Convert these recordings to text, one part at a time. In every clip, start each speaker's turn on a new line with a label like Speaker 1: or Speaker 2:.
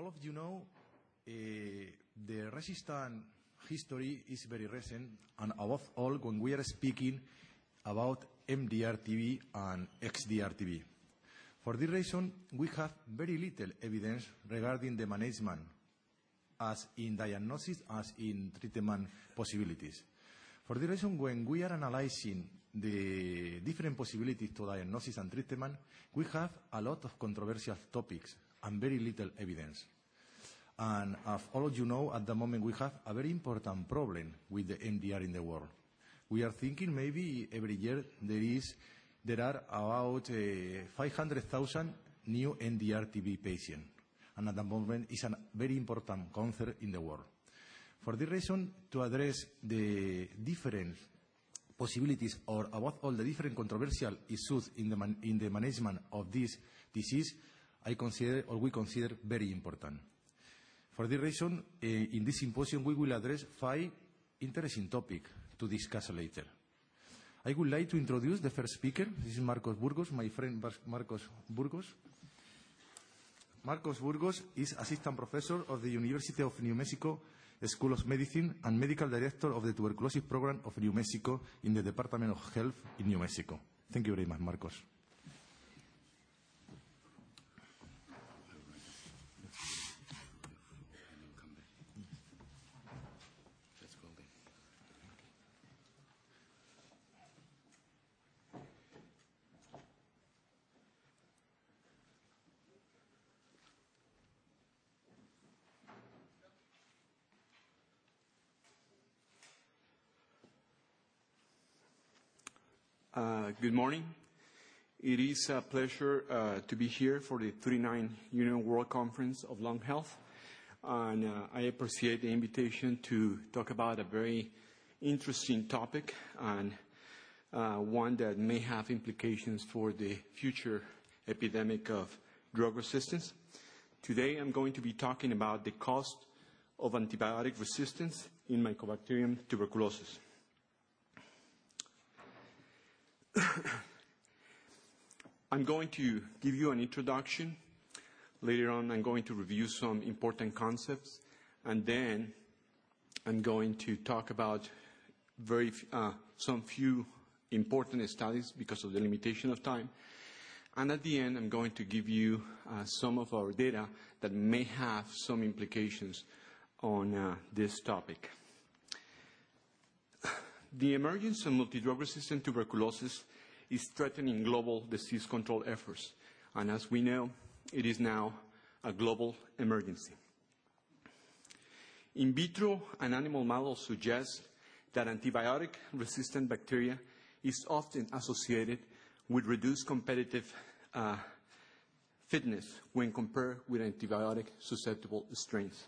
Speaker 1: all of you know, the resistant history is very recent, and above all, when we are speaking about MDR-TB and XDR-TB. For this reason, we have very little evidence regarding the management, as in diagnosis, as in treatment possibilities. For this reason, when we are analyzing the different possibilities to diagnosis and treatment, we have a lot of controversial topics and very little evidence. And as all of you know, at the moment we have a very important problem with the MDR in the world. We are thinking maybe every year there are about 500,000 new MDR-TB patients. And at the moment it's a very important concern in the world. For this reason, to address the different possibilities or above all the different controversial issues in the management of this disease, we consider very important. For this reason, in this symposium we will address 5 interesting topics to discuss later. I would like to introduce the first speaker. This is Marcos Burgos, my friend Marcos Burgos. Marcos Burgos is Assistant Professor of the University of New Mexico School of Medicine and Medical Director of the Tuberculosis Program of New Mexico in the Department of Health in New Mexico. Thank you very much, Marcos.
Speaker 2: Good morning. It is a pleasure to be here for the 39th Union World Conference of Lung Health. And I appreciate the invitation to talk about a very interesting topic and one that may have implications for the future epidemic of drug resistance. Today I'm going to be talking about the cost of antibiotic resistance in Mycobacterium tuberculosis. I'm going to give you an introduction. Later on, I'm going to review some important concepts, and then I'm going to talk about some few important studies because of the limitation of time. And at the end, I'm going to give you some of our data that may have some implications on this topic. The emergence of multidrug-resistant tuberculosis is threatening global disease control efforts, and as we know, it is now a global emergency. In vitro and animal models suggest that antibiotic-resistant bacteria is often associated with reduced competitive fitness when compared with antibiotic-susceptible strains.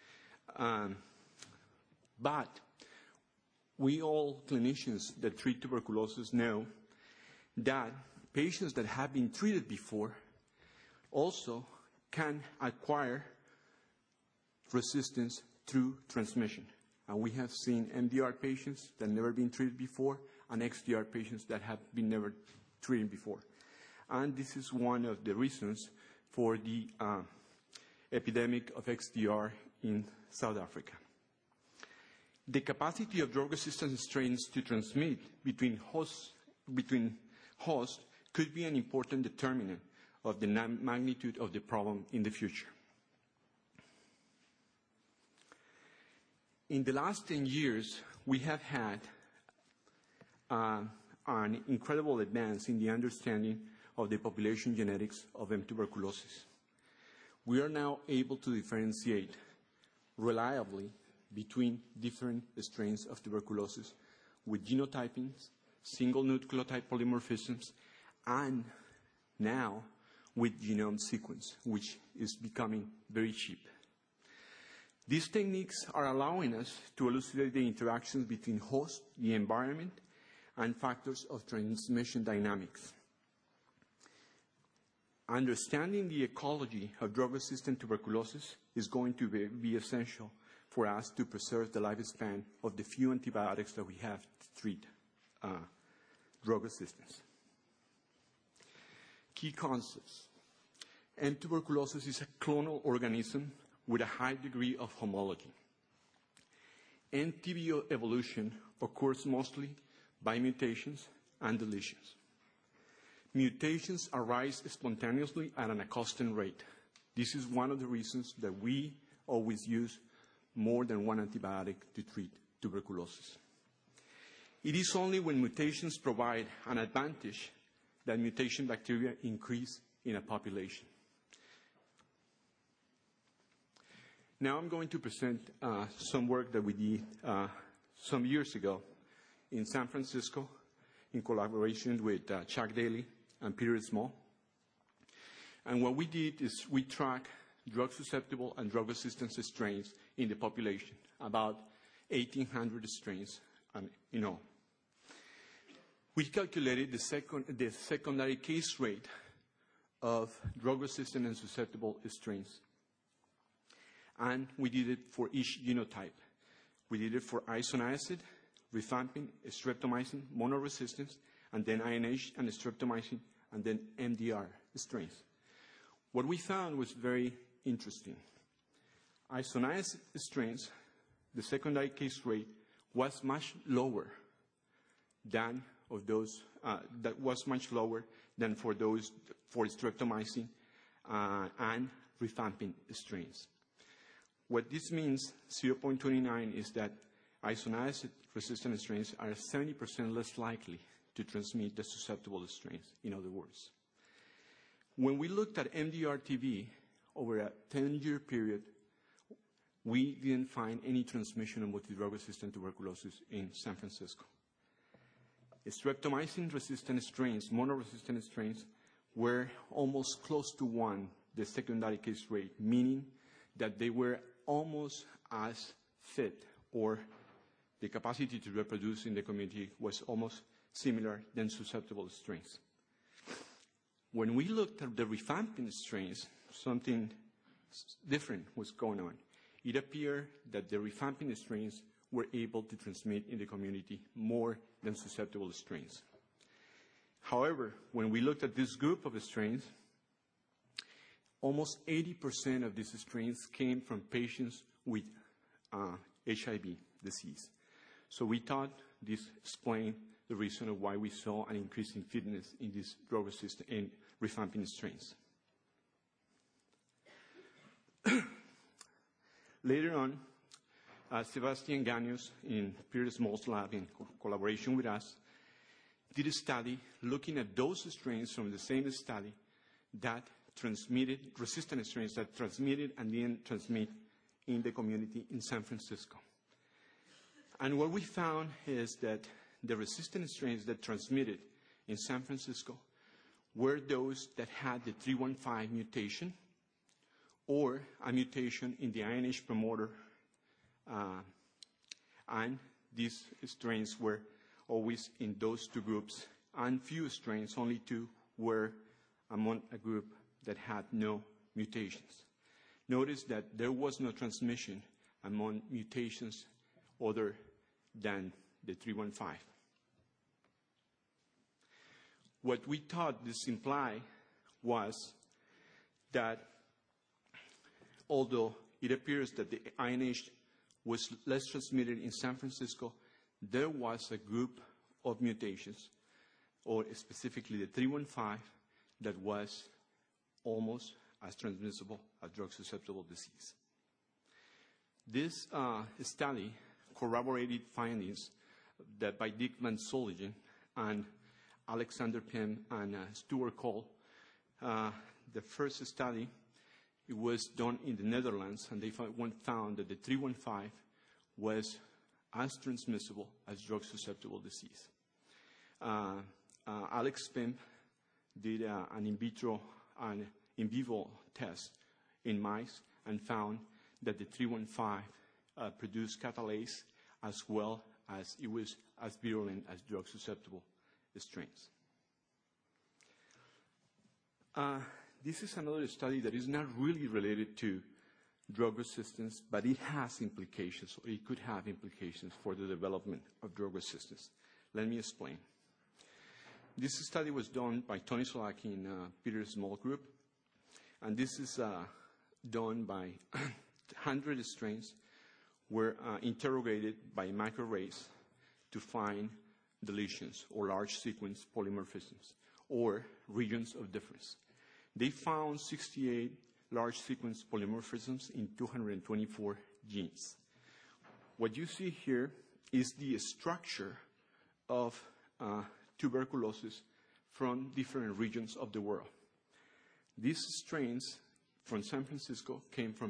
Speaker 2: But we all clinicians that treat tuberculosis know that patients that have been treated before also can acquire resistance through transmission. And we have seen MDR patients that have never been treated before and XDR patients that have been never treated before. And this is one of the reasons for the epidemic of XDR in South Africa. The capacity of drug-resistant strains to transmit between hosts could be an important determinant of the magnitude of the problem in the future. In the last 10 years, we have had an incredible advance in the understanding of the population genetics of M. tuberculosis. We are now able to differentiate reliably between different strains of tuberculosis with genotypings, single nucleotide polymorphisms, and now with genome sequence, which is becoming very cheap. These techniques are allowing us to elucidate the interactions between host, the environment, and factors of transmission dynamics. Understanding the ecology of drug-resistant tuberculosis is going to be essential for us to preserve the lifespan of the few antibiotics that we have to treat drug resistance. Key concepts. M. tuberculosis is a clonal organism with a high degree of homology. MTB evolution occurs mostly by mutations and deletions. Mutations arise spontaneously at an accustomed rate. This is one of the reasons that we always use more than one antibiotic to treat tuberculosis. It is only when mutations provide an advantage that mutation bacteria increase in a population. Now I'm going to present some work that we did some years ago in San Francisco in collaboration with Chuck Daly and Peter Small. And what we did is we tracked drug-susceptible and drug-resistant strains in the population, about 1,800 strains in all. We calculated the secondary case rate of drug-resistant and susceptible strains. And we did it for each genotype. We did it for isoniazid, rifampin, streptomycin, monoresistance, and then INH and streptomycin, and then MDR strains. What we found was very interesting. Isoniazid strains, the secondary case rate was much lower than for those for streptomycin and rifampin strains. What this means, 0.29, is that isoniazid-resistant strains are 70% less likely to transmit the susceptible strains, in other words. When we looked at MDR-TB over a 10-year period, we didn't find any transmission of multidrug-resistant tuberculosis in San Francisco. Streptomycin-resistant strains, monoresistant strains, were almost close to 1, the secondary case rate, meaning that they were almost as fit, or the capacity to reproduce in the community was almost similar than susceptible strains. When we looked at the rifampin strains, something different was going on. It appeared that the rifampin strains were able to transmit in the community more than susceptible strains. However, when we looked at this group of strains, almost 80% of these strains came from patients with HIV disease. So we thought this explained the reason of why we saw an increase in fitness in these drug-resistant and rifampin strains. Later on, Sebastian Ganius in Peter Small's lab in collaboration with us did a study looking at those strains from the same study that transmitted, resistant strains that transmitted and didn't transmit in the community in San Francisco. And what we found is that the resistant strains that transmitted in San Francisco were those that had the 315 mutation or a mutation in the INH promoter, and these strains were always in those two groups, and few strains, only two, were among a group that had no mutations. Notice that there was no transmission among mutations other than the 315. What we thought this implied was that although it appears that the INH was less transmitted in San Francisco, there was a group of mutations, or specifically the 315, that was almost as transmissible as drug-susceptible disease. This study corroborated findings that by Dick Van Solingen and Alexander Pim and Stuart Cole. The first study, it was done in the Netherlands, and they found that the 315 was as transmissible as drug-susceptible disease. Alex Pim did an in vitro and in vivo test in mice and found that the 315 produced catalase as well as it was as virulent as drug-susceptible strains. This is another study that is not really related to drug resistance, but it has implications, or it could have implications for the development of drug resistance. Let me explain. This study was done by Tony Solaki in Peter Small group, and this is done by 100 strains were interrogated by microarrays to find deletions or large sequence polymorphisms or regions of difference. They found 68 large sequence polymorphisms in 224 genes. What you see here is the structure of tuberculosis from different regions of the world. These strains from San Francisco came from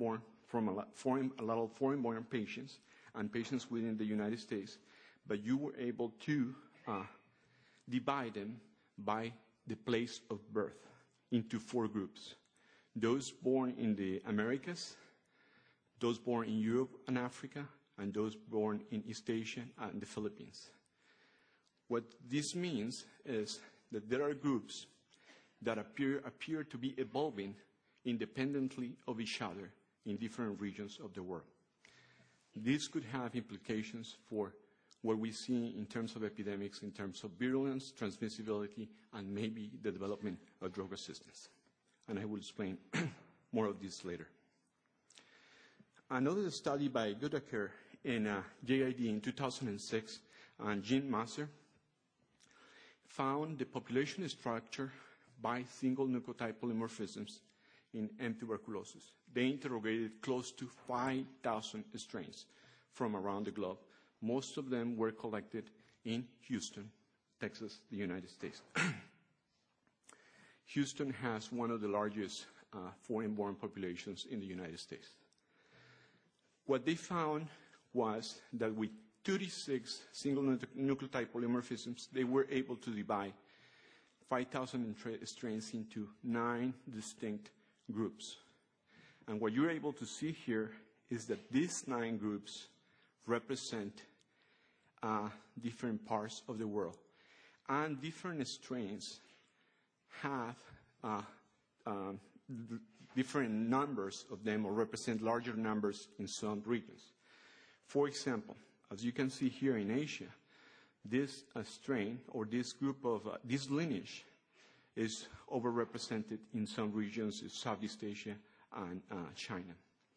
Speaker 2: a lot of foreign-born patients and patients within the United States, but you were able to divide them by the place of birth into 4 groups. Those born in the Americas, those born in Europe and Africa, and those born in East Asia and the Philippines. What this means is that there are groups that appear to be evolving independently of each other in different regions of the world. This could have implications for what we see in terms of epidemics, in terms of virulence, transmissibility, and maybe the development of drug resistance. And I will explain more of this later. Another study by Goodacre in JID in 2006 and Jean Masser found the population structure by single nucleotide polymorphisms in M. tuberculosis. They interrogated close to 5,000 strains from around the globe. Most of them were collected in Houston, Texas, the United States. Houston has one of the largest foreign-born populations in the United States. What they found was that with 36 single nucleotide polymorphisms, they were able to divide 5,000 strains into 9 distinct groups. And what you're able to see here is that these 9 groups represent different parts of the world. And different strains have different numbers of them or represent larger numbers in some regions. For example, as you can see here in Asia, this strain or this group of this lineage is overrepresented in some regions of Southeast Asia and China.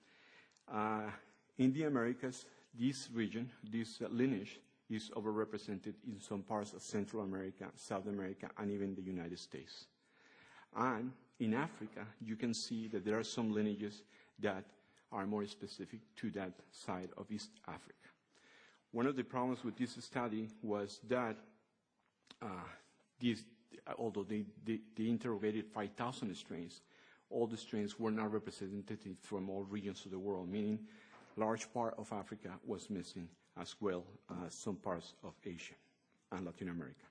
Speaker 2: In the Americas, this region, this lineage, is overrepresented in some parts of Central America, South America, and even the United States. And in Africa, you can see that there are some lineages that are more specific to that side of East Africa. One of the problems with this study was that although they interrogated 5,000 strains, all the strains were not representative from all regions of the world, meaning large part of Africa was missing, as well as some parts of Asia and Latin America.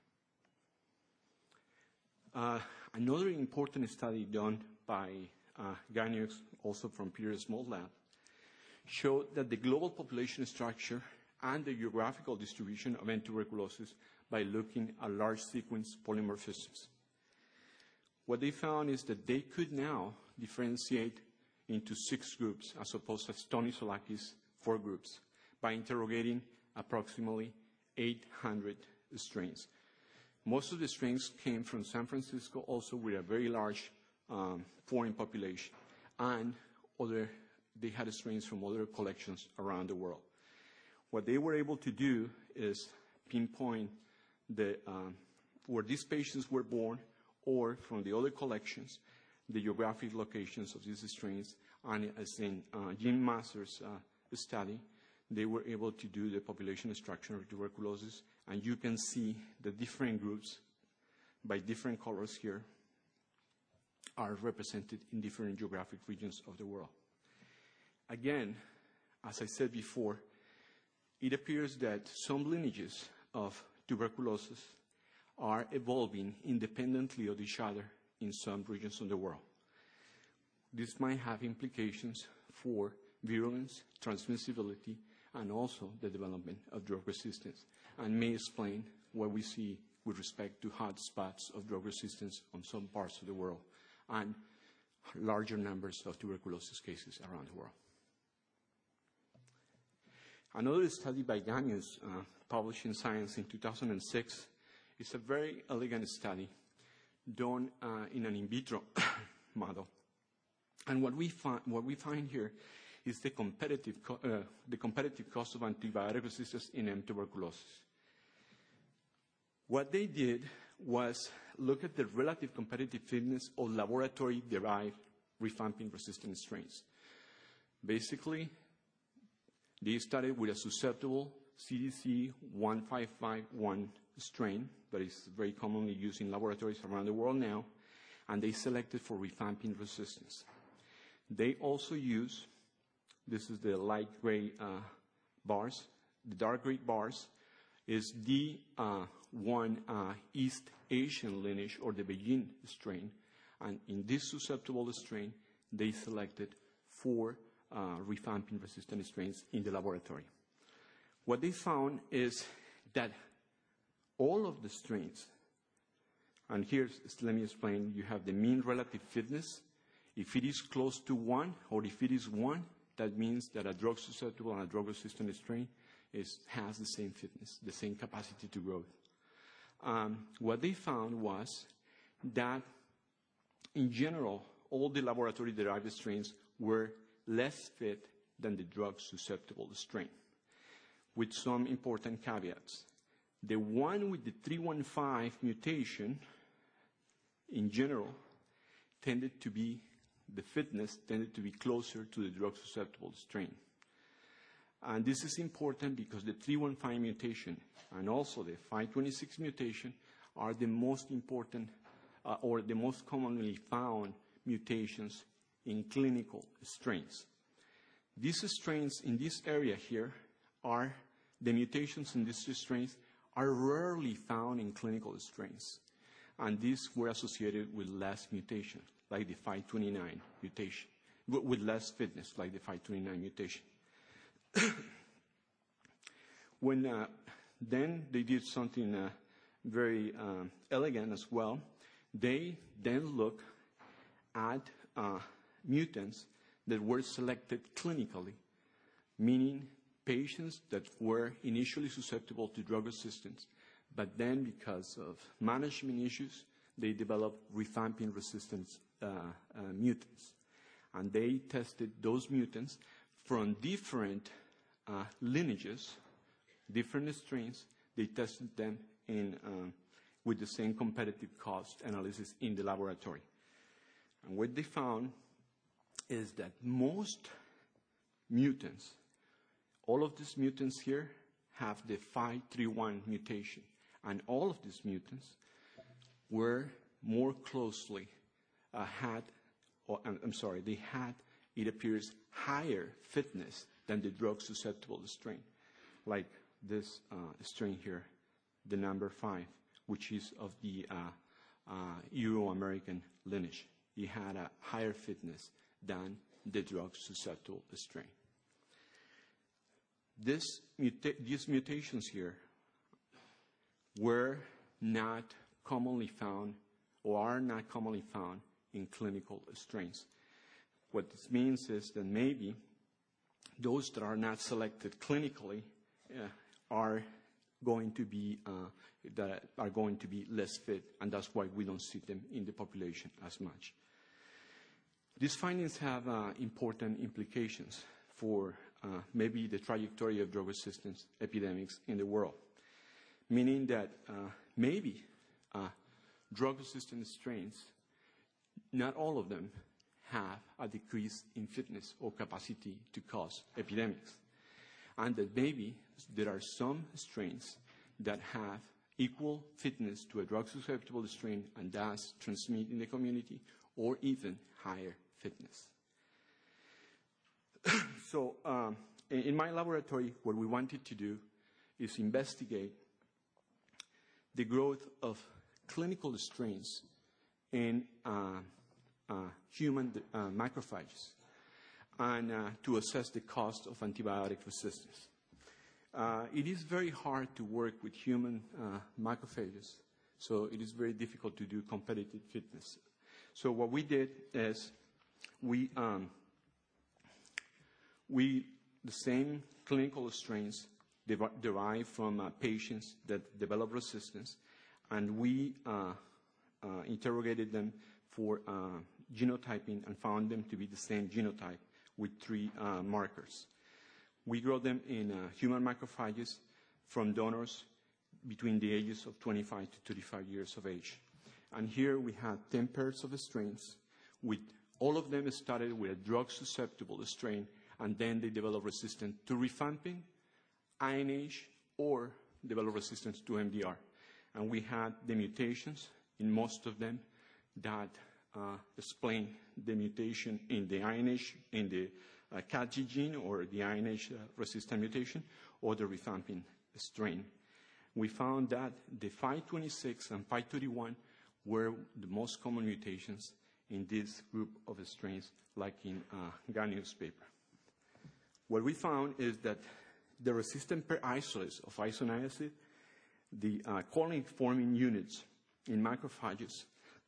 Speaker 2: Another important study done by Gagnon, also from Peter Small's lab, showed that the global population structure and the geographical distribution of N. tuberculosis by looking at large sequence polymorphisms. What they found is that they could now differentiate into 6 groups, as opposed to Tony Solakis' 4 groups, by interrogating approximately 800 strains. Most of the strains came from San Francisco, also with a very large foreign population, and they had strains from other collections around the world. What they were able to do is pinpoint where these patients were born, or from the other collections, the geographic locations of these strains, and as in Jean Masser's study, they were able to do the population structure of tuberculosis, and you can see the different groups by different colors here are represented in different geographic regions of the world. Again, as I said before, it appears that some lineages of tuberculosis are evolving independently of each other in some regions of the world. This might have implications for virulence, transmissibility, and also the development of drug resistance, and may explain what we see with respect to hotspots of drug resistance on some parts of the world and larger numbers of tuberculosis cases around the world. Another study by Gagnon, published in Science in 2006, is a very elegant study done in an in vitro model. And what we find here is the competitive cost of antibiotic resistance in M. tuberculosis. What they did was look at the relative competitiveness of laboratory-derived rifampin-resistant strains. Basically, they started with a susceptible CDC 1551 strain that is very commonly used in laboratories around the world now, and they selected for rifampin resistance. They also use, this is the light gray bars, the dark gray bars is the East Asian lineage, or the Beijing strain, and in this susceptible strain, they selected 4 rifampin-resistant strains in the laboratory. What they found is that all of the strains, and let me explain, you have the mean relative fitness. If it is close to 1, or if it is 1, that means that a drug-susceptible and a drug-resistant strain has the same fitness, the same capacity to grow. What they found was that, in general, all the laboratory-derived strains were less fit than the drug-susceptible strain, with some important caveats. The one with the 315 mutation, in general, the fitness tended to be closer to the drug-susceptible strain. And this is important because the 315 mutation and also the 526 mutation are the most important or the most commonly found mutations in clinical strains. These strains in this area here the mutations in these strains are rarely found in clinical strains. And these were associated with less mutation, like the 529 mutation, with less fitness, like the 529 mutation. Then they did something very elegant as well. They then look at mutants that were selected clinically, meaning patients that were initially susceptible to drug resistance, but then because of management issues, they developed rifampin resistance mutants. And they tested those mutants from different lineages, different strains. They tested them with the same competitive cost analysis in the laboratory. And what they found is that most mutants, all of these mutants here, have the 531 mutation. And all of these mutants were more closely they had, it appears, higher fitness than the drug-susceptible strain, like this strain here, the number 5, which is of the Euro-American lineage. It had a higher fitness than the drug-susceptible strain. These mutations here were not commonly found or are not commonly found in clinical strains. What this means is that maybe those that are not selected clinically are going to be less fit, and that's why we don't see them in the population as much. These findings have important implications for maybe the trajectory of drug resistance epidemics in the world, meaning that maybe drug-resistant strains, not all of them have a decrease in fitness or capacity to cause epidemics, and that maybe there are some strains that have equal fitness to a drug-susceptible strain and thus transmit in the community, or even higher fitness. So in my laboratory, what we wanted to do is investigate the growth of clinical strains in human macrophages and to assess the cost of antibiotic resistance. It is very hard to work with human macrophages, so it is very difficult to do competitive fitness. So what we did is the same clinical strains derived from patients that develop resistance, and we interrogated them for genotyping and found them to be the same genotype with 3 markers. We grow them in human macrophages from donors between the ages of 25 to 35 years of age. And here we had 10 pairs of strains, with all of them started with a drug-susceptible strain, and then they developed resistance to rifampin, INH, or developed resistance to MDR. And we had the mutations in most of them that explain the mutation in the INH, in the CAG gene, or the INH resistant mutation, or the rifampin strain. We found that the 526 and 531 were the most common mutations in this group of strains, like in Ganius' paper. What we found is that the resistant pair isolates of isoniazid, the colony-forming units in macrophages,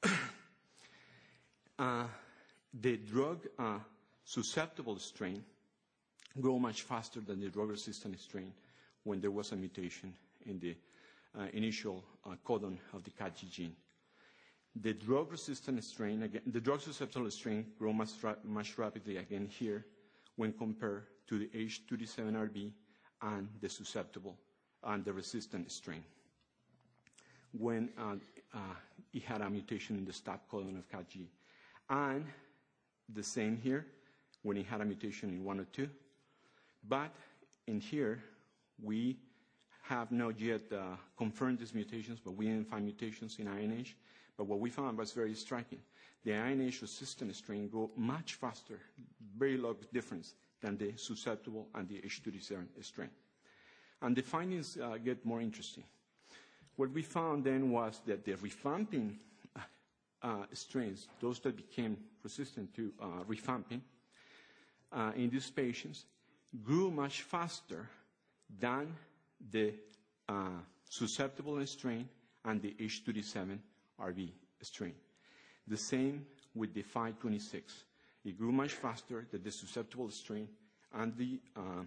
Speaker 2: the drug-susceptible strain grow much faster than the drug-resistant strain when there was a mutation in the initial codon of the CAG gene. The drug-resistant strain, again, the drug-susceptible strain grow much rapidly again here when compared to the H2D7RB and the susceptible and the resistant strain, when it had a mutation in the stop codon of CAG. And the same here when it had a mutation in 102. But in here, we have not yet confirmed these mutations, but we didn't find mutations in INH. But what we found was very striking. The INH resistant strain grew much faster, very low difference, than the susceptible and the H2D7 strain. And the findings get more interesting. What we found then was that the rifampin strains, those that became resistant to rifampin in these patients, grew much faster than the susceptible strain and the H2D7RB strain. The same with the 526. It grew much faster than the susceptible strain and the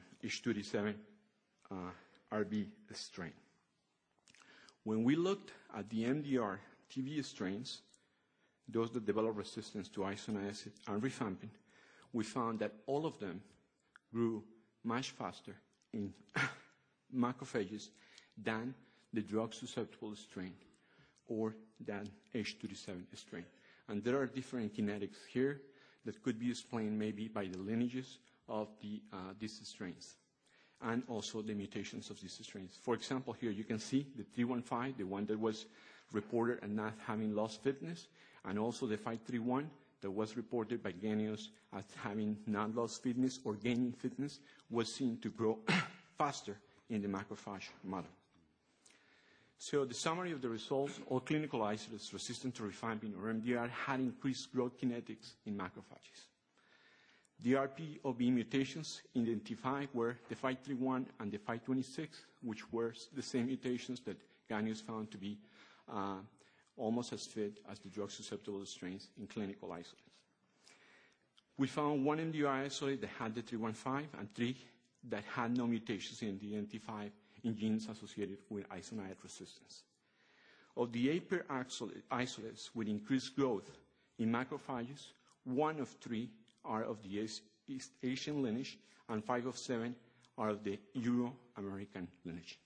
Speaker 2: H2D7RB strain. When we looked at the MDR TV strains, those that develop resistance to isoniazid and rifampin, we found that all of them grew much faster in macrophages than the drug-susceptible strain or than H2D7 strain. And there are different kinetics here that could be explained maybe by the lineages of these strains and also the mutations of these strains. For example, here you can see the 315, the one that was reported as not having lost fitness, and also the 531 that was reported by Ganius as having not lost fitness or gaining fitness, was seen to grow faster in the macrophage model. So the summary of the results, all clinical isolates resistant to rifampin or MDR had increased growth kinetics in macrophages. The RPOB mutations identified were the 531 and the 526, which were the same mutations that Ganius found to be almost as fit as the drug-susceptible strains in clinical isolates. We found one MDR isolate that had the 315 and 3 that had no mutations identified in genes associated with isoniazid resistance. Of the 8 pair isolates with increased growth in macrophages, 1 of 3 are of the East Asian lineage, and 5 of 7 are of the Euro-American lineage.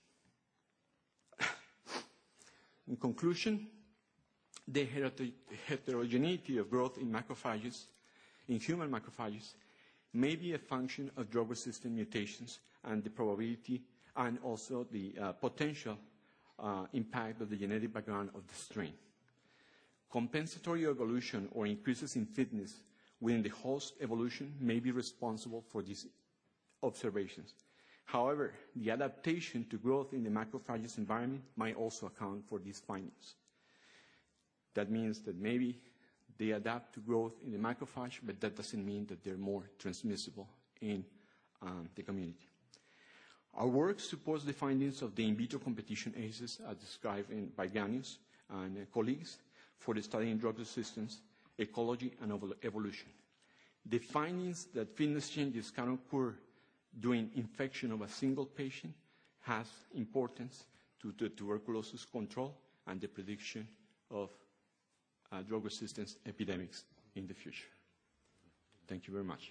Speaker 2: In conclusion, the heterogeneity of growth in macrophages, in human macrophages, may be a function of drug-resistant mutations and the probability and also the potential impact of the genetic background of the strain. Compensatory evolution or increases in fitness within the host evolution may be responsible for these observations. However, the adaptation to growth in the macrophages environment might also account for these findings. That means that maybe they adapt to growth in the macrophage, but that doesn't mean that they're more transmissible in the community. Our work supports the findings of the in vitro competition ACEs as described by Ganius and colleagues for the study in drug resistance, ecology, and evolution. The findings that fitness changes can occur during infection of a single patient has importance to the tuberculosis control and the prediction of drug resistance epidemics in the future. Thank you very much.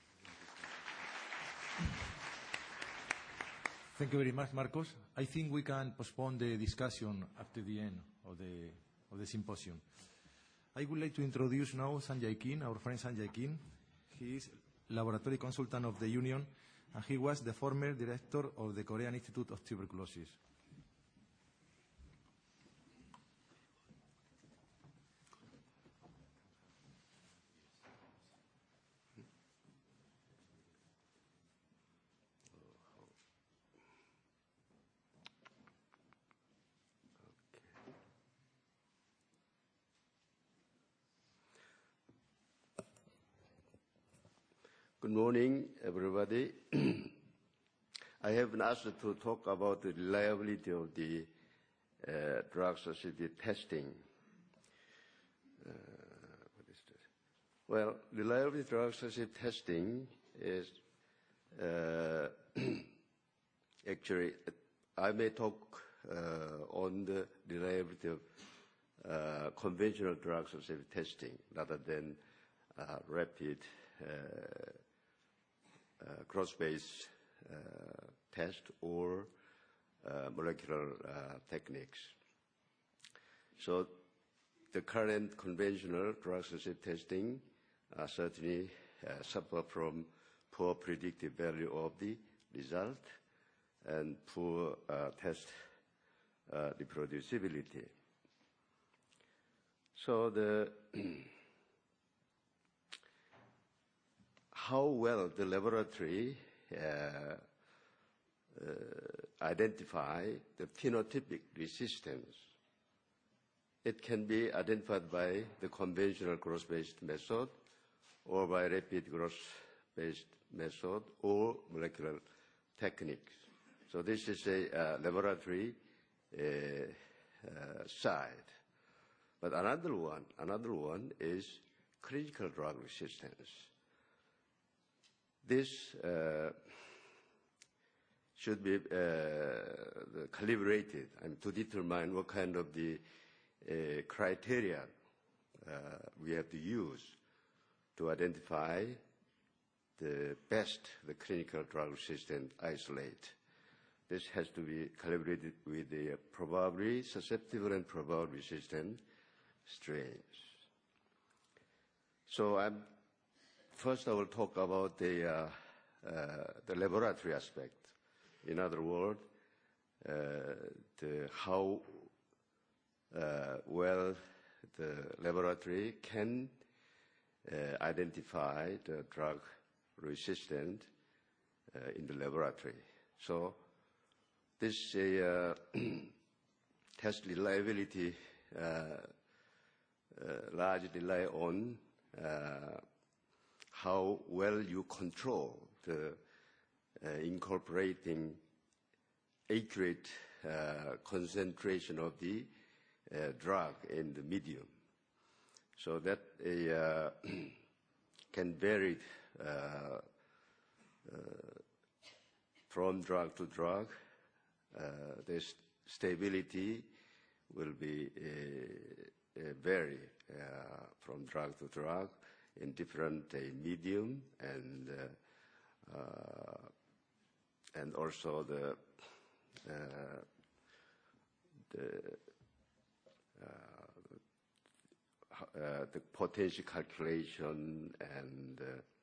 Speaker 1: Thank you very much, Marcos. I think we can postpone the discussion after the end of the symposium. I would like to introduce now Sanjay Kin, our friend Sanjay Kin. He is laboratory consultant of the Union, and he was the former director of the Korean Institute of Tuberculosis.
Speaker 3: Good morning, everybody. I have been asked to talk about the reliability of the drug-associated testing. What is this? Well, reliability drug-associated testing is actually, I may talk on the reliability of conventional drug-associated testing rather than rapid cross-based test or molecular techniques. So the current conventional drug-associated testing certainly suffer from poor predictive value of the result and poor test reproducibility. So the how well the laboratory identify the phenotypic resistance. It can be identified by the conventional growth-based method or by rapid growth-based method or molecular techniques. So this is a laboratory side. But another one is clinical drug resistance. This should be calibrated to determine what kind of the criteria we have to use to identify the clinical drug resistant isolate. This has to be calibrated with the probably susceptible and probably resistant strains. So first I will talk about the laboratory aspect. In other words, how well the laboratory can identify the drug resistant in the laboratory. So this test reliability largely rely on how well you control the incorporating accurate concentration of the drug in the medium. So that can vary from drug to drug. The stability will be vary from drug to drug in different medium and also the potential calculation and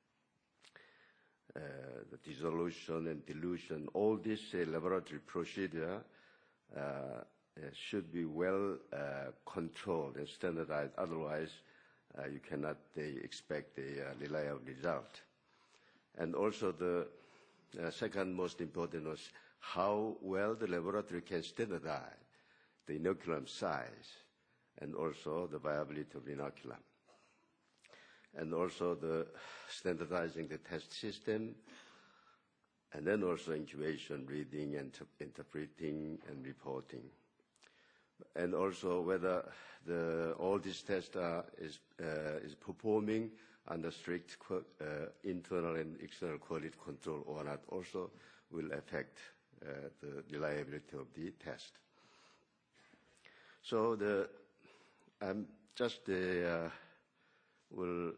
Speaker 3: the dissolution and dilution. All this laboratory procedure should be well controlled and standardized. Otherwise, you cannot expect a reliable result. And also the second most important was how well the laboratory can standardize the inoculum size and also the viability of inoculum. And also the standardizing the test system, and then also incubation, reading, and interpreting, and reporting. And also whether all these tests is performing under strict internal and external quality control or not also will affect the reliability of the test. So I'm just will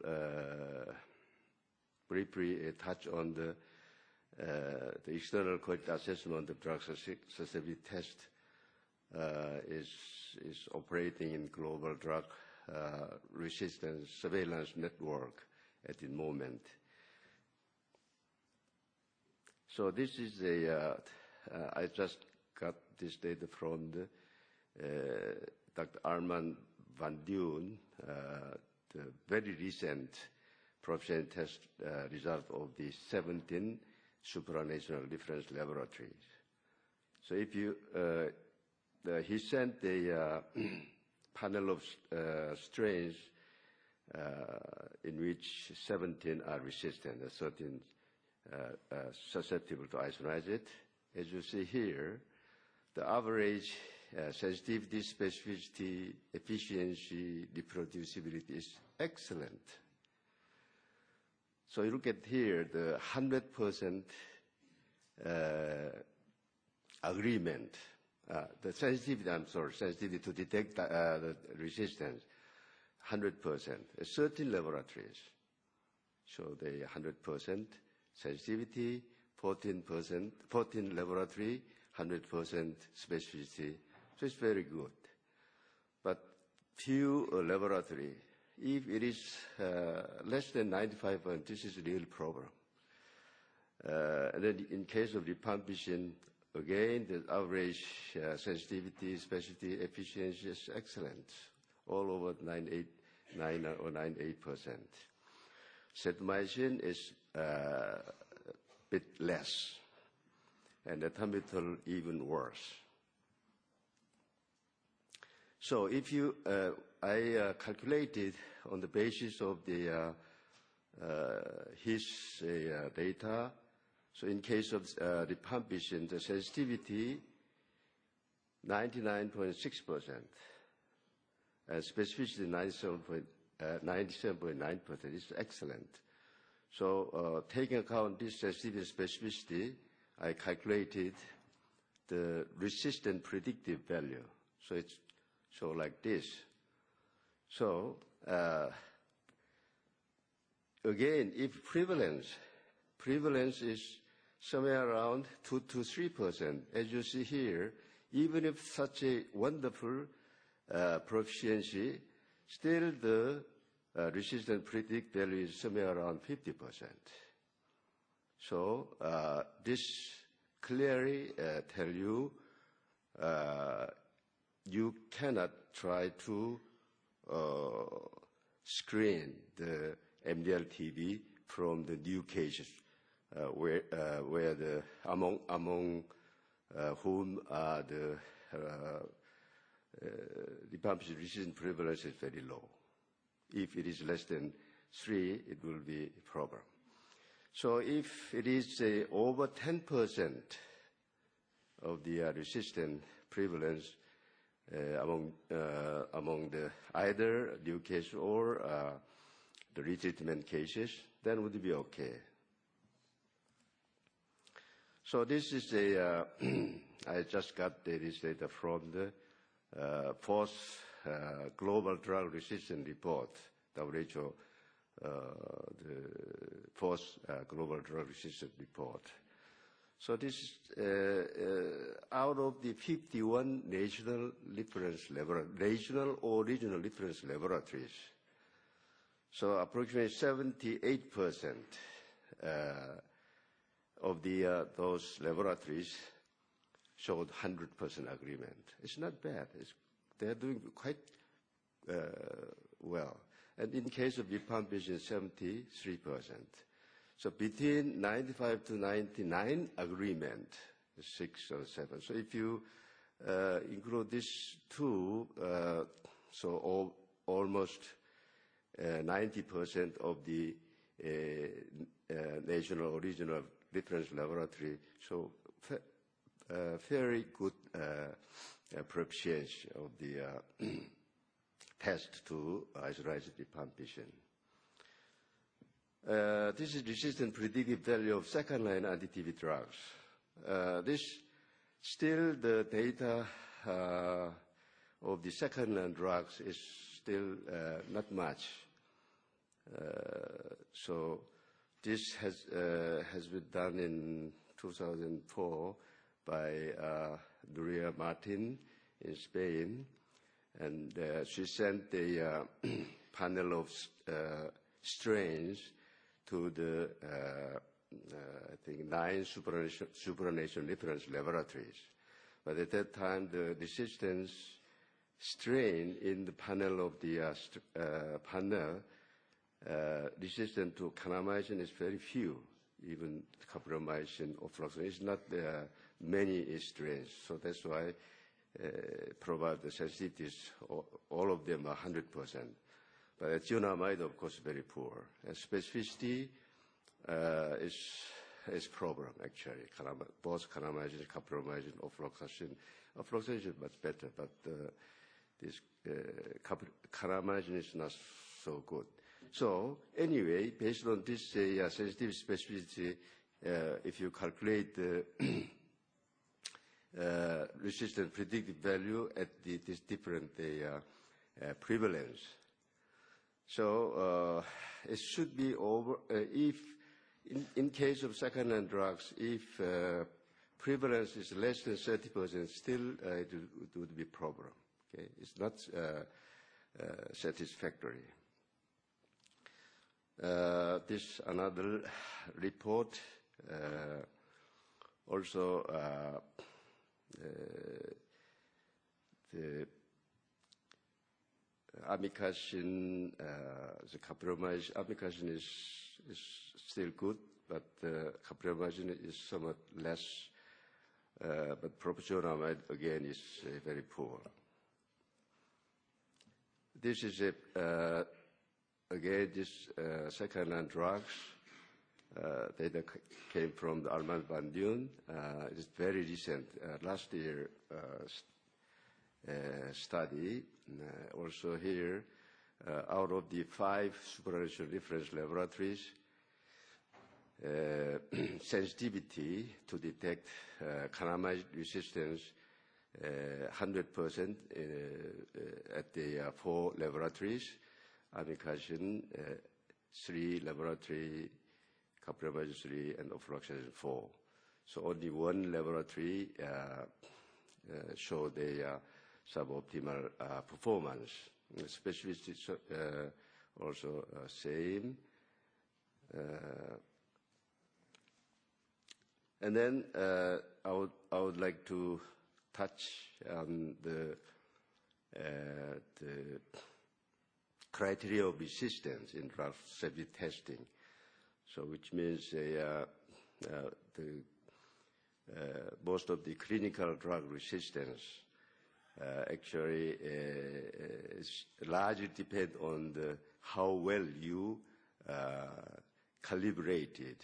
Speaker 3: briefly touch on the external quality assessment of drug susceptibility test is operating in global drug resistance surveillance network at the moment. So this is I just got this data from Dr. Armand van Duyn, the very recent proficiency test result of the 17 supranational reference laboratories. So if you, he sent a panel of strains in which 17 are resistant, 13 susceptible to isoniazid. As you see here, the average sensitivity, specificity, efficiency, reproducibility is excellent. So you look at here, the 100% agreement, the sensitivity, sensitivity to detect the resistance, 100%. 13 laboratories show the 100% sensitivity, 14 laboratory, 100% specificity. So it's very good. But few laboratory, if it is less than 95%, this is a real problem. And then in case of rifampicin, again, the average sensitivity, specificity, efficiency is excellent, all over 98%. Cetrimizine is a bit less, and ethambutol even worse. So if you, I calculated on the basis of the his data. So in case of rifampicin, the sensitivity 99.6%, and specificity 97.9% is excellent. So taking account this sensitivity and specificity, I calculated the resistant predictive value. So it's like this. So again, if prevalence is somewhere around 2 to 3%, as you see here, even if such a wonderful proficiency, still the resistant predict value is somewhere around 50%. So this clearly tell you you cannot try to screen the MDR-TB from the new cases where the among whom the rifampicin resistant prevalence is very low. If it is less than 3, it will be a problem. So if it is over 10% of the resistant prevalence among the either new case or the retreatment cases, then would be okay. So this is I just got this data from the fourth Global Drug Resistance Report, WHO, the fourth Global Drug Resistance Report. So this is out of the 51 national or regional reference laboratories. So approximately 78% of those laboratories showed 100% agreement. It's not bad. They're doing quite well. And in case of rifampicin, 73%. So between 95 to 99 agreement, 6 or 7. So if you include these two, so almost 90% of the national or regional reference laboratory show very good proficiency of the test to isoniazid rifampicin. This is resistant predictive value of second-line anti-TB drugs. This still the data of the second-line drugs is still not much. So this has been done in 2004 by Nuria Martin in Spain, and she sent a panel of strains to the I think 9 supranation reference laboratories. But at that time, the resistance strain in the panel of the panel resistant to kanamycin is very few. Even capromycin or fluoxetine is not many strains. So that's why provide the sensitivities, all of them are 100%. But cionamide, of course, very poor. And specificity is problem, actually. Both kanamycin, capromycin, or fluoxetine. Fluoxetine is much better, but this kanamycin is not so good. So anyway, based on this sensitive specificity, if you calculate the resistance predicted value at this different prevalence, so it should be over. If in case of second-hand drugs, if prevalence is less than 30%, still it would be a problem. Okay, it's not satisfactory. This another report also the amikacin, the capromycin, amikacin is still good, but capromycin is somewhat less. But propionamide again is very poor. This is again, this second-hand drugs, data came from the Armand Van Duyn. It is very recent, last year study. Also here, out of the 5 supranation reference laboratories, sensitivity to detect kanamycin resistance 100% at the 4 laboratories. Amikacin 3 laboratory, capromycin 3, and ofloxacin 4. So only 1 laboratory showed a suboptimal performance. Specificity also same. And then I would like to touch on the criteria of resistance in drug safety testing. So which means most of the clinical drug resistance actually is largely depend on how well you calibrated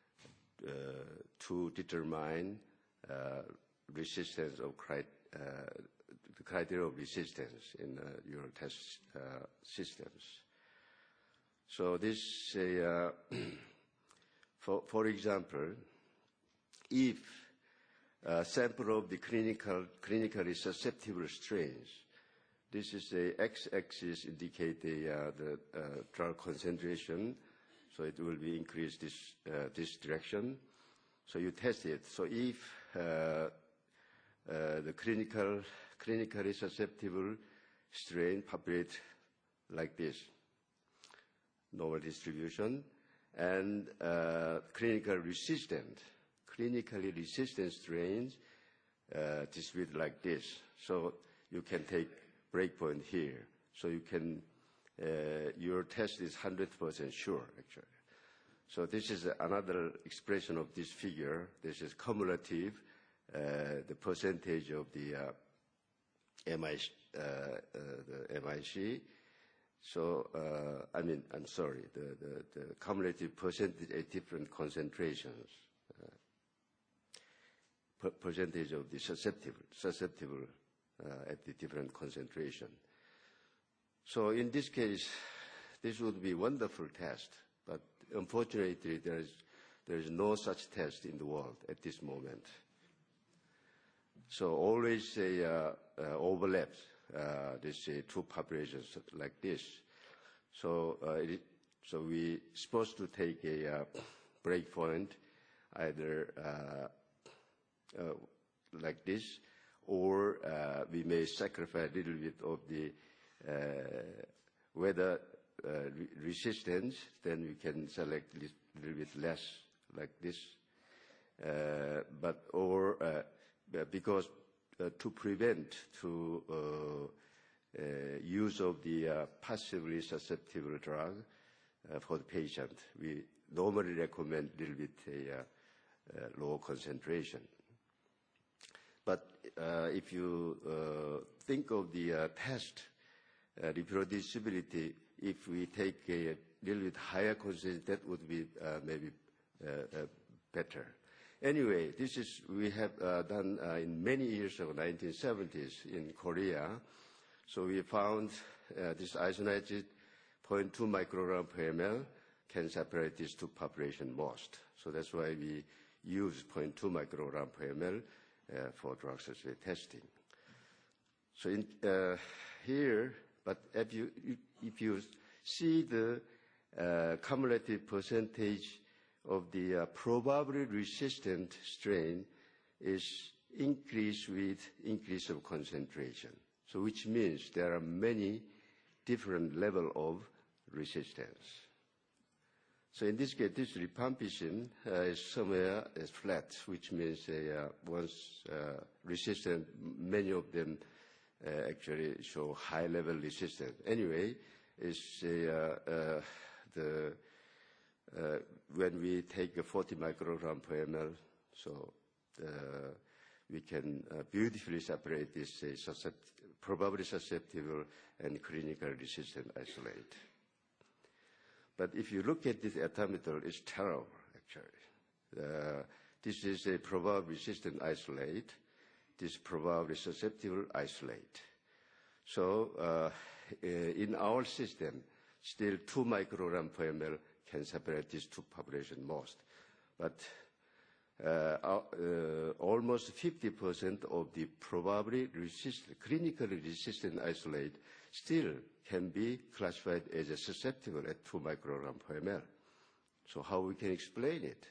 Speaker 3: to determine resistance of the criteria of resistance in your test systems. So this, for example, if a sample of the clinically susceptible strains, this is the x-axis indicate the drug concentration, so it will be increased this direction. So you test it. So if the clinically susceptible strain populate like this, normal distribution, and clinically resistant strains distribute like this. So you can take breakpoint here. So you can, your test is 100% sure, actually. So this is another expression of this figure. This is cumulative, the percentage of the MIC. So, I'm sorry, the cumulative percentage at different concentrations, percentage of the susceptible at the different concentration. So in this case, this would be a wonderful test, but unfortunately there is no such test in the world at this moment. So always overlaps these 2 populations like this. So So we're supposed to take a break point, either like this, or we may sacrifice a little bit of the weather resistance, then we can select a little bit less like this. Because to prevent use of the passively susceptible drug for the patient, we normally recommend a little bit lower concentration. But if you think of the test reproducibility, if we take a little bit higher concentration, that would be maybe better. Anyway, this is we have done in many years of 1970s in Korea. So we found this isoniazid 0.2 microgram per ml can separate these two populations most. So that's why we use 0.2 microgram per ml for drug sensitivity testing. So in, here, but if you see the cumulative percentage of the probably resistant strain is increased with increase of concentration. So which means there are many different levels of resistance. So in this case, this rifampicin is somewhere is flat, which means once resistant, many of them actually show high level resistance. Anyway, it's when we take a 40 microgram per ml, so we can beautifully separate this probably susceptible and clinically resistant isolate. But if you look at this ethambutol, it's terrible, actually. This is a probably resistant isolate. This is probably susceptible isolate. So in our system, still 2 microgram per ml can separate these two populations most. But almost 50% of the probably clinically resistant isolate still can be classified as a susceptible at 2 microgram per ml. So how we can explain it?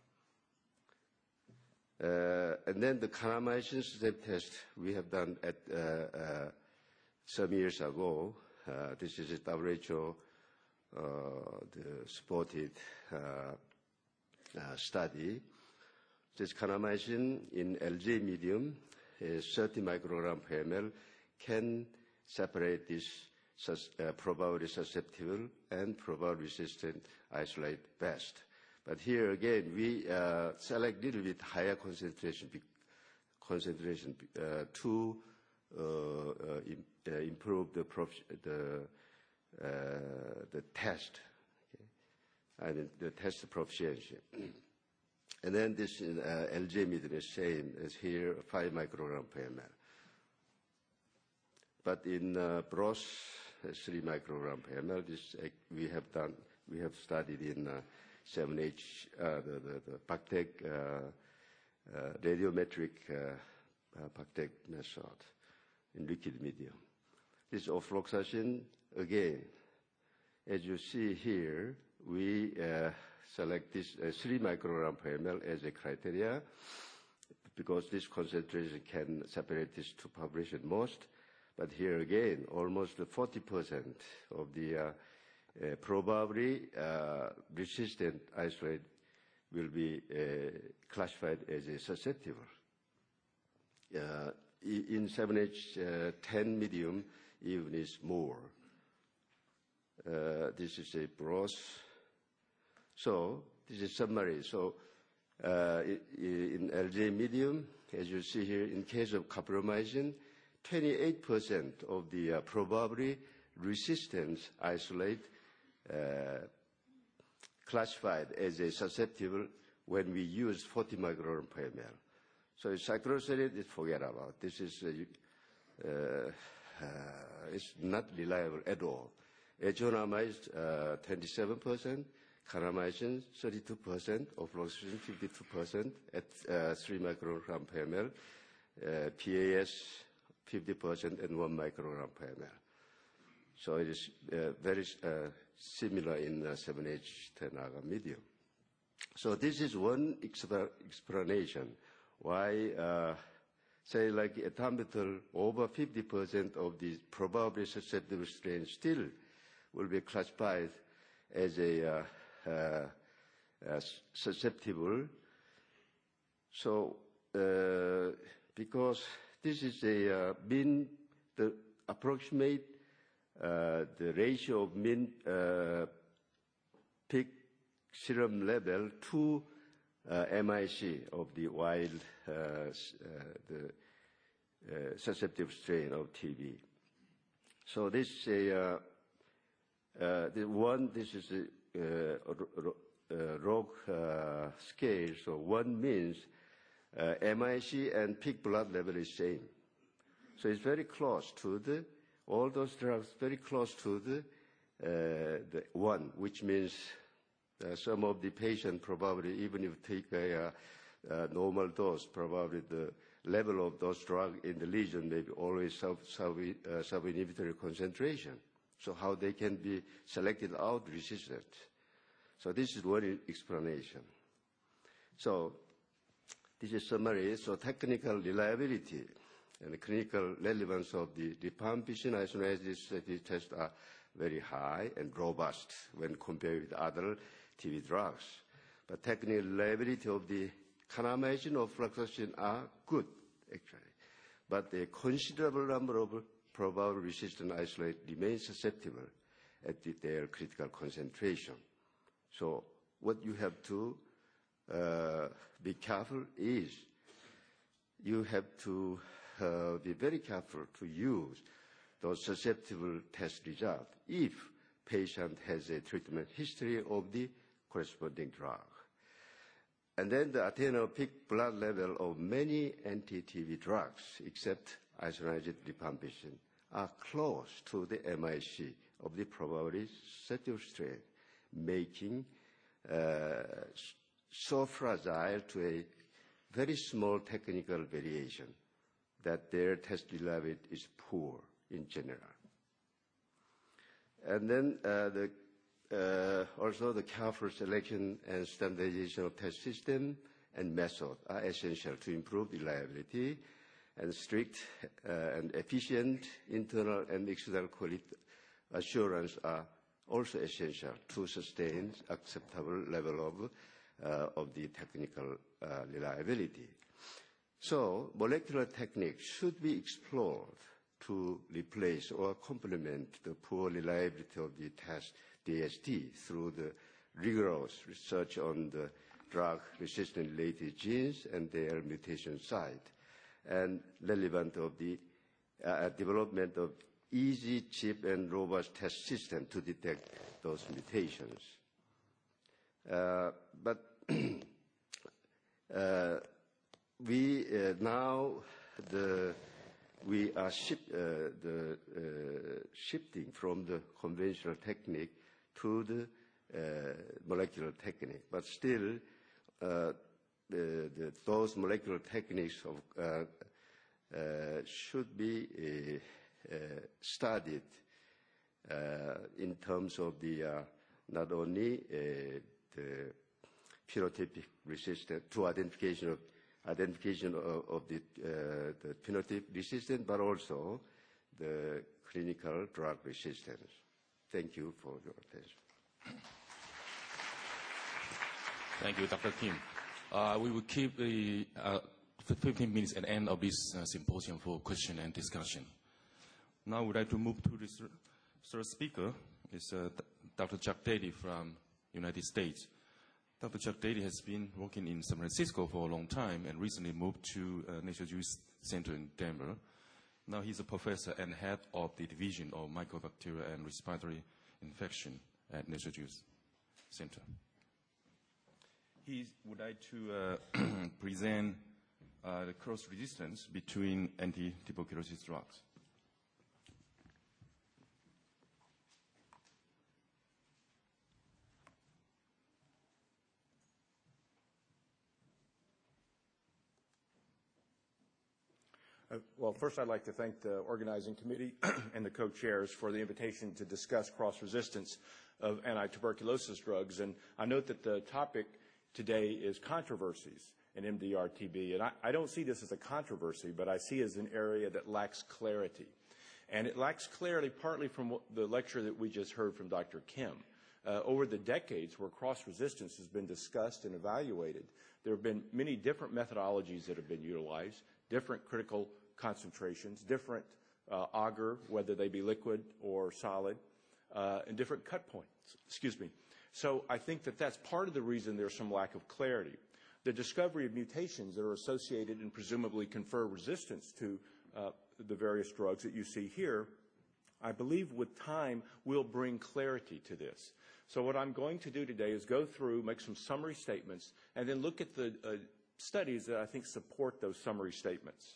Speaker 3: And then the kanamycin step test we have done at some years ago. This is a WHO the supported study. This kanamycin in LJ medium is 30 microgram per ml can separate this probably susceptible and probably resistant isolate best. But here again, we select a little bit higher concentration to improve the test, okay? I mean the test proficiency. And then this LJ medium is same as here, 5 microgram per ml. But in BROS, 3 microgram per ml, this we have studied in 7H, the BACTEC radiometric BACTEC method in liquid medium. This ofloxacin, again, as you see here, we select this 3 microgram per ml as a criteria because this concentration can separate these two populations most. But here again, almost 40% of the probably resistant isolate will be classified as a susceptible. In 7H10 medium, even is more. This is a BROS. So this is summary. So in LJ medium, as you see here, in case of coprimycin, 28% of the probably resistant isolate classified as a susceptible when we use 40 microgram per ml. So cycloserine, forget about. This is it's not reliable at all. Ejonamide 27%, kanamycin 32%, ofloxacin 52% at 3 microgram per ml, PAS 50% and 1 microgram per ml. So it is very similar in 7H10 medium. So this is one explanation why, say, like ethametal, over 50% of the probably susceptible strains still will be classified as a susceptible. So because this is a mean, the approximate the ratio of mean peak serum level to MIC of the wild susceptible strain of TB. So this is this is a log scale. So 1 means MIC and peak blood level is same. So it's very close to the, all those drugs very close to the 1, which means some of the patient probably, even if you take a normal dose, probably the level of those drugs in the lesion may be always sub-inhibitory concentration. So how they can be selected out resistant. So this is one explanation. So this is summary. So technical reliability and the clinical relevance of the rifampicin isoniazid tests are very high and robust when compared with other TB drugs. But technical reliability of the kanamycin or fluoxetine are good, actually. But a considerable number of probable resistant isolate remain susceptible at their critical concentration. So what you have to be careful is you have to be very careful to use those susceptible test results if patient has a treatment history of the corresponding drug. And then the attainable peak blood level of many anti-TB drugs, except isoniazid rifampicin, are close to the MIC of the probably susceptible strain, making so fragile to a very small technical variation that their test reliability is poor in general. And then also the careful selection and standardization of test system and method are essential to improve reliability, and strict and efficient internal and external quality assurance are also essential to sustain acceptable level of the technical reliability. So molecular techniques should be explored to replace or complement the poor reliability of the test DST through the rigorous research on the drug-resistant related genes and their mutation site, and relevant of the development of easy, cheap, and robust test system to detect those mutations. But we now we are shifting from the conventional technique to the molecular technique, but still those molecular techniques should be studied in terms of the not only the phenotypic resistance to identification of the phenotype resistance, but also the clinical drug resistance. Thank you for your attention.
Speaker 4: Thank you, Dr. Kim. We will keep the 15 minutes at the end of this symposium for question and discussion. Now I would like to move to the third speaker. It's Dr. Chuck Daly from United States. Dr. Chuck Daly has been working in San Francisco for a long time and recently moved to National Jewish Center in Denver. Now he's a professor and head of the Division of Mycobacteria and Respiratory Infection at National Jewish Center. He would like to present the cross-resistance between anti-tuberculosis drugs.
Speaker 5: Well, first I'd like to thank the organizing committee and the co-chairs for the invitation to discuss cross-resistance of anti-tuberculosis drugs. And I note that the topic today is controversies in MDR-TB. And I don't see this as a controversy, but I see it as an area that lacks clarity. And it lacks clarity partly from the lecture that we just heard from Dr. Kim. Over the decades where cross-resistance has been discussed and evaluated, there have been many different methodologies that have been utilized, different critical concentrations, different agar, whether they be liquid or solid, and different cut points. So I think that that's part of the reason there's some lack of clarity. The discovery of mutations that are associated and presumably confer resistance to the various drugs that you see here, I believe with time will bring clarity to this. So what I'm going to do today is go through, make some summary statements, and then look at the studies that I think support those summary statements.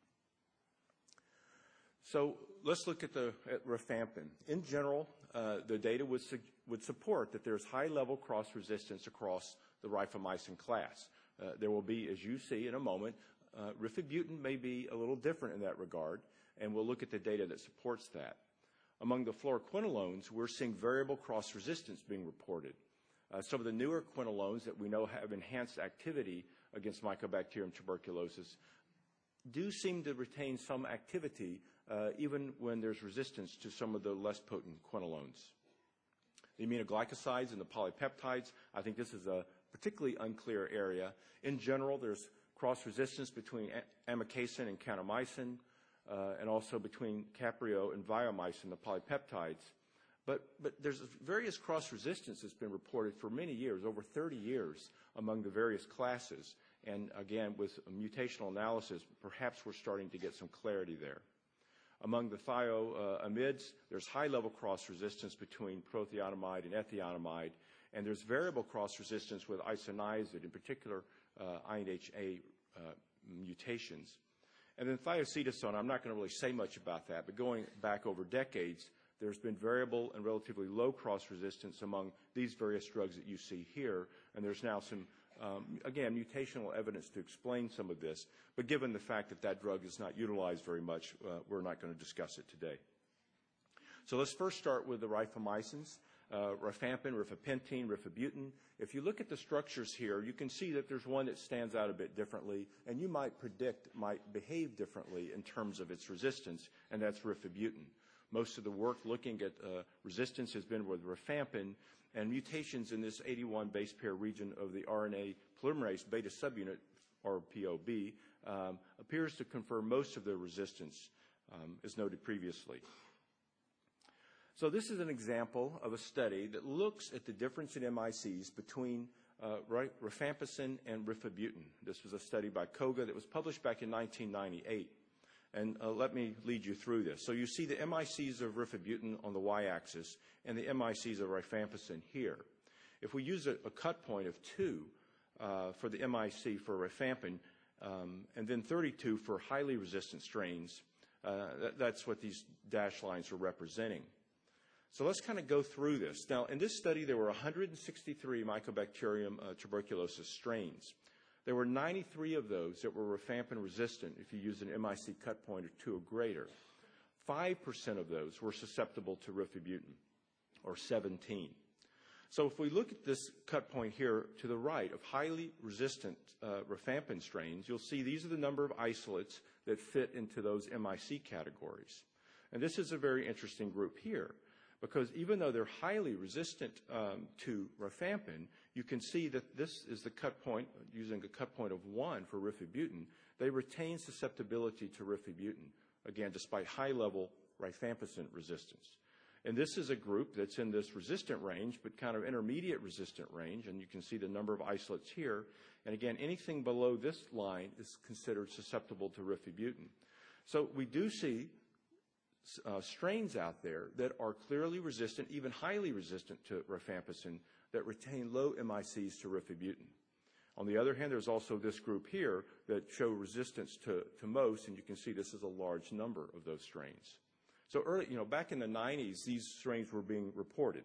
Speaker 5: So let's look at rifampin. In general, the data would support that there's high-level cross-resistance across the rifamycin class. There will be, as you see in a moment, rifabutin may be a little different in that regard, and we'll look at the data that supports that. Among the fluoroquinolones, we're seeing variable cross-resistance being reported. Some of the newer quinolones that we know have enhanced activity against Mycobacterium tuberculosis do seem to retain some activity even when there's resistance to some of the less potent quinolones. The aminoglycosides and the polypeptides, I think this is a particularly unclear area. In general, there's cross-resistance between amikacin and kanamycin, and also between Caprio and Viomycin, the polypeptides. But there's various cross-resistance that's been reported for many years, over 30 years, among the various classes. And again, with mutational analysis, perhaps we're starting to get some clarity there. Among the thioamides, there's high-level cross-resistance between prothionamide and ethionamide, and there's variable cross-resistance with isoniazid, in particular INHA mutations. And then thiacetosone, I'm not going to really say much about that, but going back over decades, there's been variable and relatively low cross-resistance among these various drugs that you see here, and there's now some, again, mutational evidence to explain some of this, but given the fact that that drug is not utilized very much, we're not going to discuss it today. So let's first start with the rifamycins, rifampin, rifapentine, rifabutin. If you look at the structures here, you can see that there's one that stands out a bit differently, and you might predict might behave differently in terms of its resistance, and that's rifabutin. Most of the work looking at resistance has been with rifampin, and mutations in this 81 base pair region of the RNA polymerase beta subunit, or POB, appears to confer most of the resistance, as noted previously. So this is an example of a study that looks at the difference in MICs between rifampicin and rifabutin. This was a study by Koga that was published back in 1998. And let me lead you through this. So you see the MICs of rifabutin on the y-axis and the MICs of rifampicin here. If we use a cut point of 2 for the MIC for rifampin and then 32 for highly resistant strains, that's what these dashed lines are representing. So let's kind of go through this. Now, in this study, there were 163 Mycobacterium tuberculosis strains. There were 93 of those that were rifampin resistant if you use an MIC cut point of 2 or greater. 5% of those were susceptible to rifabutin, or 17. So if we look at this cut point here to the right of highly resistant rifampin strains, you'll see these are the number of isolates that fit into those MIC categories. And this is a very interesting group here, because even though they're highly resistant to rifampin, you can see that this is the cut point, using a cut point of 1 for rifabutin, they retain susceptibility to rifabutin, again, despite high-level rifampicin resistance. And this is a group that's in this resistant range, but kind of intermediate resistant range, and you can see the number of isolates here. And again, anything below this line is considered susceptible to rifabutin. So we do see strains out there that are clearly resistant, even highly resistant to rifampicin, that retain low MICs to rifabutin. On the other hand, there's also this group here that show resistance to most, and you can see this is a large number of those strains. So early, back in the 90s, these strains were being reported.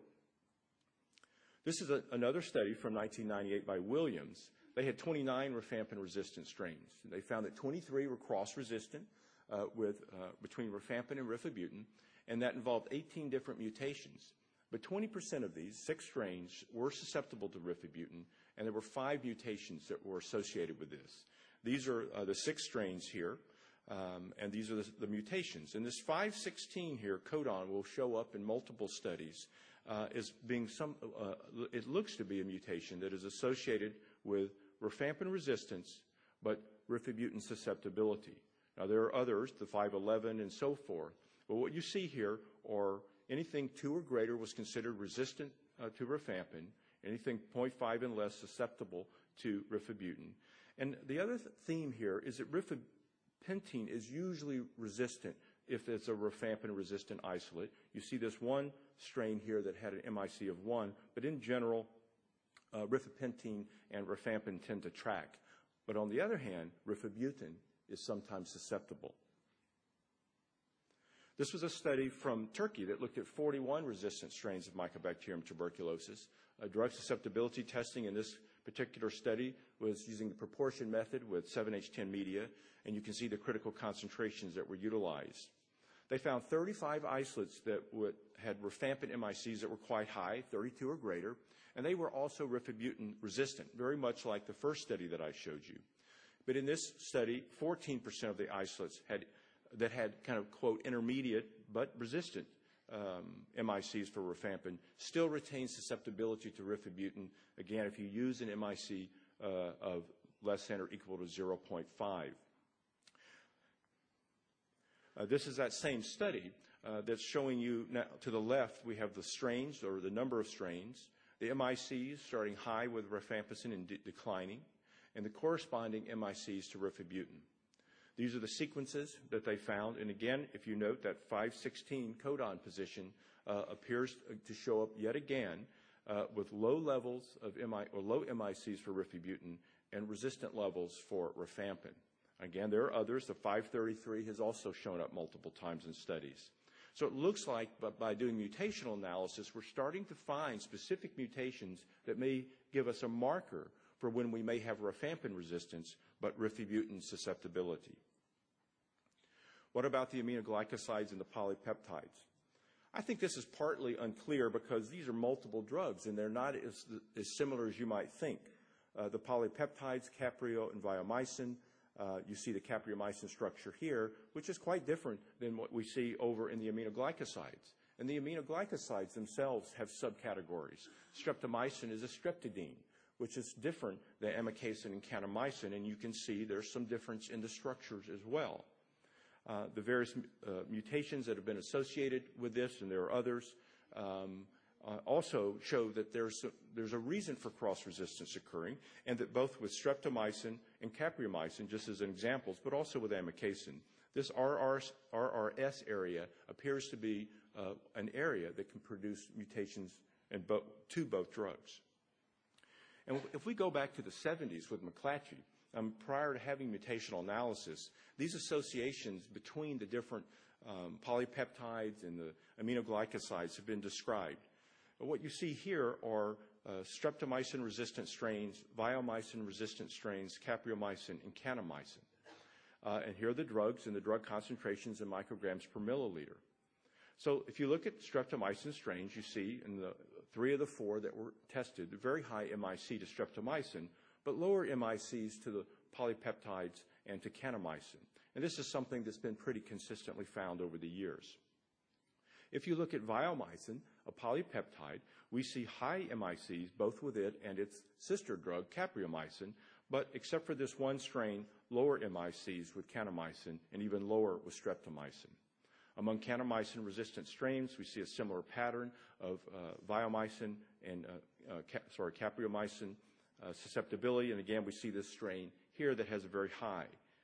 Speaker 5: This is another study from 1998 by Williams. They had 29 rifampin-resistant strains. They found that 23 were cross-resistant between rifampin and rifabutin, and that involved 18 different mutations. But 20% of these, 6 strains, were susceptible to rifabutin, and there were 5 mutations that were associated with this. These are the 6 strains here, and these are the mutations. And this 516 here, codon, will show up in multiple studies as being it looks to be a mutation that is associated with rifampin resistance, but rifabutin susceptibility. Now, there are others, the 511 and so forth. But what you see here are anything 2 or greater was considered resistant to rifampin, anything 0.5 and less susceptible to rifabutin. And the other theme here is that rifapentine is usually resistant if it's a rifampin-resistant isolate. You see this one strain here that had an MIC of 1, but in general, rifapentine and rifampin tend to track. But on the other hand, rifabutin is sometimes susceptible. This was a study from Turkey that looked at 41 resistant strains of Mycobacterium tuberculosis. Drug susceptibility testing in this particular study was using the proportion method with 7H10 media, and you can see the critical concentrations that were utilized. They found 35 isolates that had rifampin MICs that were quite high, 32 or greater, and they were also rifabutin resistant, very much like the first study that I showed you. But in this study, 14% of the isolates that had kind of, quote, intermediate but resistant MICs for rifampin still retain susceptibility to rifabutin, again, if you use an MIC of less than or equal to 0.5. This is that same study that's showing you, now, to the left, we have the strains, or the number of strains, the MICs starting high with rifampicin and declining, and the corresponding MICs to rifabutin. These are the sequences that they found, and again, if you note that 516 codon position appears to show up yet again with low levels of low MICs for rifabutin and resistant levels for rifampin. Again, there are others. The 533 has also shown up multiple times in studies. So it looks like by doing mutational analysis, we're starting to find specific mutations that may give us a marker for when we may have rifampin resistance, but rifabutin susceptibility. What about the aminoglycosides and the polypeptides? I think this is partly unclear because these are multiple drugs and they're not as similar as you might think. The polypeptides, caprio and viomycin, you see the capreomycin structure here, which is quite different than what we see over in the aminoglycosides. And the aminoglycosides themselves have subcategories. Streptomycin is a streptidine, which is different than amikacin and kanamycin, and you can see there's some difference in the structures as well. The various mutations that have been associated with this, and there are others, also show that there's a reason for cross-resistance occurring, and that both with streptomycin and capreomycin, just as examples, but also with amikacin, this RRS area appears to be an area that can produce mutations to both drugs. And if we go back to the 70s with McClatchy, prior to having mutational analysis, these associations between the different polypeptides and the aminoglycosides have been described. But what you see here are streptomycin-resistant strains, viomycin-resistant strains, capreomycin, and kanamycin. And here are the drugs and the drug concentrations in micrograms per milliliter. So if you look at streptomycin strains, you see in the 3 of the 4 that were tested, very high MIC to streptomycin, but lower MICs to the polypeptides and to kanamycin. And this is something that's been pretty consistently found over the years. If you look at viomycin, a polypeptide, we see high MICs both with it and its sister drug, capreomycin, but except for this one strain, lower MICs with kanamycin and even lower with streptomycin. Among kanamycin-resistant strains, we see a similar pattern of viomycin and capreomycin susceptibility, and again, we see this strain here that has a very high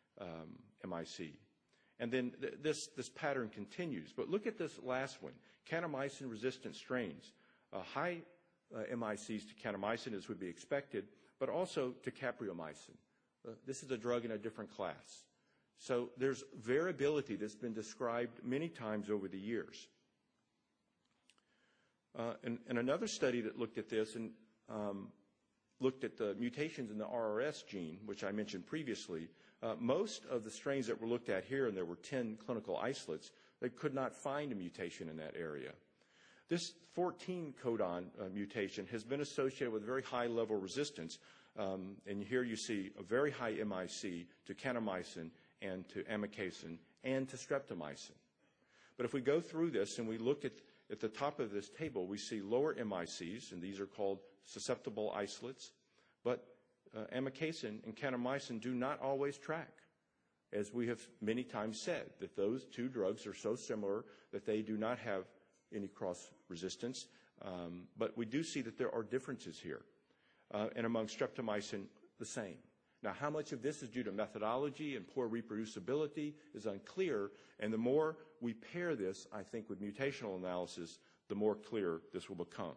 Speaker 5: MIC. And then this pattern continues. But look at this last one, kanamycin-resistant strains. High MICs to kanamycin, as would be expected, but also to capreomycin. This is a drug in a different class. So there's variability that's been described many times over the years. And another study that looked at this, and looked at the mutations in the RRS gene, which I mentioned previously, most of the strains that were looked at here, and there were 10 clinical isolates, they could not find a mutation in that area. This 14 codon mutation has been associated with very high level resistance, and here you see a very high MIC to kanamycin and to amikacin and to streptomycin. But if we go through this and we look at the top of this table, we see lower MICs, and these are called susceptible isolates, but amikacin and kanamycin do not always track, as we have many times said, that those two drugs are so similar that they do not have any cross resistance, but we do see that there are differences here, and among streptomycin, the same. Now, how much of this is due to methodology and poor reproducibility is unclear, and the more we pair this, I think, with mutational analysis, the more clear this will become.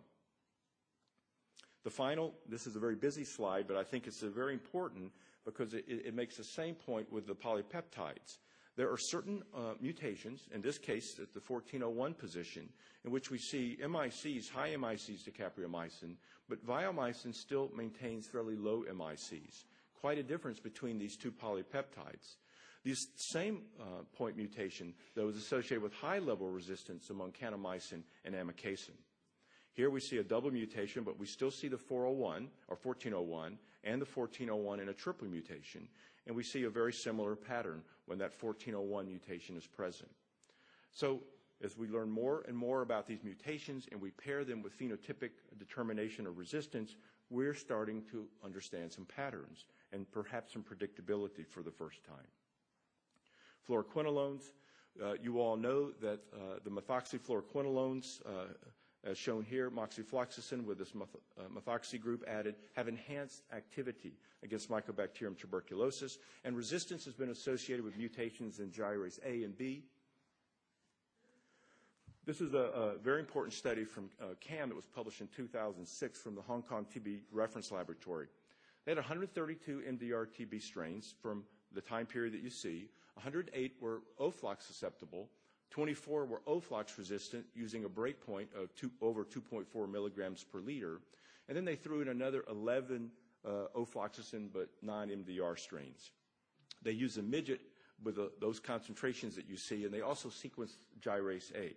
Speaker 5: The final, this is a very busy slide, but I think it's very important because it makes the same point with the polypeptides. There are certain mutations, in this case at the 1401 position, in which we see MICs, high MICs to capreomycin, but viomycin still maintains fairly low MICs. Quite a difference between these two polypeptides. This same point mutation, though, is associated with high-level resistance among kanamycin and amikacin. Here we see a double mutation, but we still see the 401, or 1401, and the 1401 in a triple mutation, and we see a very similar pattern when that 1401 mutation is present. So, as we learn more and more about these mutations and we pair them with phenotypic determination of resistance, we're starting to understand some patterns and perhaps some predictability for the first time. Fluoroquinolones, you all know that the methoxyfluoroquinolones, as shown here, moxifloxacin with this methoxy group added, have enhanced activity against Mycobacterium tuberculosis, and resistance has been associated with mutations in gyrase A and B. This is a very important study from CAM that was published in 2006 from the Hong Kong TB Reference Laboratory. They had 132 MDR TB strains from the time period that you see. 108 were Oflox susceptible. 24 were Oflox resistant using a breakpoint of over 2.4 milligrams per liter. And then they threw in another 11 ofloxacin but non-MDR strains. They used a midget with those concentrations that you see, and they also sequenced gyrase A.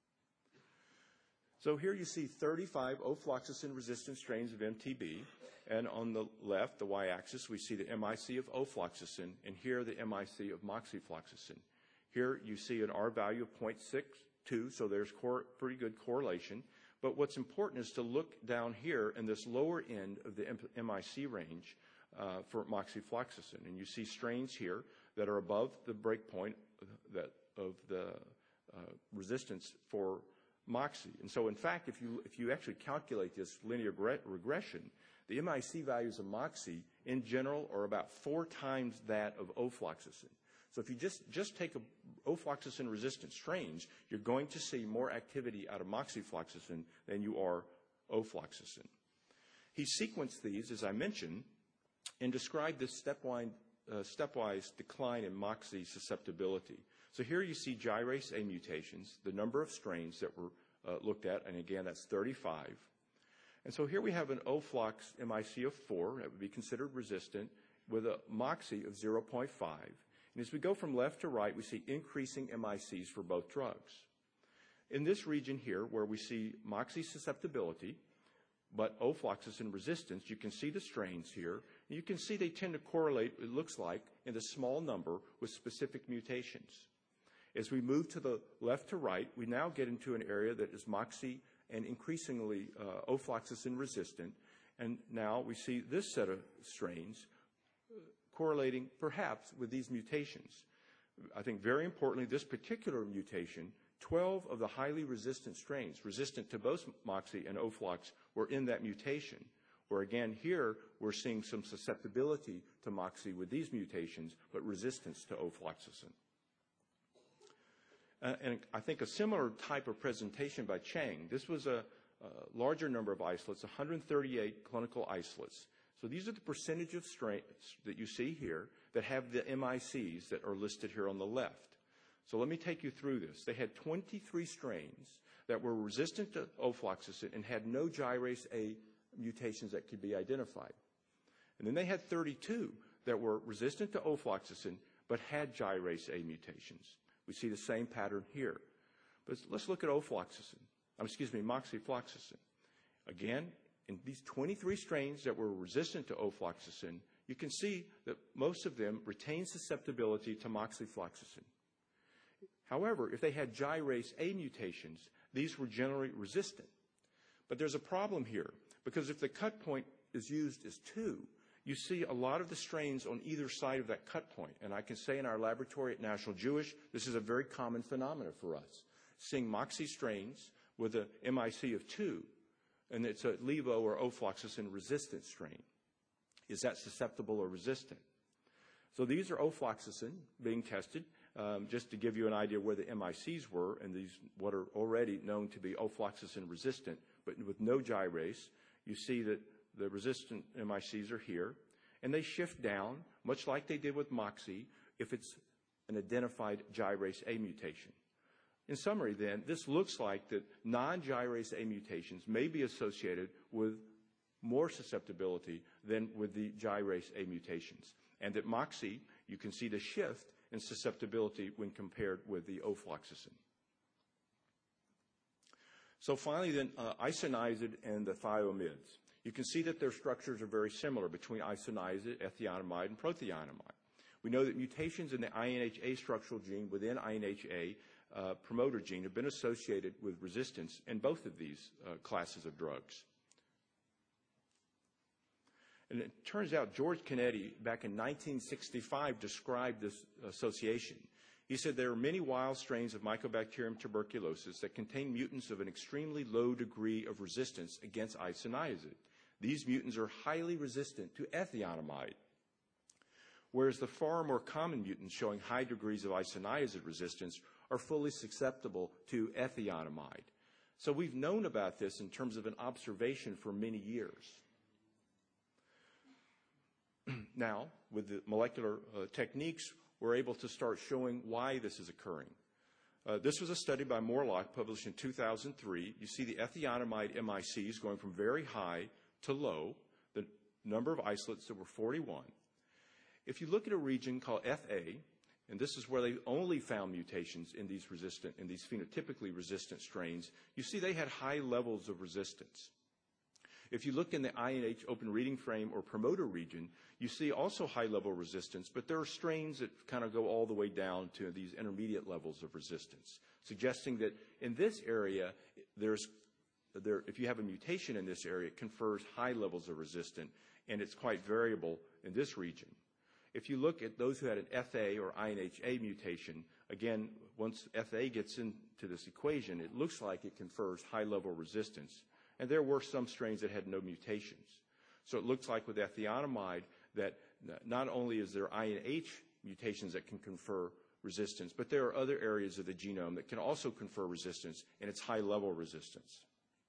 Speaker 5: So here you see 35 ofloxacin-resistant strains of MTB, and on the left, the y-axis, we see the MIC of ofloxacin, and here the MIC of moxifloxacin. Here you see an R value of 0.62, so there's pretty good correlation. But what's important is to look down here in this lower end of the MIC range for moxifloxacin, and you see strains here that are above the breakpoint of the resistance for Moxi. And so, in fact, if you actually calculate this linear regression, the MIC values of Moxi, in general, are about 4 times that of ofloxacin. So if you just take ofloxacin-resistant strains, you're going to see more activity out of moxifloxacin than you are ofloxacin. He sequenced these, as I mentioned, and described this stepwise decline in Moxi susceptibility. So here you see gyrase A mutations, the number of strains that were looked at, and again, that's 35. And so here we have an Oflox MIC of 4, that would be considered resistant, with a Moxi of 0.5. And as we go from left to right, we see increasing MICs for both drugs. In this region here, where we see Moxi susceptibility, but ofloxacin resistance, you can see the strains here. And you can see they tend to correlate, it looks like, in a small number with specific mutations. As we move to the left to right, we now get into an area that is Moxi and increasingly ofloxacin resistant. And now we see this set of strains correlating perhaps with these mutations. I think very importantly, this particular mutation, 12 of the highly resistant strains, resistant to both Moxi and Oflox, were in that mutation, where again here we're seeing some susceptibility to Moxi with these mutations, but resistance to ofloxacin. And I think a similar type of presentation by Chang. This was a larger number of isolates, 138 clinical isolates. So these are the percentage of strains that you see here that have the MICs that are listed here on the left. So let me take you through this. They had 23 strains that were resistant to ofloxacin and had no gyrase A mutations that could be identified. And then they had 32 that were resistant to ofloxacin but had gyrase A mutations. We see the same pattern here. But let's look at moxifloxacin. Again, in these 23 strains that were resistant to ofloxacin, you can see that most of them retain susceptibility to moxifloxacin. However, if they had gyrase A mutations, these were generally resistant. But there's a problem here, because if the cut point is used as 2, you see a lot of the strains on either side of that cut point. And I can say in our laboratory at National Jewish, this is a very common phenomenon for us, seeing moxi strains with a MIC of 2, and it's a levo or ofloxacin resistant strain. Is that susceptible or resistant? So these are ofloxacin being tested, just to give you an idea where the MICs were, and these what are already known to be ofloxacin resistant, but with no gyrase. You see that the resistant MICs are here, and they shift down, much like they did with moxi, if it's an identified gyrase A mutation. In summary, then, this looks like that non-gyrase A mutations may be associated with more susceptibility than with the gyrase A mutations, and that moxi, you can see the shift in susceptibility when compared with the ofloxacin. So finally, then, isoniazid and the thioamides. You can see that their structures are very similar between isoniazid, ethionamide, and prothionamide. We know that mutations in the INHA structural gene within INHA promoter gene have been associated with resistance in both of these classes of drugs. And it turns out George Kennedy, back in 1965, described this association. He said there are many wild strains of Mycobacterium tuberculosis that contain mutants of an extremely low degree of resistance against isoniazid. These mutants are highly resistant to ethionamide, whereas the far more common mutants showing high degrees of isoniazid resistance are fully susceptible to ethionamide. So we've known about this in terms of an observation for many years. Now, with the molecular techniques, we're able to start showing why this is occurring. This was a study by Morlock published in 2003. You see the ethionamide MICs going from very high to low, the number of isolates that were 41. If you look at a region called FA, and this is where they only found mutations in these phenotypically resistant strains, you see they had high levels of resistance. If you look in the INH open reading frame or promoter region, you see also high-level resistance, but there are strains that kind of go all the way down to these intermediate levels of resistance, suggesting that in this area, if you have a mutation in this area, it confers high levels of resistance, and it's quite variable in this region. If you look at those who had an FA or INHA mutation, again, once FA gets into this equation, it looks like it confers high-level resistance. And there were some strains that had no mutations. So it looks like with ethionamide that not only is there INH mutations that can confer resistance, but there are other areas of the genome that can also confer resistance, and it's high-level resistance.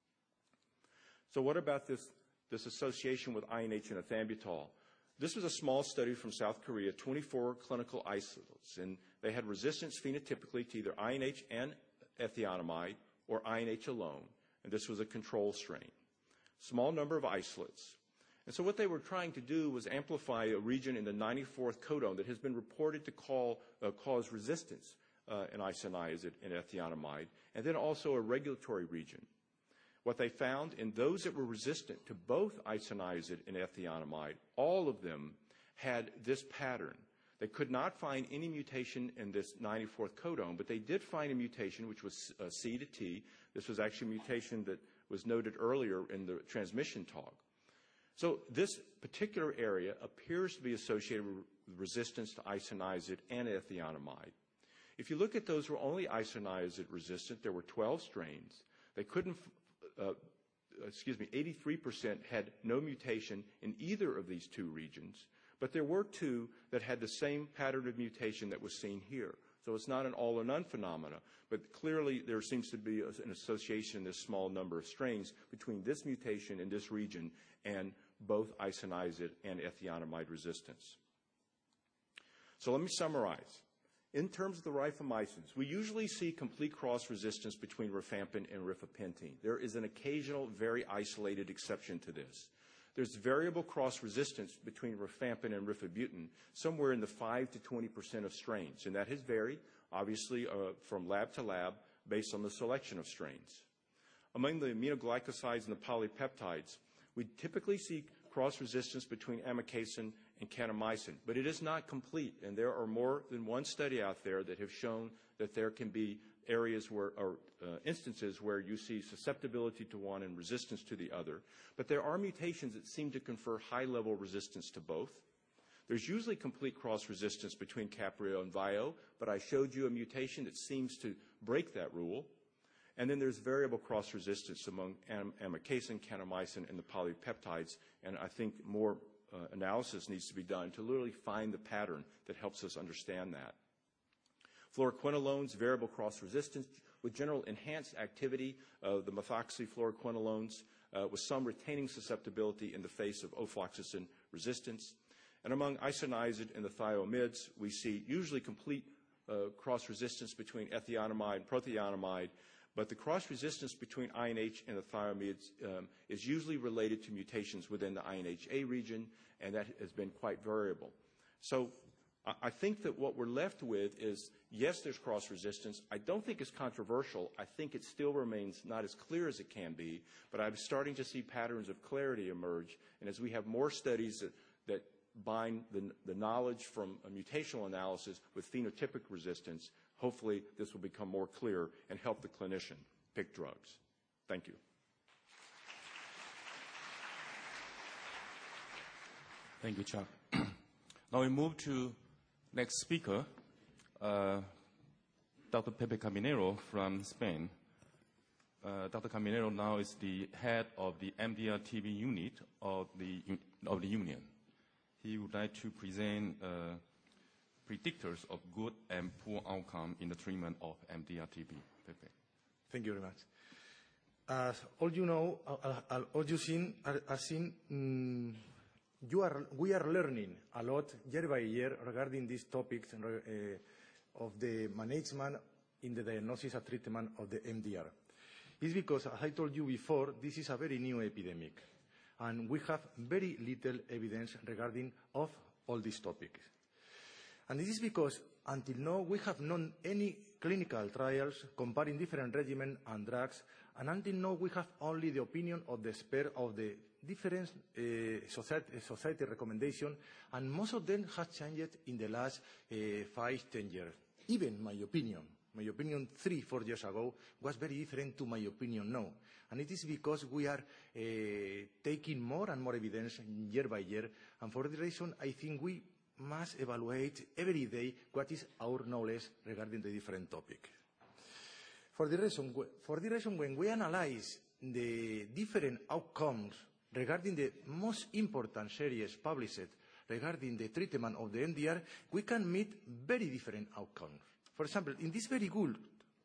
Speaker 5: So what about this association with INH and ethambutol? This was a small study from South Korea, 24 clinical isolates, and they had resistance phenotypically to either INH and ethionamide or INH alone, and this was a control strain. Small number of isolates. And so what they were trying to do was amplify a region in the 94th codon that has been reported to cause resistance in isoniazid and ethionamide, and then also a regulatory region. What they found in those that were resistant to both isoniazid and ethionamide, all of them had this pattern. They could not find any mutation in this 94th codon, but they did find a mutation which was C to T. This was actually a mutation that was noted earlier in the transmission talk. So this particular area appears to be associated with resistance to isoniazid and ethionamide. If you look at those who were only isoniazid resistant, there were 12 strains. They couldn't 83% had no mutation in either of these two regions, but there were 2 that had the same pattern of mutation that was seen here. So it's not an all or none phenomena, but clearly there seems to be an association in this small number of strains between this mutation in this region and both isoniazid and ethionamide resistance. So let me summarize. In terms of the rifamycins, we usually see complete cross-resistance between rifampin and rifapentine. There is an occasional, very isolated exception to this. There's variable cross-resistance between rifampin and rifabutin, somewhere in the 5 to 20% of strains, and that has varied, obviously, from lab to lab based on the selection of strains. Among the aminoglycosides and the polypeptides, we typically see cross-resistance between amikacin and kanamycin, but it is not complete, and there are more than one study out there that have shown that there can be areas where, or instances where you see susceptibility to one and resistance to the other, but there are mutations that seem to confer high-level resistance to both. There's usually complete cross-resistance between Caprio and Vio, but I showed you a mutation that seems to break that rule. And then there's variable cross-resistance among amikacin, kanamycin, and the polypeptides, and I think more analysis needs to be done to literally find the pattern that helps us understand that. Fluoroquinolones, variable cross-resistance with general enhanced activity of the methoxyfluoroquinolones with some retaining susceptibility in the face of ofloxacin resistance. And among isoniazid and the thiamides, we see usually complete cross-resistance between ethionamide and prothionamide, but the cross-resistance between INH and the thiamides is usually related to mutations within the INHA region, and that has been quite variable. So I think that what we're left with is, yes, there's cross-resistance. I don't think it's controversial. I think it still remains not as clear as it can be, but I'm starting to see patterns of clarity emerge, and as we have more studies that bind the knowledge from a mutational analysis with phenotypic resistance, hopefully this will become more clear and help the clinician pick drugs. Thank you.
Speaker 4: Thank you, Chuck. Now we move to next speaker, Dr. Pepe Caminero from Spain. Dr. Caminero now is the head of the MDR-TB unit of the union. He would like to present predictors of good and poor outcome in the treatment of MDR-TB. Pepe.
Speaker 1: Thank you very much. As all you know, all you are seeing, we are learning a lot year by year regarding these topics of the management in the diagnosis and treatment of the MDR. It's because, as I told you before, this is a very new epidemic, and we have very little evidence regarding of all these topics. And this is because until now we have known any clinical trials comparing different regimens and drugs, and until now we have only the opinion of the expert of the different society recommendation, and most of them have changed in the last 5-10 years. Even my opinion 3-4 years ago was very different to my opinion now. And it is because we are taking more and more evidence year by year, and for this reason I think we must evaluate every day what is our knowledge regarding the different topic. For the reason, when we analyze the different outcomes regarding the most important series published regarding the treatment of the MDR, we can meet very different outcomes. For example, in these very good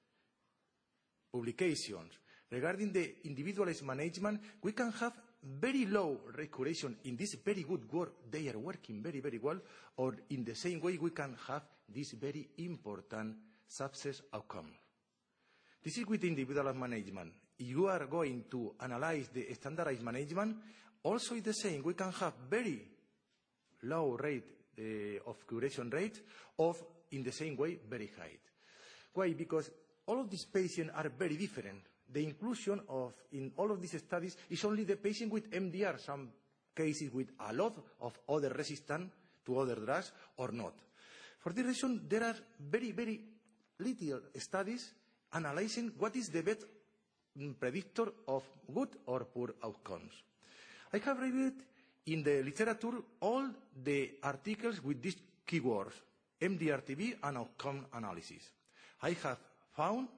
Speaker 1: publications regarding the individualized management, we can have very low recursion in this very good work. They are working very, very well. Or in the same way, we can have this very important success outcome. This is with individualized management. If you are going to analyze the standardized management, also it's the same. We can have very low rate of curation rate, of in the same way, very high. Why? Because all of these patients are very different. The inclusion in all of these studies is only the patient with MDR, some cases with a lot of other resistance to other drugs or not. For this reason, there are very, very little studies analyzing what is the best predictor of good or poor outcomes. I have reviewed in the literature all the articles with these keywords, MDR-TB and outcome analysis. I have found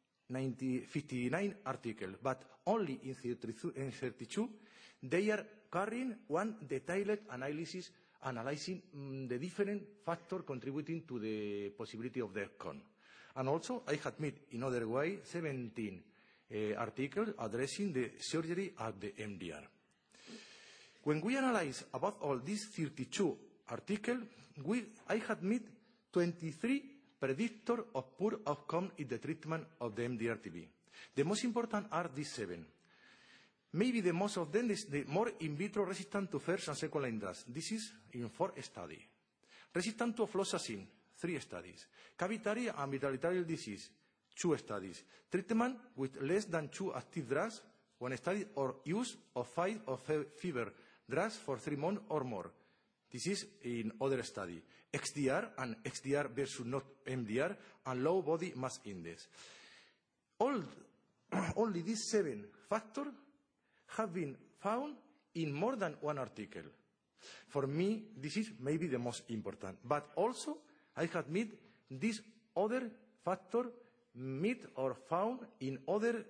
Speaker 1: 59 articles, but only in 32 they are carrying one detailed analysis analyzing the different factors contributing to the possibility of the outcome. And also I have made in other way 17 articles addressing the surgery at the MDR. When we analyze about all these 32 articles, I had made 23 predictor of poor outcome in the treatment of the MDR-TB. The most important are these 7. Maybe the most of them is the more in vitro resistant to first and second line drugs. This is in 4 studies. Resistant to fluoxetine, 3 studies. Cavitary and bilateral disease, 2 studies. Treatment with less than 2 active drugs, 1 study, or use of 5 of fever drugs for 3 months or more. This is in other study. XDR and XDR versus not MDR and low body mass index. Only these 7 factors have been found in more than 1 article. For me, this is maybe the most important. But also, I have met this other factor meet or found in other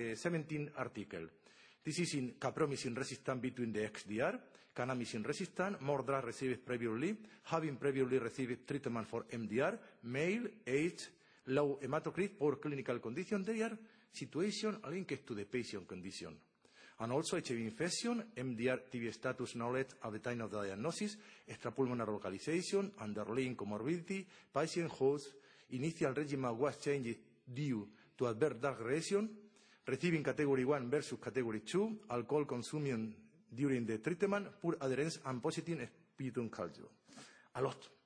Speaker 1: 17 articles. This is in capromycin resistant between the XDR, kanamycin resistant, more drug received previously, having previously received treatment for MDR, male, age, low hematocrit, poor clinical condition. They are situations linked to the patient condition. And also HIV infection, MDR-TB status knowledge at the time of the diagnosis, extrapulmonary localization, underlying comorbidity, patient host, initial regimen was changed due to adverse drug reaction, receiving category 1 versus category 2, alcohol consumption during the treatment, poor adherence, and positive sputum culture. A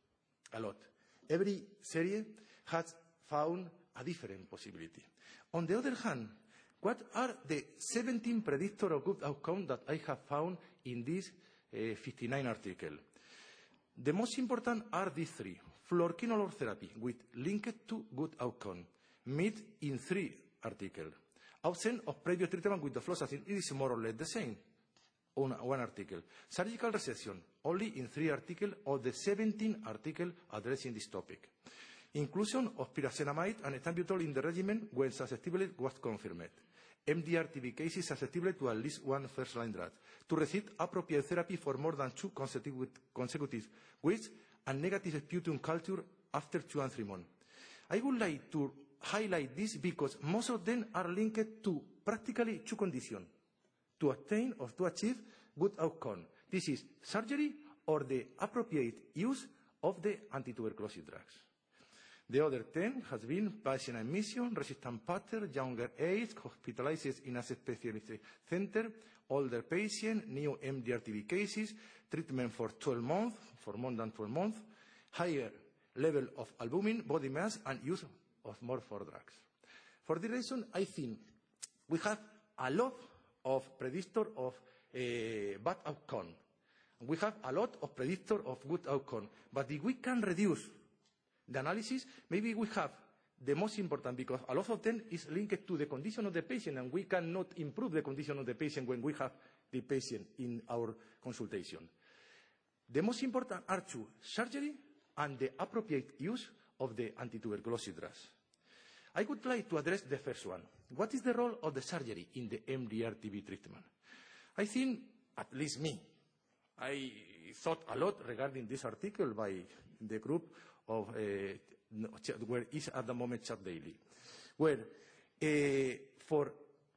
Speaker 1: lot. Every series has found a different possibility. On the other hand, what are the 17 predictors of good outcome that I have found in this 59 article? The most important are these 3. Fluoroquinolone therapy with linked to good outcome, met in 3 articles. Absence of previous treatment with the fluoxetine, it is more or less the same on 1 article. Surgical resection, only in 3 articles of the 17 articles addressing this topic. Inclusion of pyrazinamide and ethambutol in the regimen when susceptibility was confirmed. MDR-TB cases susceptible to at least 1 first-line drug. To receive appropriate therapy for more than 2 consecutive weeks and negative sputum culture after 2 and 3 months. I would like to highlight this because most of them are linked to practically 2 conditions to attain or to achieve good outcome. This is surgery or the appropriate use of the antituberculosis drugs. The other 10 has been patient admission, resistant pattern, younger age, hospitalized in a specialist center, older patient, new MDR-TB cases, treatment for 12 months, for more than 12 months, higher level of albumin, body mass, and use of more for drugs. For this reason, I think we have a lot of predictor of bad outcome. We have a lot of predictor of good outcome. But if we can reduce the analysis, maybe we have the most important, because a lot of them is linked to the condition of the patient, and we cannot improve the condition of the patient when we have the patient in our consultation. The most important are 2, surgery and the appropriate use of the antituberculosis drugs. I would like to address the first one. What is the role of the surgery in the MDR-TB treatment? I think, at least me, I thought a lot regarding this article by the group of where is at the moment Chat Daily, where for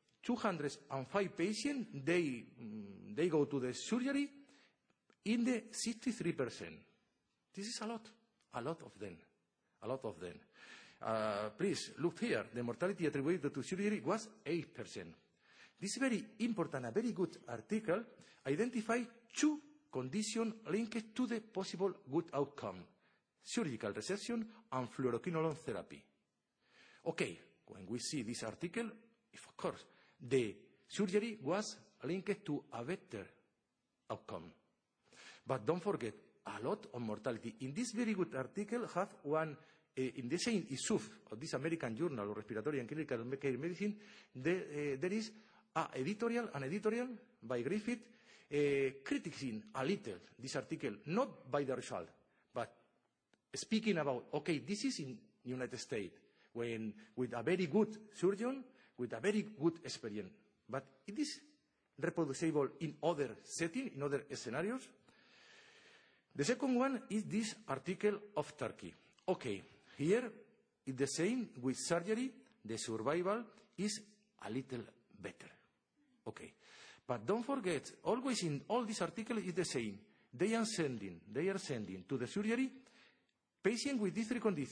Speaker 1: 205 patients, they go to the surgery in the 63%. This is a lot of them. Please look here. The mortality attributed to surgery was 8%. This very important, a very good article, identified 2 conditions linked to the possible good outcome: surgical resection and fluoroquinolone therapy. Okay, when we see this article, of course, the surgery was linked to a better outcome. But don't forget, a lot of mortality. In this very good article, have one, in the same issue of this American Journal of Respiratory and Clinical Care Medicine, there is an editorial by Griffith criticizing a little this article, not by the result, but speaking about, okay, this is in United States, when with a very good surgeon, with a very good experience, but it is reproducible in other settings, in other scenarios. The second one is this article of Turkey. Okay, here it's the same with surgery, the survival is a little better. Okay, but don't forget, always in all these articles is the same. They are sending to the surgery patient with these 3 conditions: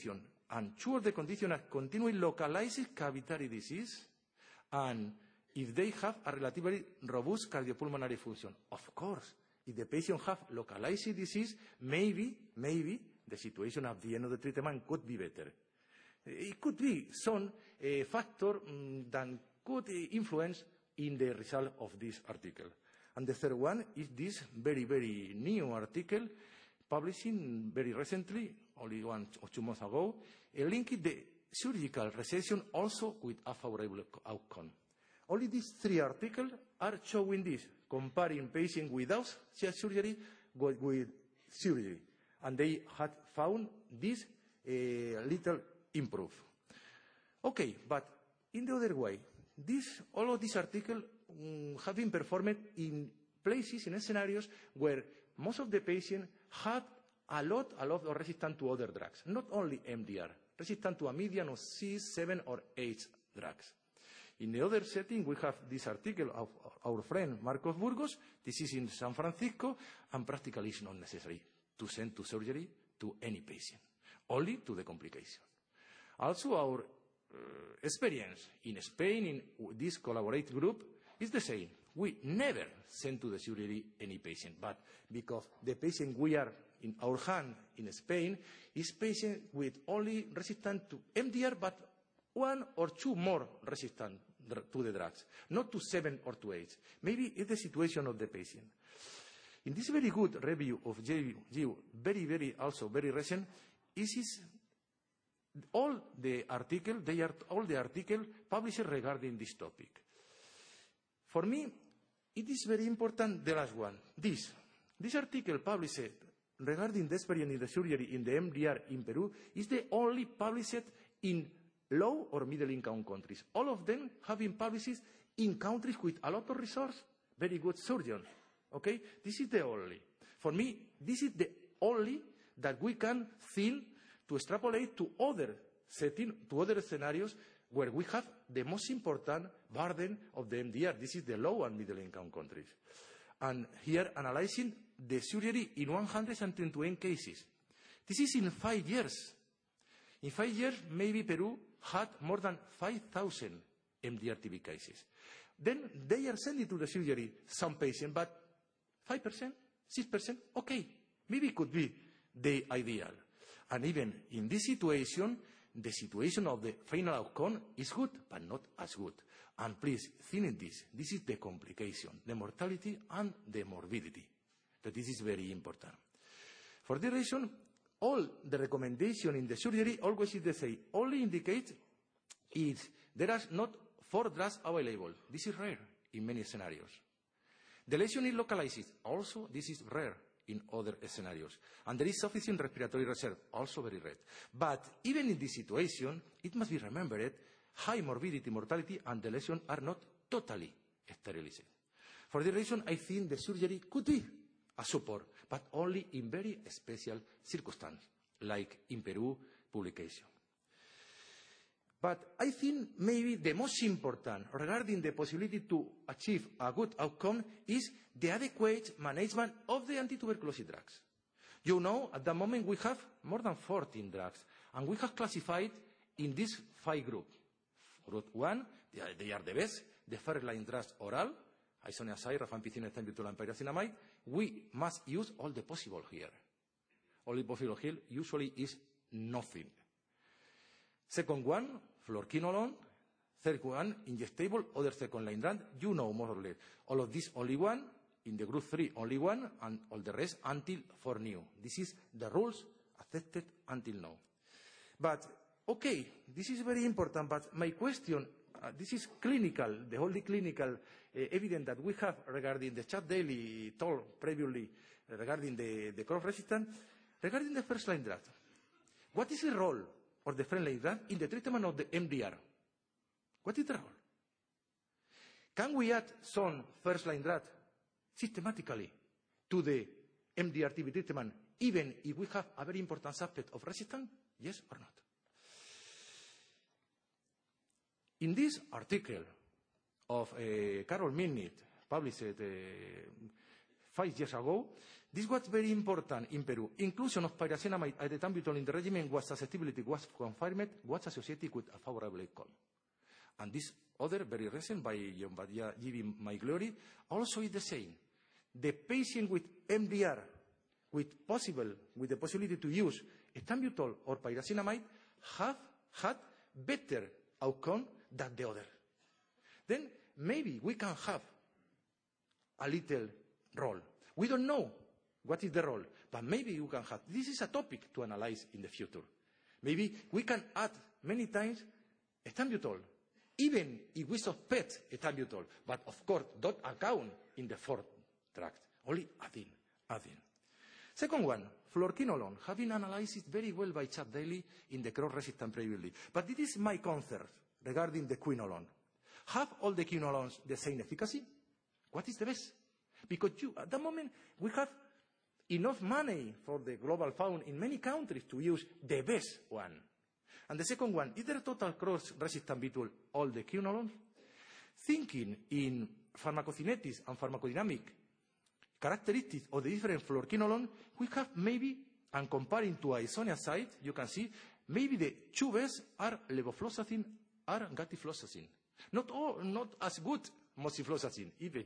Speaker 6: and two of the conditions are continually localized cavitary disease and if they have a relatively robust cardiopulmonary function. Of course, if the patient have localized disease, maybe the situation at the end of the treatment could be better. It could be some factor that could influence in the result of this article. And the third one is this very, very new article publishing very recently, only 1 or 2 months ago, linking the surgical resection also with a favorable outcome. Only these 3 articles are showing this, comparing patients without surgery with surgery. And they had found this little improve. Okay, but in the other way, all of these articles have been performed in places, in scenarios where most of the patients had a lot of resistance to other drugs, not only MDR, resistant to a median of 6, 7, or 8 drugs. In the other setting, we have this article of our friend Marcos Burgos. This is in San Francisco, and practically it's not necessary to send to surgery to any patient, only to the complication. Also, our experience in Spain in this collaborate group is the same. We never send to the surgery any patient, but because the patient we are in our hand in Spain is patient with only resistant to MDR, but 1 or 2 more resistant to the drugs, not to 7 or to 8. Maybe it's the situation of the patient. In this very good review of JU, very recent, is all the articles published regarding this topic. For me, it is very important, the last one. This article published regarding the experience in the surgery in the MDR in Peru is the only published in low or middle income countries. All of them have been published in countries with a lot of resources, very good surgeons. Okay? This is the only. For me, this is the only that we can think to extrapolate to other settings, to other scenarios where we have the most important burden of the MDR. This is the low and middle income countries. And here analyzing the surgery in 128 cases. This is in 5 years. In 5 years, maybe Peru had more than 5,000 MDR-TB cases. Then they are sending to the surgery some patients, but 5%, 6%, okay, maybe it could be the ideal. And even in this situation, the situation of the final outcome is good, but not as good. And please, think in this is the complication, the mortality and the morbidity. That this is very important. For this reason, all the recommendation in the surgery always is the same. Only indicate if there are not 4 drugs available. This is rare in many scenarios. The lesion is localized. Also, this is rare in other scenarios. And there is sufficient respiratory reserve, also very rare. But even in this situation, it must be remembered, high morbidity, mortality, and the lesions are not totally sterilized. For this reason, I think the surgery could be a support, but only in very special circumstances, like in Peru publication. But I think maybe the most important regarding the possibility to achieve a good outcome is the adequate management of the anti-tuberculosis drugs. You know, at the moment we have more than 14 drugs, and we have classified in these 5 groups. Group 1, they are the best, the first-line drugs oral, isoniazid, rifampicin, ethambutol, and pyrazinamide. We must use all the possible here. All the possible here usually is nothing. Second one, fluoroquinolone. Third one, injectable, other second-line drug. You know more or less. All of this only one. In the group 3, only one. And all the rest until for new. This is the rules accepted until now. But, okay, this is very important. But my question, this is clinical, the only clinical evidence that we have regarding the Chad Daly told previously regarding the cross resistance, regarding the first-line drug. What is the role of the first-line drug in the treatment of the MDR? What is the role? Can we add some first-line drug systematically to the MDR-TB treatment, even if we have a very important aspect of resistance? Yes or not? In this article of Carol Mitnick, published 5 years ago, This was very important in Peru. Inclusion of pyrazinamide at the ethambutol in the regimen was susceptibility was confirmed, was associated with a favorable outcome. And this other, very recent, by G.V. Maiglory, also is the same. The patient with MDR, with the possibility to use ethambutol or pyrazinamide, have had better outcome than the other. Then maybe we can have a little role. We don't know what is the role, but maybe we can have. This is a topic to analyze in the future. Maybe we can add many times ethambutol, even if we suspect ethambutol, but of course don't account in the fourth tract, only adding. Second one, fluoroquinolone, have been analyzed very well by Chad Daly in the cross-resistant previously. But this is my concern regarding the quinolone. Have all the quinolones the same efficacy? What is the best? Because at the moment, we have enough money for the global fund in many countries to use the best one. And the second one, is there a total cross-resistant between all the quinolones? Thinking in pharmacokinetics and pharmacodynamic characteristics of the different fluoroquinolone, we have maybe, and comparing to isoniazid, you can see, maybe the two best are levofloxacin or gatifloxacin. Not as good moxifloxacin, even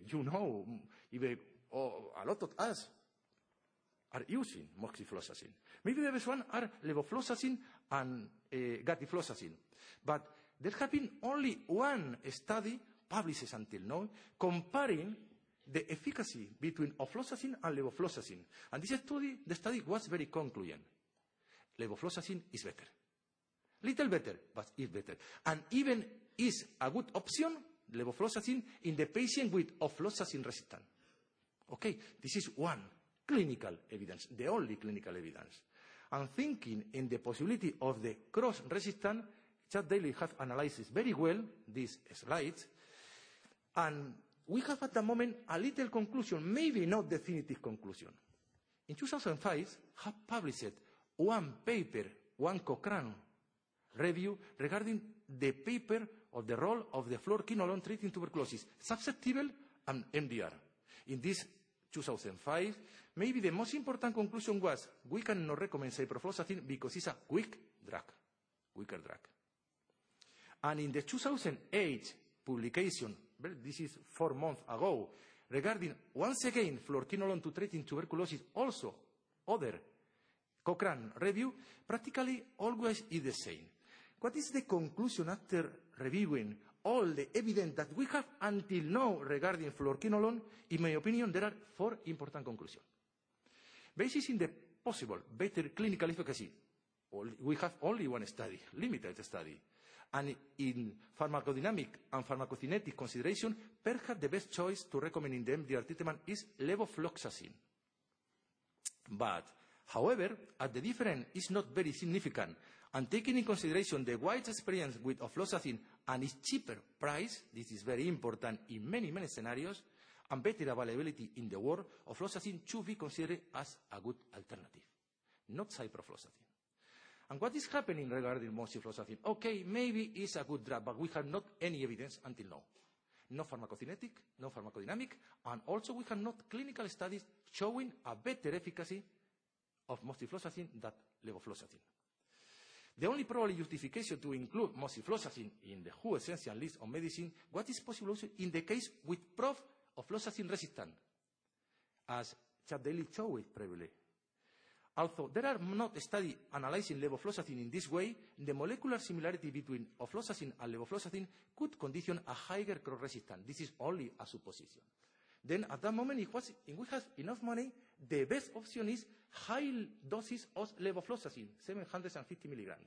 Speaker 6: a lot of us are using moxifloxacin. Maybe the best one are levofloxacin and gatifloxacin. But there have been only one study published until now comparing the efficacy between ofloxacin and levofloxacin. And the study was very conclusive. Levofloxacin is better. Little better, but it's better. And even is a good option, levofloxacin, in the patient with ofloxacin resistant. Okay, this is one clinical evidence, the only clinical evidence. And thinking in the possibility of the cross-resistant, Chad Daly has analyzed very well these slides, and we have at the moment a little conclusion, maybe not definitive conclusion. In 2005, have published one paper, one Cochrane review regarding the paper of the role of the fluoroquinolone treating tuberculosis, susceptible and MDR. In this 2005, maybe the most important conclusion was we cannot recommend ciprofloxacin because it's a weaker drug. And in the 2008 publication, this is 4 months ago, regarding, once again, fluoroquinolone to treating tuberculosis, also other Cochrane review, practically always is the same. What is the conclusion after reviewing all the evidence that we have until now regarding fluoroquinolone? In my opinion, there are 4 important conclusions. Based on the possible better clinical efficacy, we have only one study, limited study. And in pharmacodynamic and pharmacokinetic consideration, perhaps the best choice to recommend in the MDR treatment is levofloxacin. But, however, as the difference is not very significant, and taking in consideration the wide experience with ofloxacin and its cheaper price, this is very important in many, many scenarios, and better availability in the world, ofloxacin should be considered as a good alternative, not ciprofloxacin. And what is happening regarding moxifloxacin? Okay, maybe it's a good drug, but we have not any evidence until now. No pharmacokinetic, no pharmacodynamic, and also we have not clinical studies showing a better efficacy of moxifloxacin than levofloxacin. The only probably justification to include moxifloxacin in the WHO essential list of medicine, what is possible in the case with ofloxacin resistant, as Chad Daly showed previously. Although there are not studies analyzing levofloxacin in this way, the molecular similarity between ofloxacin and levofloxacin could condition a higher cross-resistance. This is only a supposition. Then at that moment, if we have enough money, the best option is high doses of levofloxacin, 750 milligrams.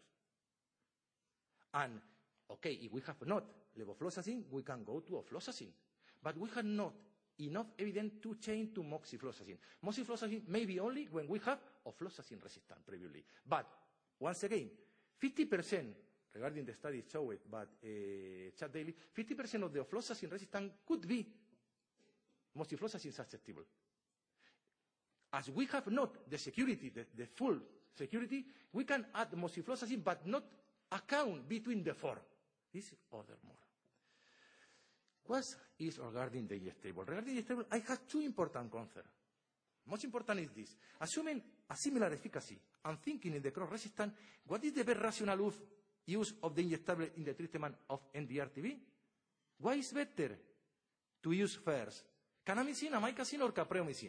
Speaker 6: And, okay, if we have not levofloxacin, we can go to ofloxacin. But we have not enough evidence to change to moxifloxacin. Moxifloxacin maybe only when we have ofloxacin resistant previously. But, once again, 50%, regarding the study showed by Chad Daly, 50% of the ofloxacin resistant could be moxifloxacin susceptible. As we have not the security, the full security, we can add moxifloxacin but not account between the 4. This is other more. What is regarding the injectable? Regarding the injectable, I have 2 important concerns. most important is this. Assuming a similar efficacy and thinking in the cross-resistant, what is the best rational use of the injectable in the treatment of MDR-TB? Why is better to use first kanamycin, amikacin, or capreomycin?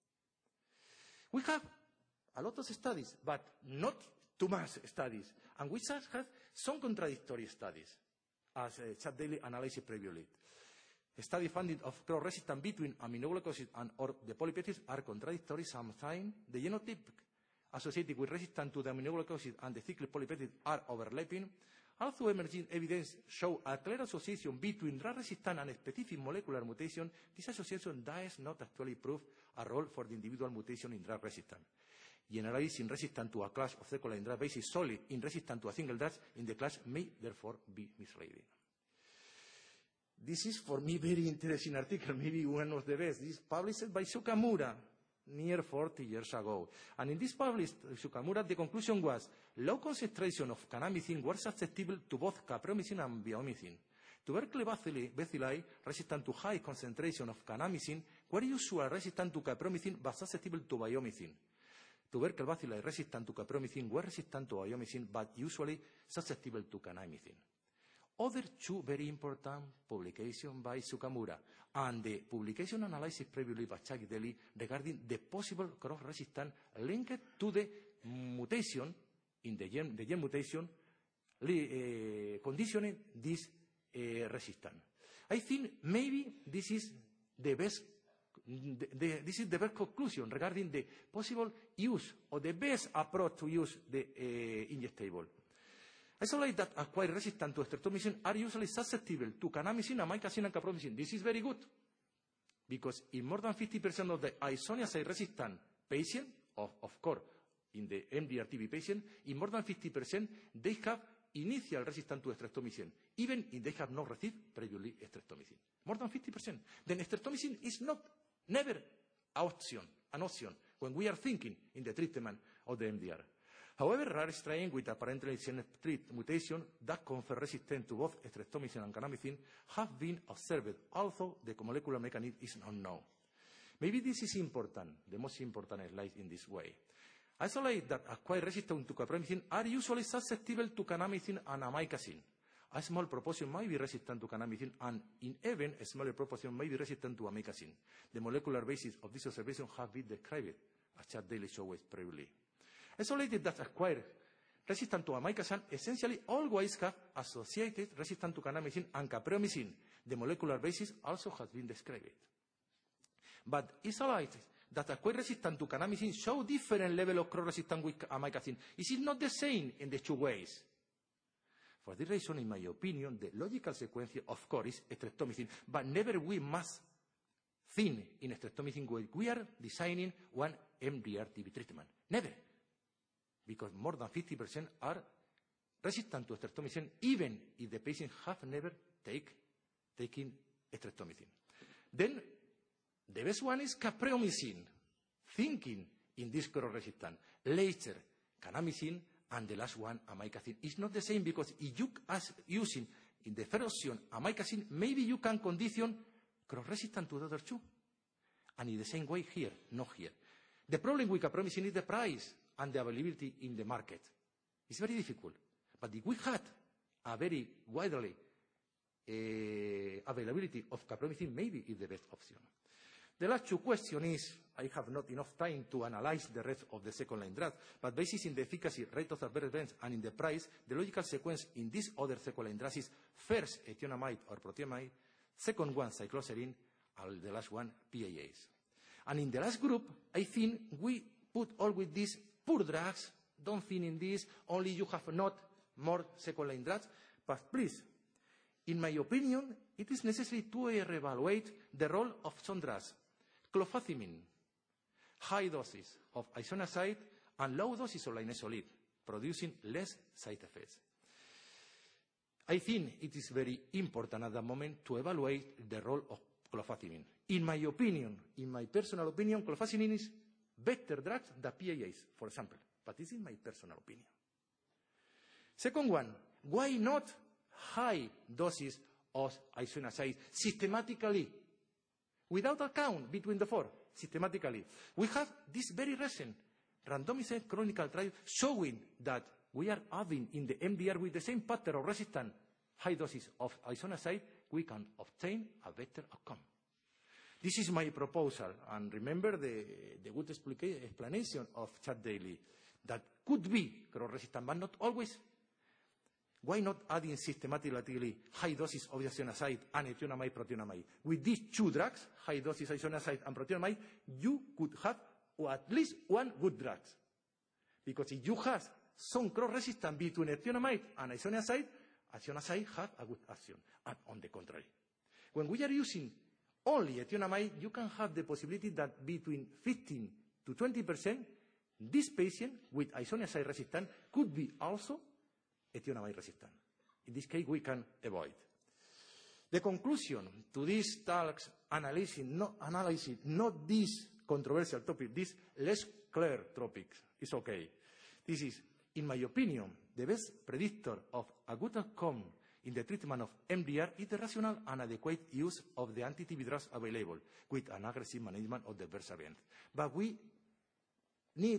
Speaker 6: We have a lot of studies, but not too much studies. And we just have some contradictory studies, as Chad Daly analyzed previously. A study finding of cross-resistance between aminoglycosid and or the polypeptides are contradictory. Sometimes the genotype associated with resistance to the aminoglycosid and the cyclic polypeptide are overlapping. Also, emerging evidence show a clear association between drug resistance and specific molecular mutation. This association does not actually prove a role for the individual mutation in drug resistance. Generalizing resistance to a class of second-line drug based solely in resistance to a single drug in the class may therefore be misleading. This is, for me, very interesting article, maybe one of the best. This is published by Sukamura near 40 years ago. And in this published Sukamura, the conclusion was low concentration of kanamycin were susceptible to both capreomycin and biomycin. Tubercle bacilli resistant to high concentration of kanamycin were usually resistant to capreomycin but susceptible to biomycin. Tubercle bacilli resistant to capreomycin were resistant to biomycin but usually susceptible to kanamycin. Other two very important publications by Sukamura and the publication analysis previously by Chad Daly regarding the possible cross-resistance linked to the mutation in the gene mutation conditioning this resistance. I think maybe this is the best conclusion regarding the possible use or the best approach to use the injectable. Isolates that acquire resistance to streptomycin are usually susceptible to kanamycin, amikacin, and capreomycin. This is very good because in more than 50% of the isoniazid resistant patients, of course, in the MDR-TB patient, in more than 50%, they have initial resistance to streptomycin, even if they have not received previously streptomycin. More than 50%. Then streptomycin is never an option when we are thinking in the treatment of the MDR. However, rare strains with apparently genetic mutation that confer resistance to both streptomycin and kanamycin have been observed, although the molecular mechanism is unknown. Maybe this is important, the most important slide in this way. Isolates that acquire resistance to capreomycin are usually susceptible to kanamycin and amikacin. A small proportion might be resistant to kanamycin, and in even a smaller proportion may be resistant to amikacin. The molecular basis of this observation has been described, as Chad Daly showed previously. Isolated that acquire resistant to amikacin essentially always have associated resistant to kanamycin and capreomycin. The molecular basis also has been described. But isolated that acquire resistant to kanamycin show different level of cross-resistance with amikacin. Is it not the same in the two ways? For this reason, in my opinion, the logical sequence, of course, is streptomycin, but never we must think in streptomycin when we are designing one MDR-TB treatment. Never. Because more than 50% are resistant to streptomycin, even if the patient have never taken streptomycin. Then, the best one is capreomycin, thinking in this cross-resistance. Later, kanamycin, and the last one, amikacin. It's not the same because if you are using in the first option amikacin, maybe you can condition cross-resistant to the other two. And in the same way here, not here. The problem with capreomycin is the price and the availability in the market. It's very difficult. But if we had a very widely availability of capreomycin, maybe it's the best option. The last two questions is, I have not enough time to analyze the rest of the second-line drugs, but based on the efficacy, rate of adverse events, and in the price, the logical sequence in this other second-line drugs is first ethionamide or proteamide, second one cycloserine, and the last one PAAs. And in the last group, I think we put all with these poor drugs, don't think in this, only you have not more second-line drugs, but please, in my opinion, it is necessary to reevaluate the role of some drugs. Clofazimine, high doses of isoniazid and low doses of linezolid, producing less side effects. I think it is very important at the moment to evaluate the role of clofazimine. In my opinion, in my personal opinion, clofazimine is better drug than PAAs, for example. But this is my personal opinion. Second one, why not high doses of isoniazid systematically, without a count between the four? systematically. We have this very recent randomized clinical trial showing that we are adding in the MDR with the same pattern of resistant high doses of isoniazid, we can obtain a better outcome. This is my proposal, and remember the good explanation of Chad Daly, that could be cross-resistant, but not always. Why not adding systematically high doses of isoniazid and ethionamide, protonamide? With these two drugs, high doses isoniazid and protonamide, you could have at least one good drug. Because if you have some cross-resistance between ethionamide and isoniazid, isoniazid have a good action. And on the contrary, when we are using only ethionamide, you can have the possibility that between 15 to 20%, this patient with isoniazid resistant could be also ethionamide resistant. In this case, we can avoid. The conclusion to this talk's analysis, not this controversial topic, this less clear topic, is okay. This is, in my opinion, the best predictor of a good outcome in the treatment of MDR is the rational and adequate use of the anti-TB drugs available with an aggressive management of the adverse event. But we need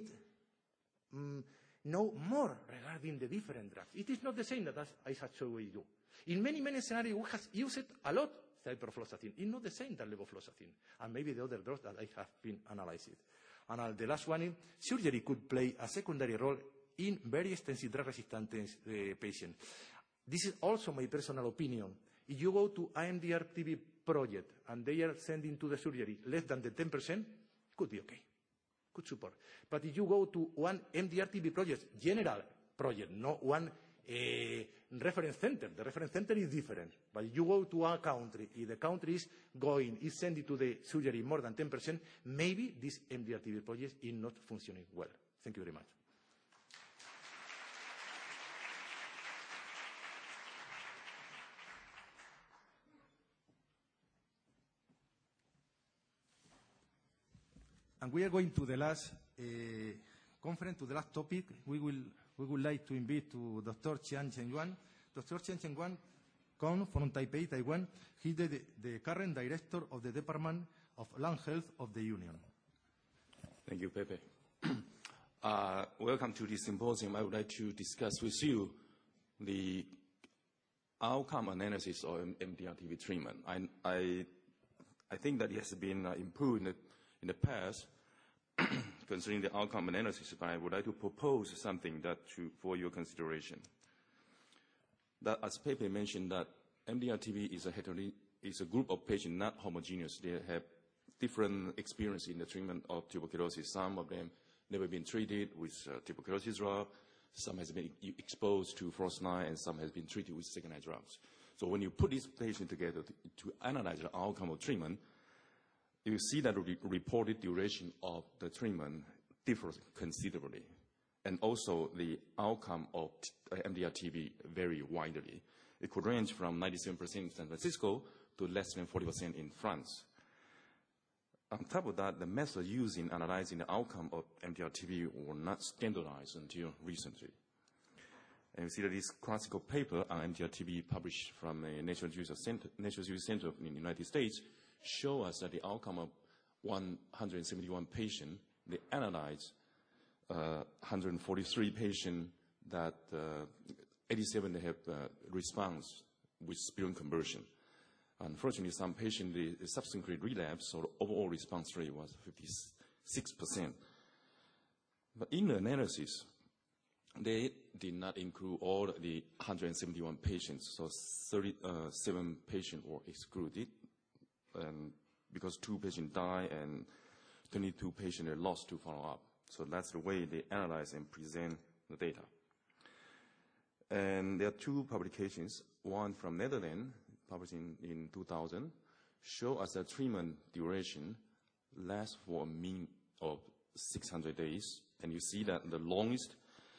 Speaker 6: know more regarding the different drugs. It is not the same that I have shown you. In many scenarios, we have used a lot ciprofloxacin. It's not the same than levofloxacin, and maybe the other drugs that I have been analyzed. And the last one, surgery could play a secondary role in very extensive drug-resistant patients. This is also my personal opinion. If you go to IMDR TB project and they are sending to the surgery less than the 10%, could be okay. Could support. But if you go to one MDR TB project, general project, not one reference center, the reference center is different. But if you go to a country, if the country is sending to the surgery more than 10%, maybe this MDR TB project is not functioning well. Thank you very much.
Speaker 1: And we are going to the last conference, to the last topic. We would like to invite to Dr. Qian Chenyuan. Dr. Qian Chenyuan comes from Taipei, Taiwan. He is the current director of the Department of Lung Health of the Union.
Speaker 4: Thank you, Pepe. Welcome to this symposium. I would like to discuss with you the outcome analysis of MDR-TB treatment. I think that it has been improved in the past concerning the outcome analysis, but I would like to propose something for your consideration. That, as Pepe mentioned, that MDR-TB is a group of patients not homogeneous. They have different experience in the treatment of tuberculosis. Some of them never been treated with tuberculosis drug. Some has been exposed to first-line, and some has been treated with second-line drugs. So when you put these patients together to analyze the outcome of treatment, you see that the reported duration of the treatment differs considerably. And also the outcome of MDR-TB vary widely. It could range from 97% in San Francisco to less than 40% in France. On top of that, the method used in analyzing the outcome of MDR-TB were not standardized until recently. And you see that this classical paper on MDR-TB published from the National Jewish Center in the United States show us that the outcome of 171 patients, they analyzed 143 patients that 87 they have response with sputum conversion. Unfortunately, some patients they subsequently relapsed, so the overall response rate was 56%. But in the analysis, they did not include all the 171 patients, so 37 patients were excluded. Because 2 patients died and 22 patients are lost to follow-up. So that's the way they analyze and present the data. And there are 2 publications, one from Netherlands, published in 2000, show us that treatment duration lasts for a mean of 600 days. And you see that the longest,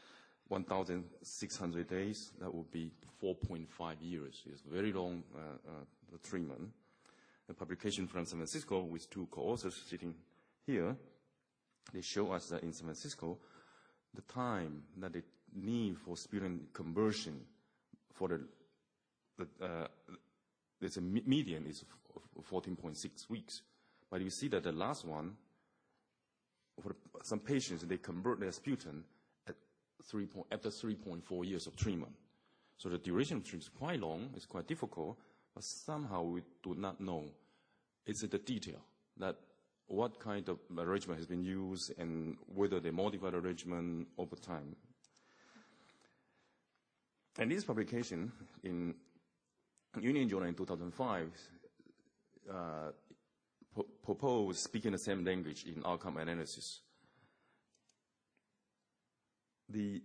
Speaker 4: 1,600 days, that would be 4.5 years. It's very long treatment. A publication from San Francisco with 2 co-authors sitting here, they show us that in San Francisco, the time that they need for sputum conversion for there's a median is 14.6 weeks. But you see that the last one, for some patients, they convert their sputum after 3.4 years of treatment. So the duration of treatment is quite long, it's quite difficult, but somehow we do not know. It's the detail that what kind of regimen has been used and whether they modify the regimen over time. And this publication in Union Journal in 2005 proposed speaking the same language in outcome analysis. In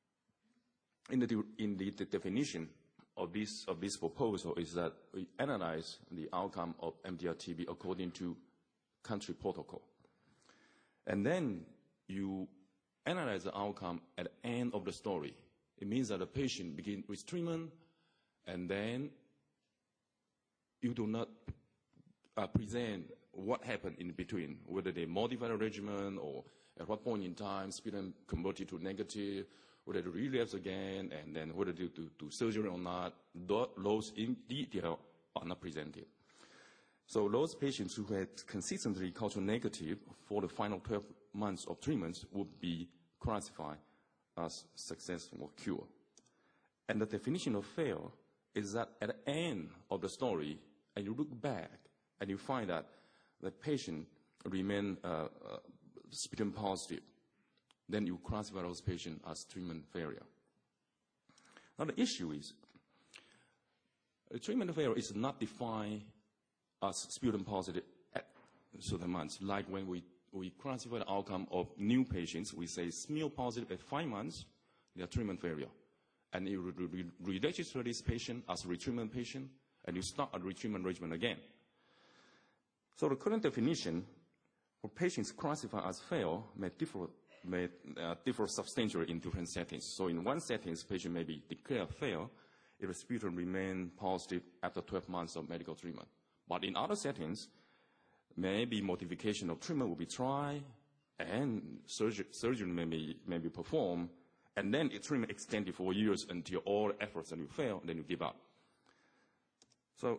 Speaker 4: the definition of this proposal is that we analyze the outcome of MDR-TB according to country protocol. And then you analyze the outcome at the end of the story. It means that the patient begins with treatment, and then you do not present what happened in between, whether they modify the regimen or at what point in time sputum converted to negative, whether they relapse again, and then whether they do surgery or not. Those in detail are not presented. So those patients who had consistently culture negative for the final 12 months of treatments would be classified as successful or cure. And the definition of fail is that at the end of the story, and you look back, and you find that the patient remain sputum positive, then you classify those patients as treatment failure. Now the issue is, treatment failure is not defined as sputum positive at certain months. Like when we classify the outcome of new patients, we say smear positive at 5 months, they are treatment failure. And you re-register this patient as a retreatment patient, and you start a retreatment regimen again. So the current definition for patients classified as fail may differ substantially in different settings. So in one setting, patient may be declared fail if the sputum remain positive after 12 months of medical treatment. But in other settings, maybe modification of treatment will be tried, and surgery may be performed, and then the treatment extended for years until all efforts and you fail, then you give up. So,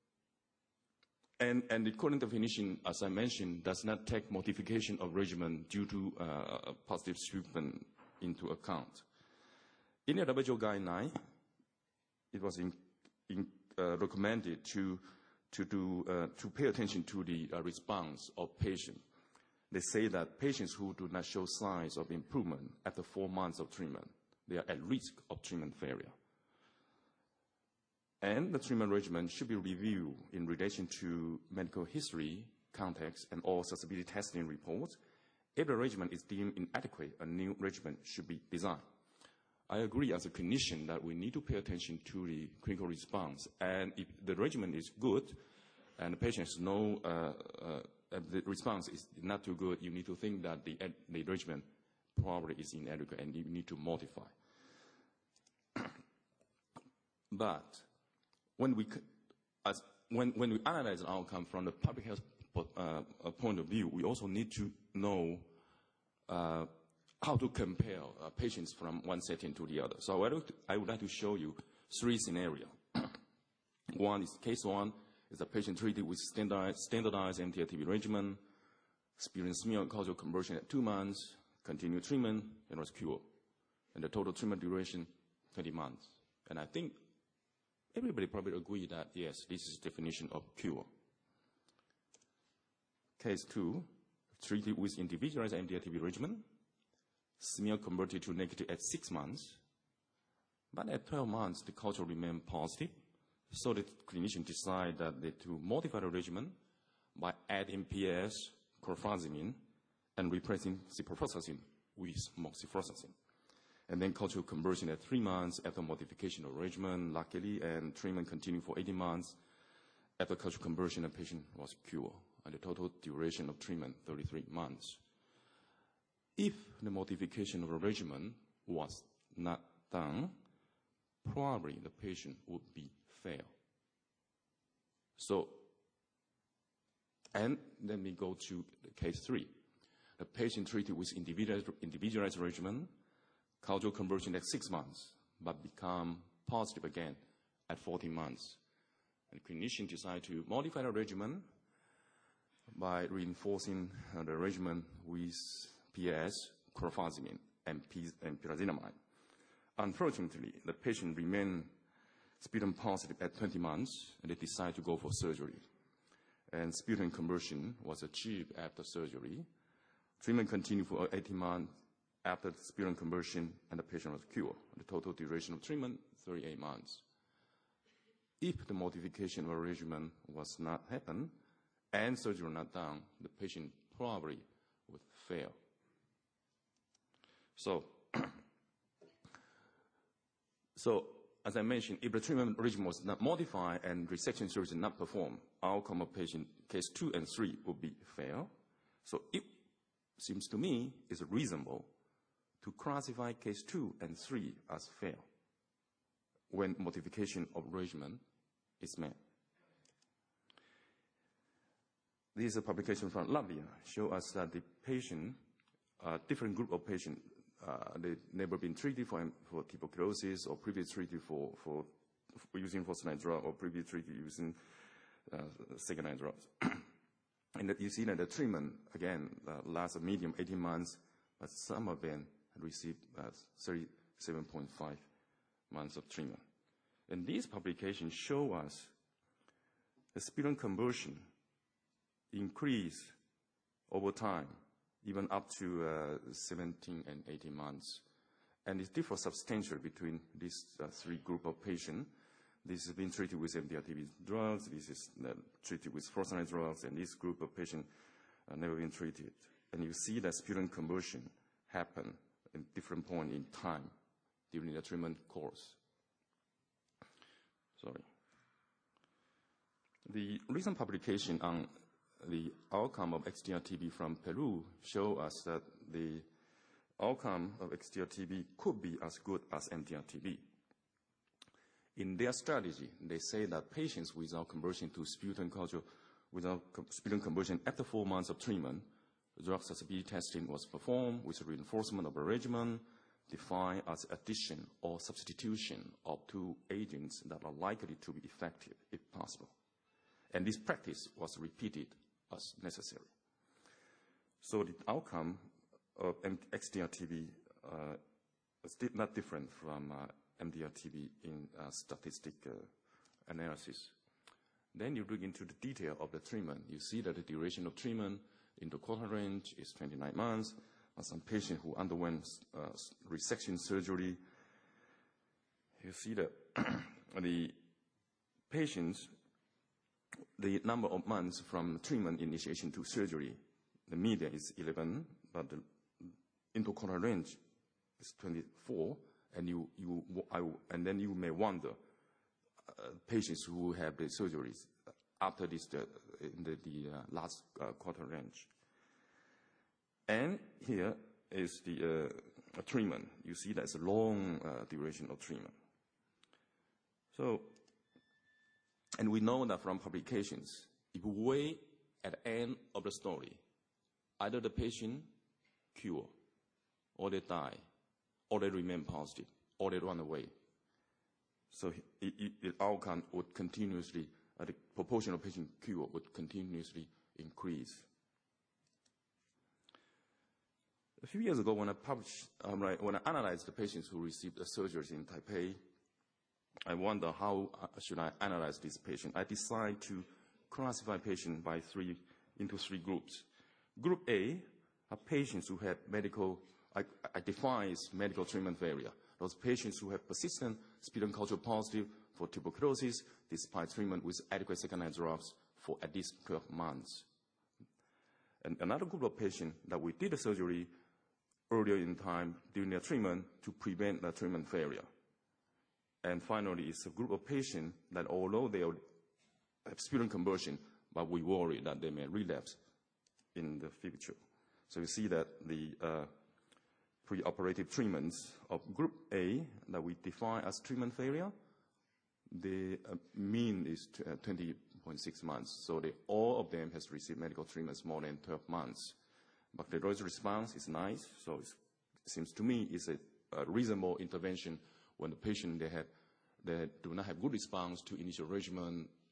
Speaker 4: and the current definition, as I mentioned, does not take modification of regimen due to positive sputum into account. In the WHO guideline, it was recommended to pay attention to the response of patients. They say that patients who do not show signs of improvement after 4 months of treatment, they are at risk of treatment failure. And the treatment regimen should be reviewed in relation to medical history, context, and all accessibility testing reports. If the regimen is deemed inadequate, a new regimen should be designed. I agree as a clinician that we need to pay attention to the clinical response. And if the regimen is good and the patient has no, the response is not too good, you need to think that the regimen probably is inadequate and you need to modify. But when we analyze an outcome from the public health point of view, we also need to know how to compare patients from one setting to the other. So I would like to show you 3 scenarios. Case one is a patient treated with standardized MDR-TB regimen, experienced smear causal conversion at 2 months, continued treatment, and was cured. And the total treatment duration, 20 months. And I think everybody probably agree that, yes, this is the definition of cure. Case 2, treated with individualized MDR-TB regimen, smear converted to negative at 6 months, but at 12 months, the culture remained positive. So the clinician decided to modify the regimen by adding PS, chlorphazimine, and replacing ciprofloxacin with moxifloxacin. And then cultural conversion at 3 months after modification of regimen, luckily, and treatment continued for 18 months. After cultural conversion, the patient was cured, and the total duration of treatment, 33 months. If the modification of a regimen was not done, probably the patient would be failed. So, and then we go to case 3. The patient treated with individualized regimen, cultural conversion at 6 months, but become positive again at 14 months. And the clinician decided to modify the regimen, by reinforcing the regimen with PS, chlorphazimine, and pyrazinamide. Unfortunately, the patient remained sputum positive at 20 months, and they decided to go for surgery. And sputum conversion was achieved after surgery. Treatment continued for 18 months after sputum conversion, and the patient was cured. The total duration of treatment, 38 months. If the modification of a regimen was not happen and surgery was not done, the patient probably would fail. So as I mentioned, if the treatment regimen was not modified and resection surgery not performed, outcome of patient case 2 and 3 would be fail. So it seems to me it's reasonable to classify case 2 and 3 as fail when modification of regimen is made. This is a publication from Latvia, show us that the patient, different group of patients, they've never been treated for tuberculosis or previously treated for using first-line drug or previously treated using second-line drugs. And that you see that the treatment, again, lasts a medium 18 months, but some of them received 37.5 months of treatment. And these publications show us the sputum conversion increase over time, even up to 17 and 18 months. And it differs substantially between these three groups of patients. This has been treated with MDR-TB drugs, this is treated with first-line drugs, and this group of patients never been treated. And you see that sputum conversion happen at different points in time during the treatment course. Sorry. The recent publication on the outcome of XDR-TB from Peru show us that the outcome of XDR-TB could be as good as MDR-TB. In their strategy, they say that patients without conversion to sputum culture, without sputum conversion after 4 months of treatment, drug susceptibility testing was performed with reinforcement of a regimen defined as addition or substitution of 2 agents that are likely to be effective if possible. And this practice was repeated as necessary. So the outcome of XDR-TB is not different from MDR-TB in statistic analysis. Then you look into the detail of the treatment. You see that the duration of treatment in the quarter range is 29 months. Some patients who underwent resection surgery, you see that the patients, the number of months from treatment initiation to surgery, the median is 11, but the interquartile range is 24, and then you may wonder, patients who have the surgeries after this, in the last quarter range. And here is the treatment. You see that's a long duration of treatment. So, and we know that from publications, if we wait at the end of the story, either the patient cure, or they die, or they remain positive, or they run away. So the outcome would continuously, the proportion of patient cure would continuously increase. A few years ago, when I analyzed the patients who received the surgeries in Taipei, I wonder how should I analyze this patient. I decided to classify patients into 3 groups. Group A are patients who have medical, I define as medical treatment failure. Those patients who have persistent sputum culture positive for tuberculosis despite treatment with adequate second-line drugs for at least 12 months. And another group of patients that we did the surgery earlier in time during their treatment to prevent the treatment failure. And finally, it's a group of patients that although they have sputum conversion, but we worry that they may relapse in the future. So you see that the preoperative treatments of group A that we define as treatment failure, the mean is 20.6 months. So all of them has received medical treatments more than 12 months. But the response is nice, so it seems to me it's a reasonable intervention when the patient they do not have good response to initial regimen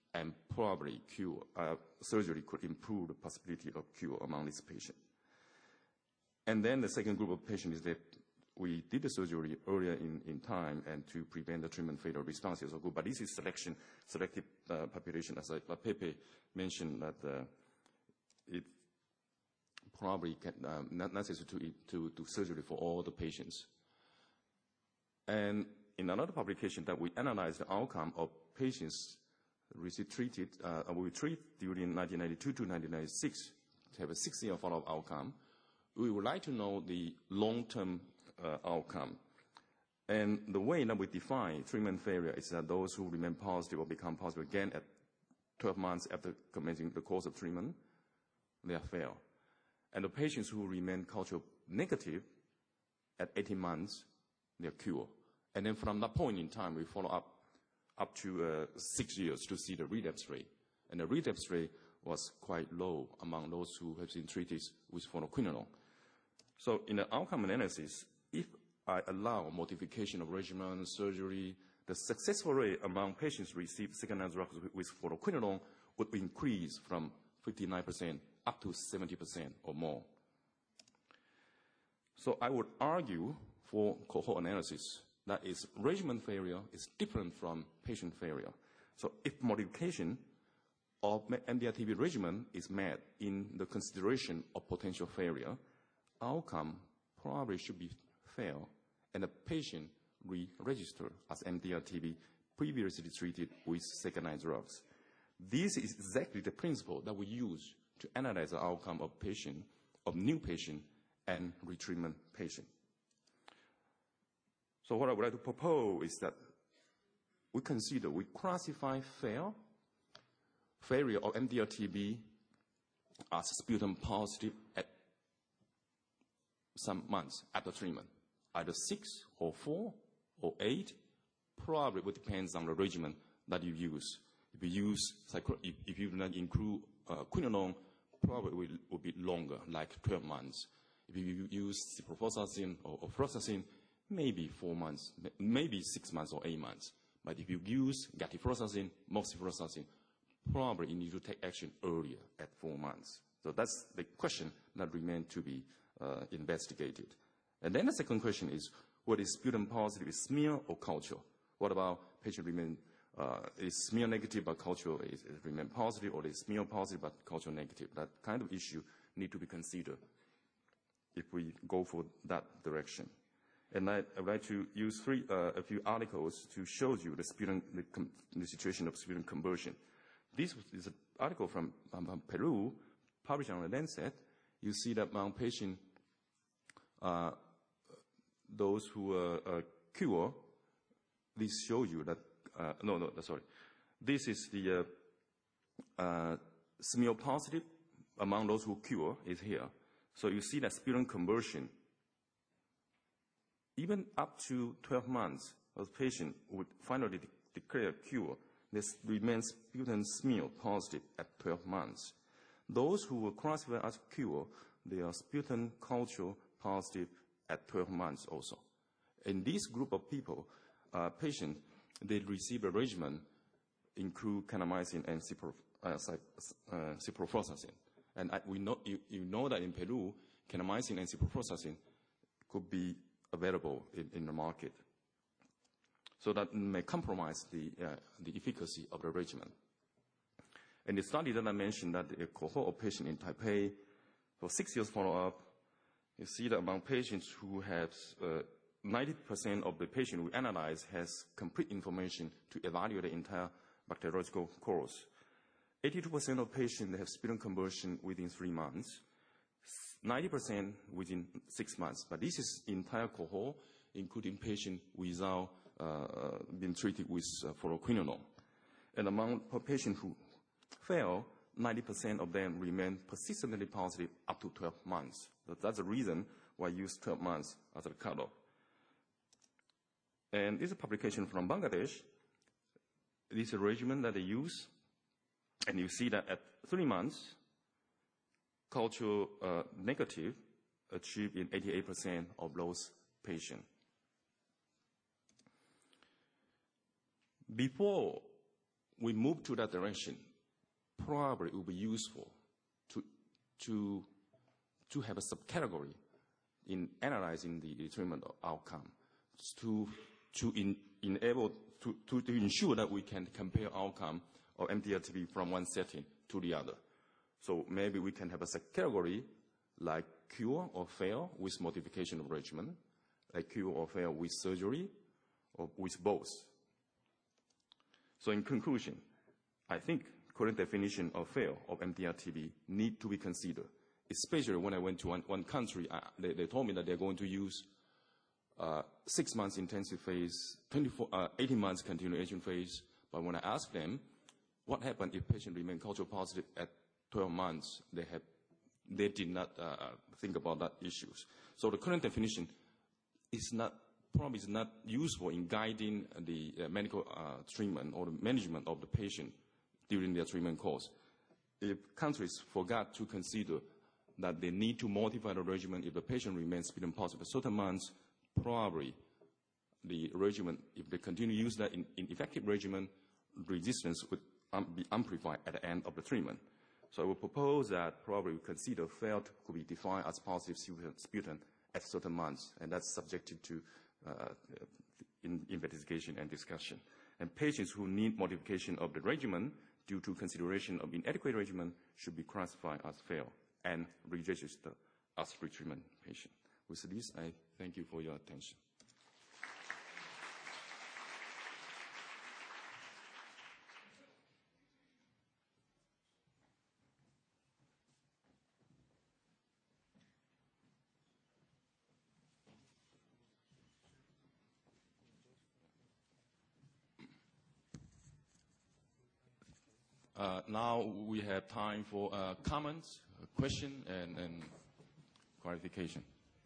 Speaker 4: and probably cure. Surgery could improve the possibility of cure among this patient. And then the second group of patients is that we did the surgery earlier in time and to prevent the treatment failure responses are good. But this is selective population, as Pepe mentioned, that it probably not necessary to do surgery for all the patients. And in another publication that we analyzed the outcome of patients treated, we treat during 1992 to 1996 to have a 6-year follow-up outcome. We would like to know the long-term outcome. And the way that we define treatment failure is that those who remain positive or become positive again at 12 months after commencing the course of treatment, they are failed. And the patients who remain culture negative at 18 months, they are cured. And then from that point in time, we follow up to 6 years to see the relapse rate. And the relapse rate was quite low among those who have been treated with fluoroquinolone. So in the outcome analysis, if I allow modification of regimen, surgery, the successful rate among patients who receive second-line drugs with fluoroquinolone would increase from 59% up to 70% or more. So I would argue for cohort analysis that is regimen failure is different from patient failure. So if modification of MDR-TB regimen is met in the consideration of potential failure, outcome probably should be fail, and the patient re-register as MDR-TB previously treated with second-line drugs. This is exactly the principle that we use to analyze the outcome of new patient and retreatment patient. So what I would like to propose is that we classify failure of MDR-TB as sputum positive at some months after treatment, either 6 or 4 or 8, probably would depends on the regimen that you use. If you do not include quinolone, probably will be longer, like 12 months. If you use ciprofloxacin or fluoxetine, maybe 4 months, maybe 6 months or 8 months. But if you use gatifloxacin, moxifloxacin, probably you need to take action earlier at 4 months. So that's the question that remains to be investigated. And then the second question is, what is sputum positive? Is smear or culture? What about patient is smear negative but culture is remain positive, or is smear positive but culture negative? That kind of issue need to be considered if we go for that direction. And I would like to use a few articles to show you the situation of sputum conversion. This is an article from Peru, published on the Lancet. You see that among patients, those who are cured, this shows you that, This is the smear positive among those who cure is here. So you see that sputum conversion, even up to 12 months, those patients would finally declare cure. This remains sputum smear positive at 12 months. Those who were classified as cure, they are sputum culture positive at 12 months also. In this group of people, patients, they receive a regimen include kanamycin and ciprofloxacin. And we know, you know that in Peru, kanamycin and ciprofloxacin could be available in the market. So that may compromise the efficacy of the regimen. And the study that I mentioned, that a cohort of patients in Taipei for 6 years follow-up, you see that among patients who have 90% of the patients we analyzed has complete information to evaluate the entire bacteriological course. 82% of patients have sputum conversion within 3 months, 90% within 6 months. But this is entire cohort, including patients without being treated with fluoroquinolone. And among patients who fail, 90% of them remain persistently positive up to 12 months. That's the reason why I use 12 months as a cutoff. And this is a publication from Bangladesh. This is a regimen that they use. And you see that at 3 months, culture negative achieved in 88% of those patients. Before we move to that direction, probably it will be useful to have a subcategory in analyzing the treatment outcome to ensure that we can compare outcome of MDR-TB from one setting to the other. So maybe we can have a subcategory like cure or fail with modification of regimen, like cure or fail with surgery, or with both. So in conclusion, I think current definition of fail of MDR-TB need to be considered, especially when I went to one country, they told me that they're going to use 6 months intensive phase, 18 months continuation phase. But when I asked them what happened if patient remain culture positive at 12 months, they did not think about that issues. So the current definition is probably not useful in guiding the medical treatment or the management of the patient during their treatment course. If countries forgot to consider that they need to modify the regimen if the patient remains sputum positive for certain months, probably the regimen, if they continue to use that in effective regimen, resistance would be amplified at the end of the treatment. So I would propose that probably we consider failed could be defined as positive sputum at certain months, and that's subjected to investigation and discussion. And patients who need modification of the regimen due to consideration of inadequate regimen should be classified as failed and re-registered as retreatment patient. With this, I thank you for your attention. Now we have time for comments, question, and clarification.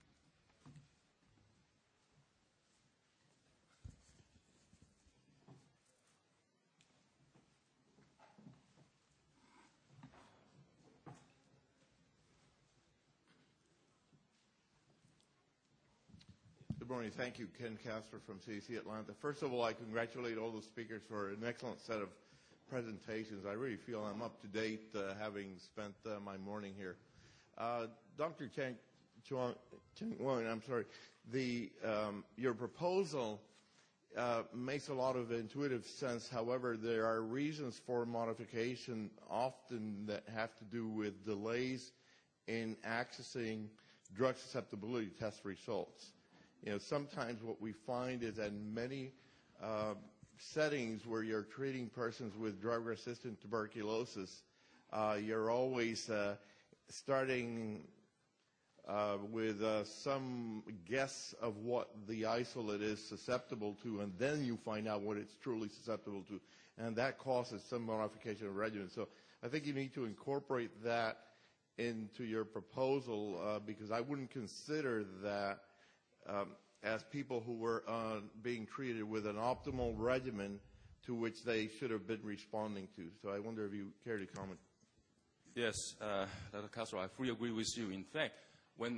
Speaker 7: Good morning. Thank you. Ken Casper from CDC Atlanta. First of all, I congratulate all the speakers for an excellent set of presentations. I really feel I'm up to date having spent my morning here. Dr. Cheng Wang, I'm sorry, your proposal makes a lot of intuitive sense. However, there are reasons for modification often that have to do with delays in accessing drug susceptibility test results. You know, sometimes what we find is that in many settings where you're treating persons with drug-resistant tuberculosis, you're always starting with some guess of what the isolate is susceptible to, and then you find out what it's truly susceptible to, and that causes some modification of regimen. So I think you need to incorporate that into your proposal because I wouldn't consider that as people who were being treated with an optimal regimen to which they should have been responding to. So I wonder if you care to comment.
Speaker 4: Yes, Dr. Castro, I fully agree with you. In fact, when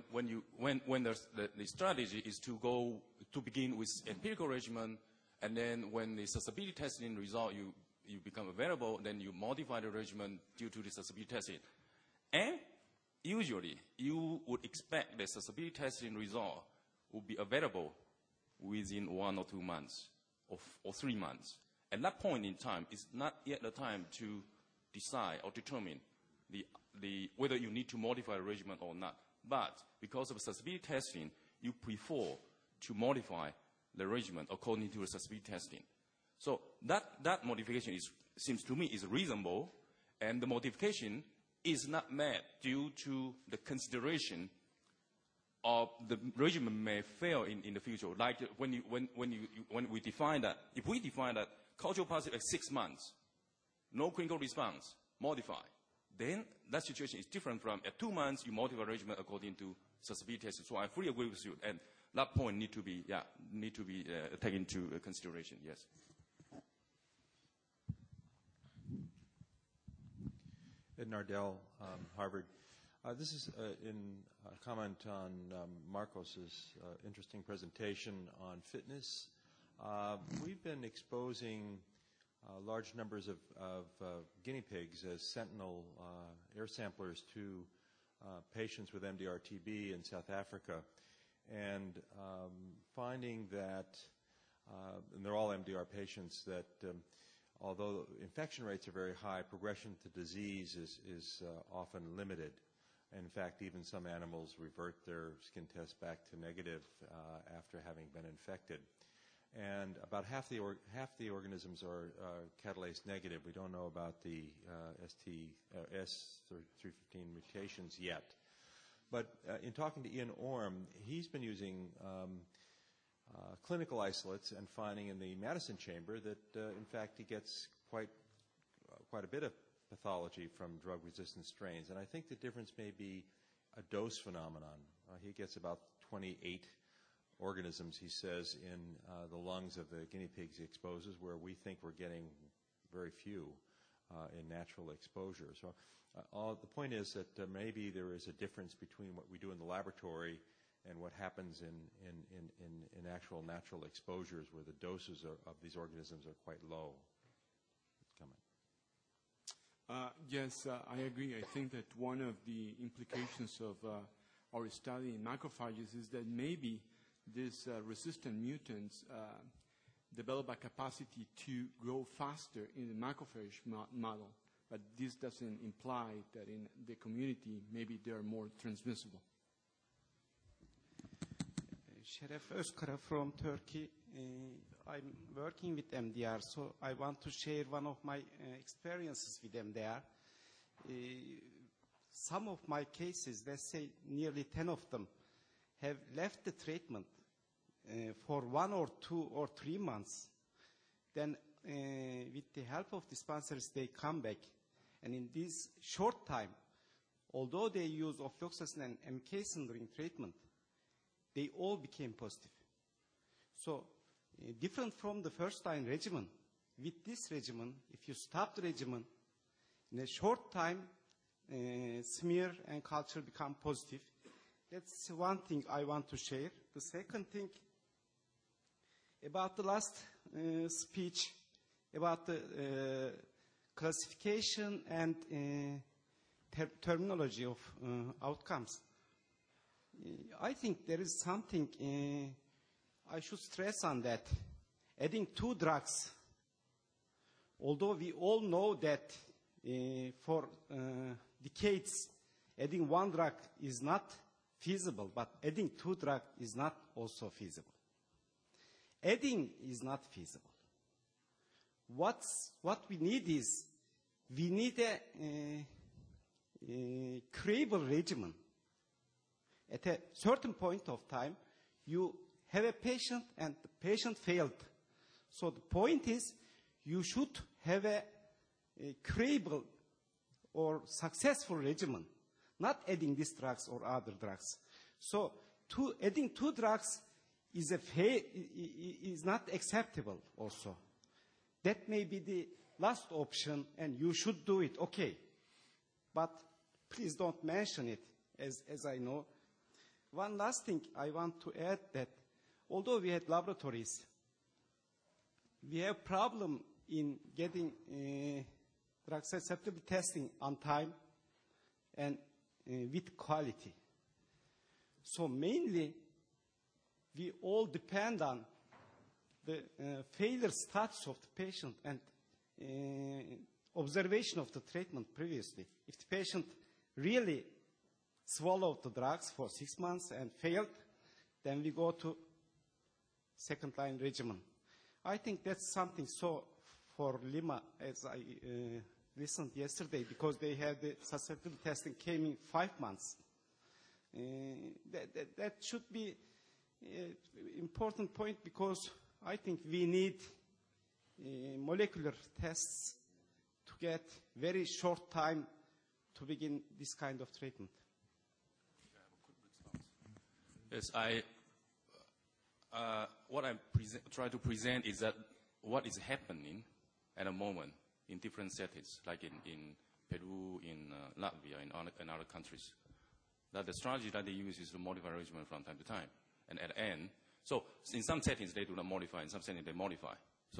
Speaker 4: the strategy is to begin with empirical regimen, and then when the susceptibility testing result you become available, then you modify the regimen due to the susceptibility testing. And usually, you would expect the susceptibility testing result will be available within 1 or 2 months or 3 months. At that point in time, it's not yet the time to decide or determine whether you need to modify the regimen or not. But because of susceptibility testing, you prefer to modify the regimen according to the susceptibility testing. So that modification seems to me is reasonable, and the modification is not made due to the consideration of the regimen may fail in the future. Like when we define that, if we define that culture positive at 6 months, no clinical response, modify, then that situation is different from at 2 months you modify regimen according to susceptibility testing. So I fully agree with you, and that point need to be taken into consideration. Yes.
Speaker 8: Ed Nardell, Harvard. This is in comment on Marcos's interesting presentation on fitness. We've been exposing large numbers of guinea pigs as sentinel air samplers to patients with MDR-TB in South Africa, and finding that, and they're all MDR patients, that although infection rates are very high, progression to disease is often limited. In fact, even some animals revert their skin test back to negative after having been infected. And about half the organisms are catalase negative. We don't know about the S315 mutations yet. But in talking to Ian Orme, he's been using clinical isolates and finding in the Madison chamber that, in fact, he gets quite a bit of pathology from drug-resistant strains. And I think the difference may be a dose phenomenon. He gets about 28 organisms, he says, in the lungs of the guinea pigs he exposes, where we think we're getting very few in natural exposure. So the point is that maybe there is a difference between what we do in the laboratory and what happens in actual natural exposures, where the doses of these organisms are quite low. Comment.
Speaker 9: Yes, I agree. I think that one of the implications of our study in macrophages is that maybe these resistant mutants develop a capacity to grow faster in the macrophage model, but this doesn't imply that in the community maybe they are more transmissible.
Speaker 10: Şeref Özkara from Turkey. I'm working with MDR, so I want to share one of my experiences with MDR. Some of my cases, let's say nearly 10 of them, have left the treatment for 1 or 2 or 3 months. Then with the help of dispensaries, they come back. And in this short time, although they use ofloxacin and amikacin during treatment, they all became positive. So different from the first-line regimen, with this regimen, if you stop the regimen, in a short time, smear and culture become positive. That's one thing I want to share. The second thing, about the last speech, about the classification and terminology of outcomes. I think there is something I should stress on that. Adding 2 drugs, although we all know that for decades adding 1 drug is not feasible, but adding 2 drugs is not also feasible. Adding is not feasible. What we need is, we need a credible regimen. At a certain point of time, you have a patient and the patient failed. So the point is, you should have a credible or successful regimen, not adding these drugs or other drugs. So adding 2 drugs is not acceptable also. That may be the last option and you should do it, okay. But please don't mention it, as I know. One last thing I want to add, that although we had laboratories, we have problem in getting drug susceptibility testing on time and with quality. So mainly, we all depend on the failure status of the patient and observation of the treatment previously. If the patient really swallowed the drugs for 6 months and failed, then we go to second-line regimen. I think that's something so for Lima, as I listened yesterday, because they had the susceptibility testing came in 5 months. That should be an important point, because I think we need molecular tests to get very short time to begin this kind of treatment.
Speaker 4: Yes, what I'm trying to present is that what is happening at the moment in different settings, like in Peru, in Latvia, in other countries. That the strategy that they use is to modify regimen from time to time. And at the end, so in some settings they do not modify, in some settings they modify. So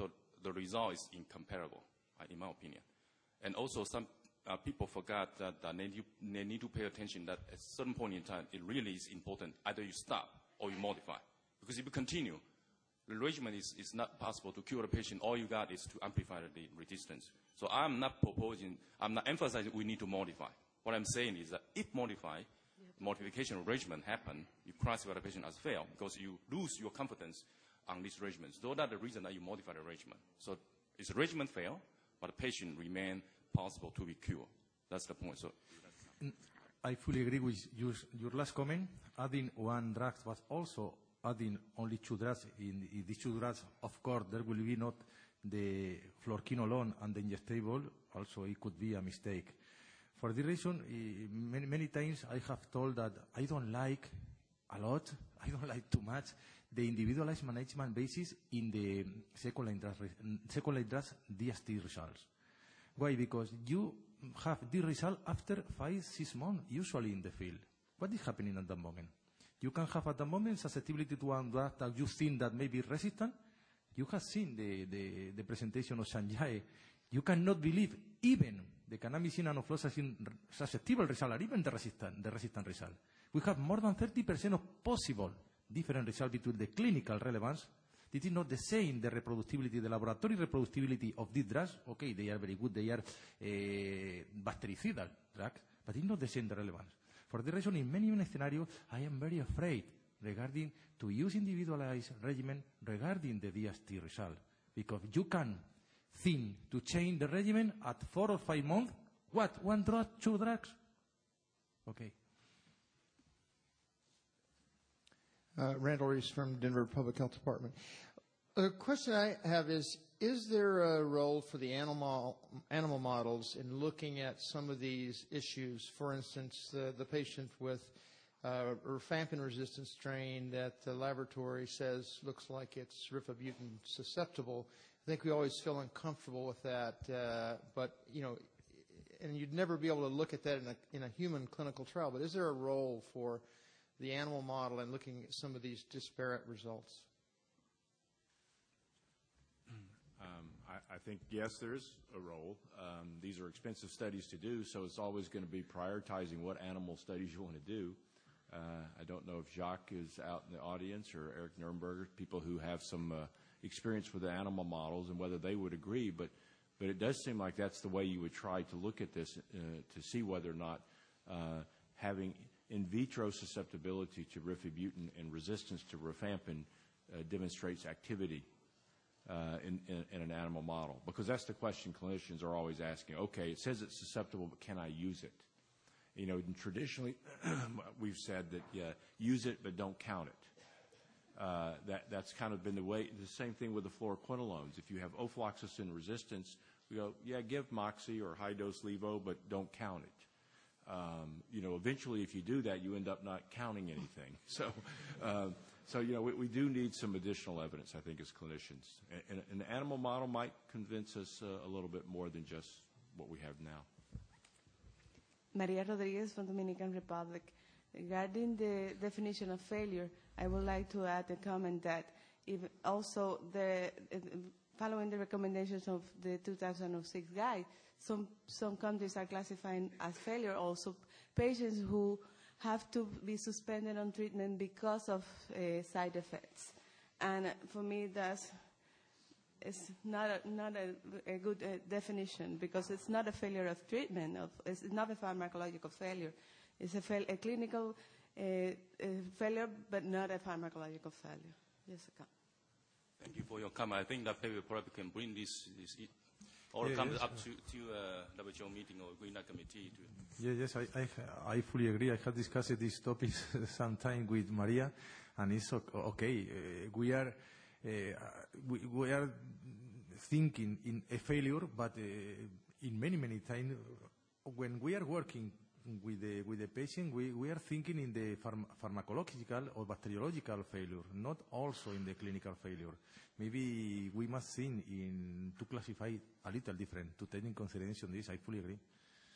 Speaker 4: the result is incomparable, in my opinion. And also, some people forgot that they need to pay attention that at a certain point in time, it really is important. Either you stop or you modify. Because if you continue, the regimen is not possible to cure the patient. All you got is to amplify the resistance. So I'm not emphasizing we need to modify. What I'm saying is that if modification of regimen happen, you classify the patient as failed because you lose your confidence on this regimen. So that's the reason that you modify the regimen. So it's a regimen fail, but the patient remain possible to be cured. That's the point. So
Speaker 1: I fully agree with your last comment. Adding one drug, but also adding only 2 drugs. In these 2 drugs, of course, there will be not the fluoroquinolone and the injectable. Also, it could be a mistake. For this reason, many times I have told that I don't like a lot, I don't like too much, the individualized management basis in the second-line drugs DST results. Why? Because you have the result after 5-6 months, usually in the field. What is happening at that moment? You can have at the moment susceptibility to one drug that you think that may be resistant. You have seen the presentation of Sanjay. You cannot believe even the kanamycin and ofloxacin susceptible result or even the resistant result. We have more than 30% of possible different results between the clinical relevance. This is not the same, the reproducibility, the laboratory reproducibility of these drugs. Okay, they are very good, they are bactericidal drugs, but it's not the same, the relevance. For the reason, in many scenarios, I am very afraid regarding to use individualized regimen regarding the DST result. Because you can think to change the regimen at 4 or 5 months. What? 1 drug, 2 drugs? Okay.
Speaker 11: Randall Reese from Denver Public Health Department. A question I have is there a role for the animal models in looking at some of these issues? For instance, the patient with rifampin-resistant strain that the laboratory says looks like it's rifabutin susceptible. I think we always feel uncomfortable with that, but, you know, and you'd never be able to look at that in a human clinical trial, but is there a role for the animal model in looking at some of these disparate results?
Speaker 5: I think, yes, there's a role. These are expensive studies to do, so it's always going to be prioritizing what animal studies you want to do. I don't know if Jacques is out in the audience or Eric Nurnberger, people who have some experience with the animal models and whether they would agree, but it does seem like that's the way you would try to look at this to see whether or not having in vitro susceptibility to rifabutin and resistance to rifampin demonstrates activity in an animal model. Because that's the question clinicians are always asking. Okay, it says it's susceptible, but can I use it? You know, and traditionally we've said that use it, but don't count it. That's kind of been the way. The same thing with the fluoroquinolones. If you have ofloxacin resistance, we go, yeah, give Moxie or high-dose Levo, but don't count it. You know, eventually, if you do that, you end up not counting anything. So you know, we do need some additional evidence, I think, as clinicians. And an animal model might convince us a little bit more than just what we have now.
Speaker 12: Maria Rodriguez from Dominican Republic. Regarding the definition of failure, I would like to add a comment that even also following the recommendations of the 2006 guide, some countries are classifying as failure also patients who have to be suspended on treatment because of side effects. And for me, it's not a good definition, because it's not a failure of treatment. It's not a pharmacological failure. It's a clinical failure, but not a pharmacological failure. Yes,
Speaker 4: thank you for your comment. I think that paper probably can bring this or come up to WHO meeting or Green Light Committee.
Speaker 1: Yes, I fully agree. I have discussed these topics sometime with Maria, and it's okay. We are thinking in a failure, but in many times when we are working with the patient, we are thinking in the pharmacological or bacteriological failure, not also in the clinical failure. Maybe we must think to classify a little different, to take in consideration this. I fully agree.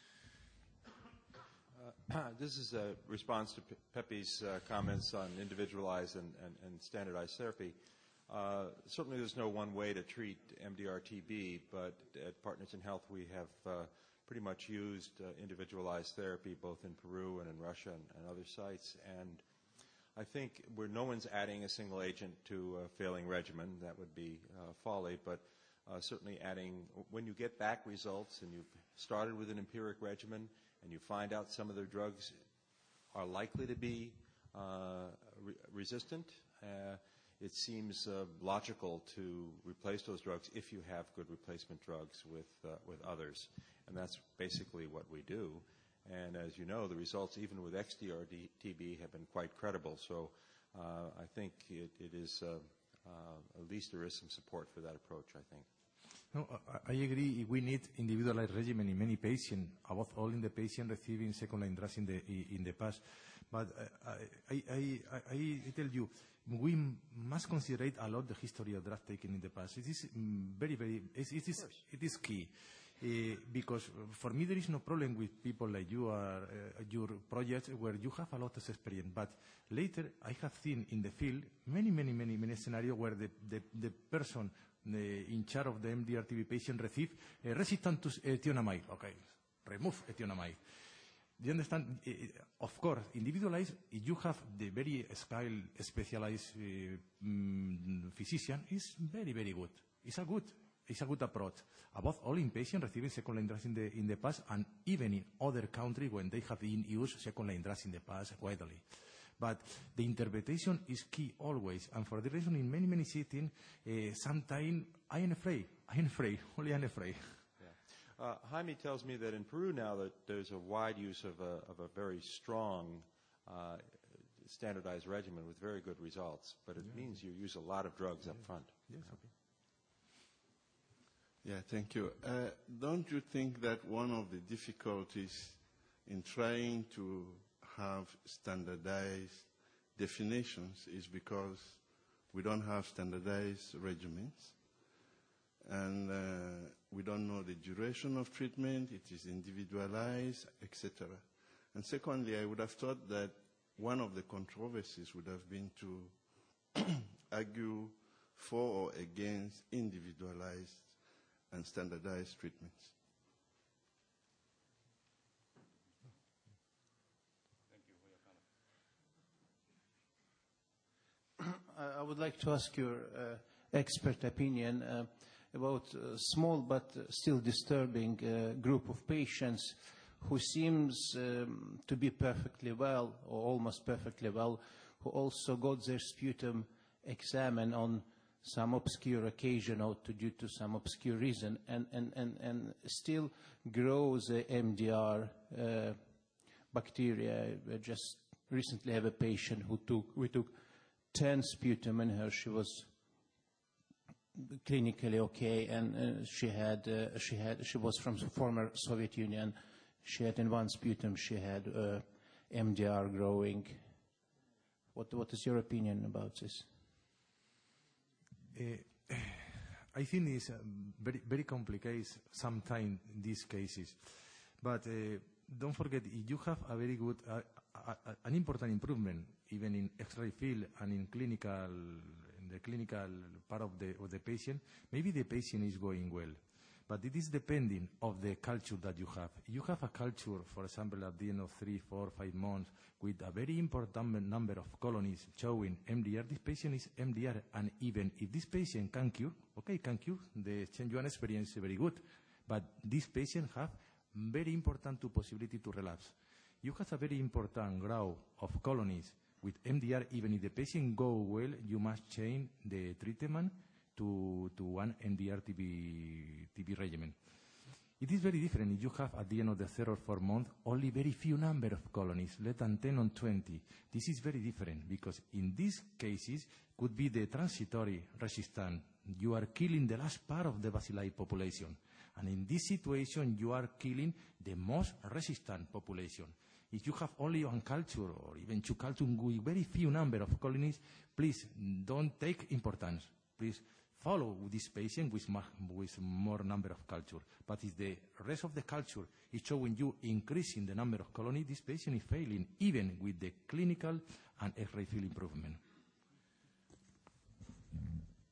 Speaker 8: This is a response to Pepe's comments on individualized and standardized therapy. Certainly there's no one way to treat MDR-TB, but at Partners in Health we have pretty much used individualized therapy both in Peru and in Russia and other sites. And I think where no one's adding a single agent to a failing regimen, that would be folly, but certainly adding, when you get back results and you've started with an empiric regimen and you find out some of the drugs are likely to be resistant, it seems logical to replace those drugs if you have good replacement drugs with others. And that's basically what we do. And as you know, the results, even with XDR-TB, have been quite credible. So I think it is, at least there is some support for that approach, I think.
Speaker 1: No, I agree. We need individualized regimen in many patients, above all in the patient receiving second-line drugs in the past. But I tell you, we must consider a lot the history of drug taking in the past. It is it is key. Because for me there is no problem with people like you or your projects where you have a lot of experience. But later I have seen in the field many scenarios where the person in charge of the MDR-TB patient receive resistant to ethionamide. Okay, remove ethionamide. Do you understand? Of course, individualized, if you have the very skilled, specialized physician, is very good. It's a good approach. Above all in patients receiving second-line drugs in the past, and even in other countries when they have been used second-line drugs in the past widely. But the interpretation is key always, and for the reason in many settings, sometimes I am afraid.
Speaker 8: Yeah. Jaime tells me that in Peru now that there's a wide use of a very strong standardized regimen with very good results, but it means you use a lot of drugs up front.
Speaker 1: Yes, okay.
Speaker 13: Yeah, thank you. Don't you think that one of the difficulties in trying to have standardized definitions is because we don't have standardized regimens, and we don't know the duration of treatment, it is individualized, etc. And secondly, I would have thought that one of the controversies would have been to argue for or against individualized and standardized treatments.
Speaker 14: I would like to ask your expert opinion about a small but still disturbing group of patients who seems to be perfectly well, or almost perfectly well, who also got their sputum examined on some obscure occasion or due to some obscure reason, and still grows the MDR bacteria. I just recently have a patient we took 10 sputum in her. She was clinically okay, and she was from the former Soviet Union. She had in one sputum she had MDR growing. What is your opinion about this?
Speaker 1: I think it's very complicated sometimes in these cases, but don't forget, if you have a very good, an important improvement, even in X-ray field and in the clinical part of the patient, maybe the patient is going well. But it is depending of the culture that you have. You have a culture, for example, at the end of 3, 4, 5 months, with a very important number of colonies showing MDR. This patient is MDR, and even if this patient can cure, the Chen Yuan experience is very good. But this patient have very important possibility to relapse. You have a very important growth of colonies with MDR. Even if the patient go well, you must change the treatment to one MDR-TB regimen. It is very different if you have, at the end of the 3rd or 4th month, only very few number of colonies, less than 10 or 20. This is very different, because in these cases could be the transitory resistant. You are killing the last part of the bacilli population. And in this situation, you are killing the most resistant population. If you have only one culture, or even 2 cultures with very few number of colonies, please don't take importance. Please follow this patient with more number of culture. But if the rest of the culture is showing you increasing the number of colonies, this patient is failing, even with the clinical and X-ray field improvement.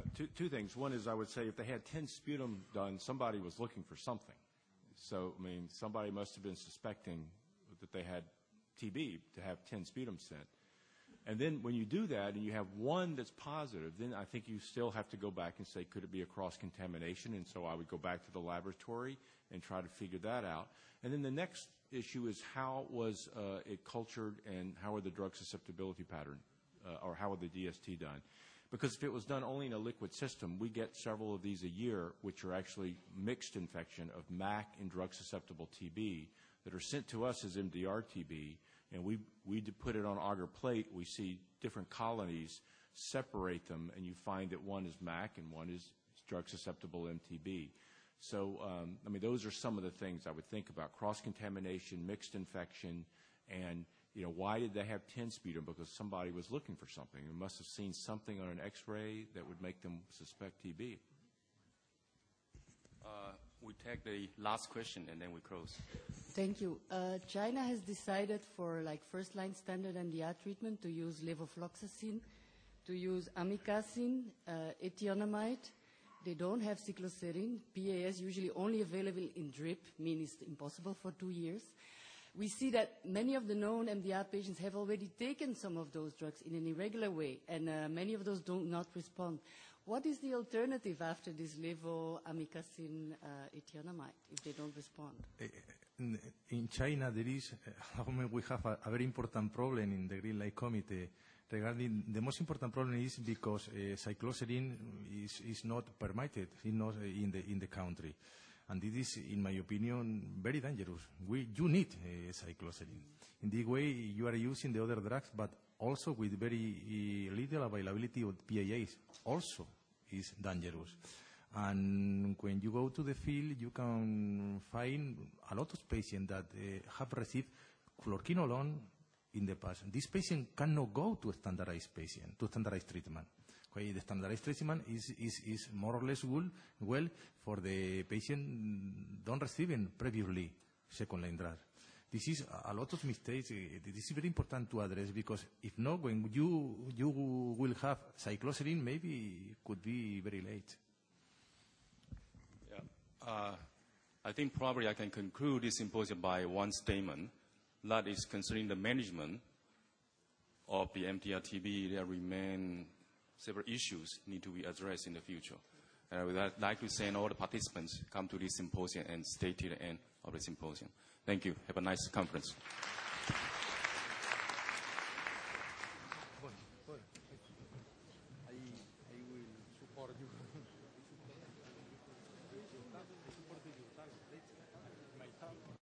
Speaker 5: two things. One is I would say if they had 10 sputum done, somebody was looking for something. So, I mean, somebody must have been suspecting that they had TB to have 10 sputum sent. And then when you do that and you have one that's positive, then I think you still have to go back and say, could it be a cross-contamination? And so I would go back to the laboratory and try to figure that out. And then the next issue is how was it cultured and how are the drug susceptibility pattern, or how are the DST done? Because if it was done only in a liquid system, we get several of these a year, which are actually mixed infection of MAC and drug-susceptible TB that are sent to us as MDR TB, and we put it on agar plate. We see different colonies, separate them, and you find that one is MAC and one is drug-susceptible MTB. So, I mean, those are some of the things I would think about: cross-contamination, mixed infection, and why did they have 10 sputum? Because somebody was looking for something. They must have seen something on an X-ray that would make them suspect TB.
Speaker 4: We take the last question and then we close.
Speaker 15: Thank you. China has decided for first-line standard MDR treatment to use levofloxacin, to use amikacin, ethionamide. They don't have cycloserine. PAS usually only available in drip, meaning it's impossible for 2 years. We see that many of the known MDR patients have already taken some of those drugs in an irregular way, and many of those do not respond. What is the alternative after this levo, amikacin, ethionamide, if they don't respond?
Speaker 1: In China, there is, we have a very important problem in the Green Light Committee regarding, the most important problem is because cycloserine is not permitted in the country. And this is, in my opinion, very dangerous. You need cycloserine. In this way, you are using the other drugs, but also with very little availability of PAAs, also is dangerous. And when you go to the field, you can find a lot of patients that have received fluoroquinolone in the past. This patient cannot go to a standardized treatment. Okay, the standardized treatment is more or less well for the patient don't receiving previously second-line drug. This is a lot of mistakes. This is very important to address because if not, when you will have cycloserine, maybe it could be very late.
Speaker 4: Yeah. I think probably I can conclude this symposium by one statement. That is concerning the management of the MDR-TB, there remain several issues need to be addressed in the future. And I would like to thank all the participants come to this symposium and stay till the end of the symposium. Thank you. Have a nice conference.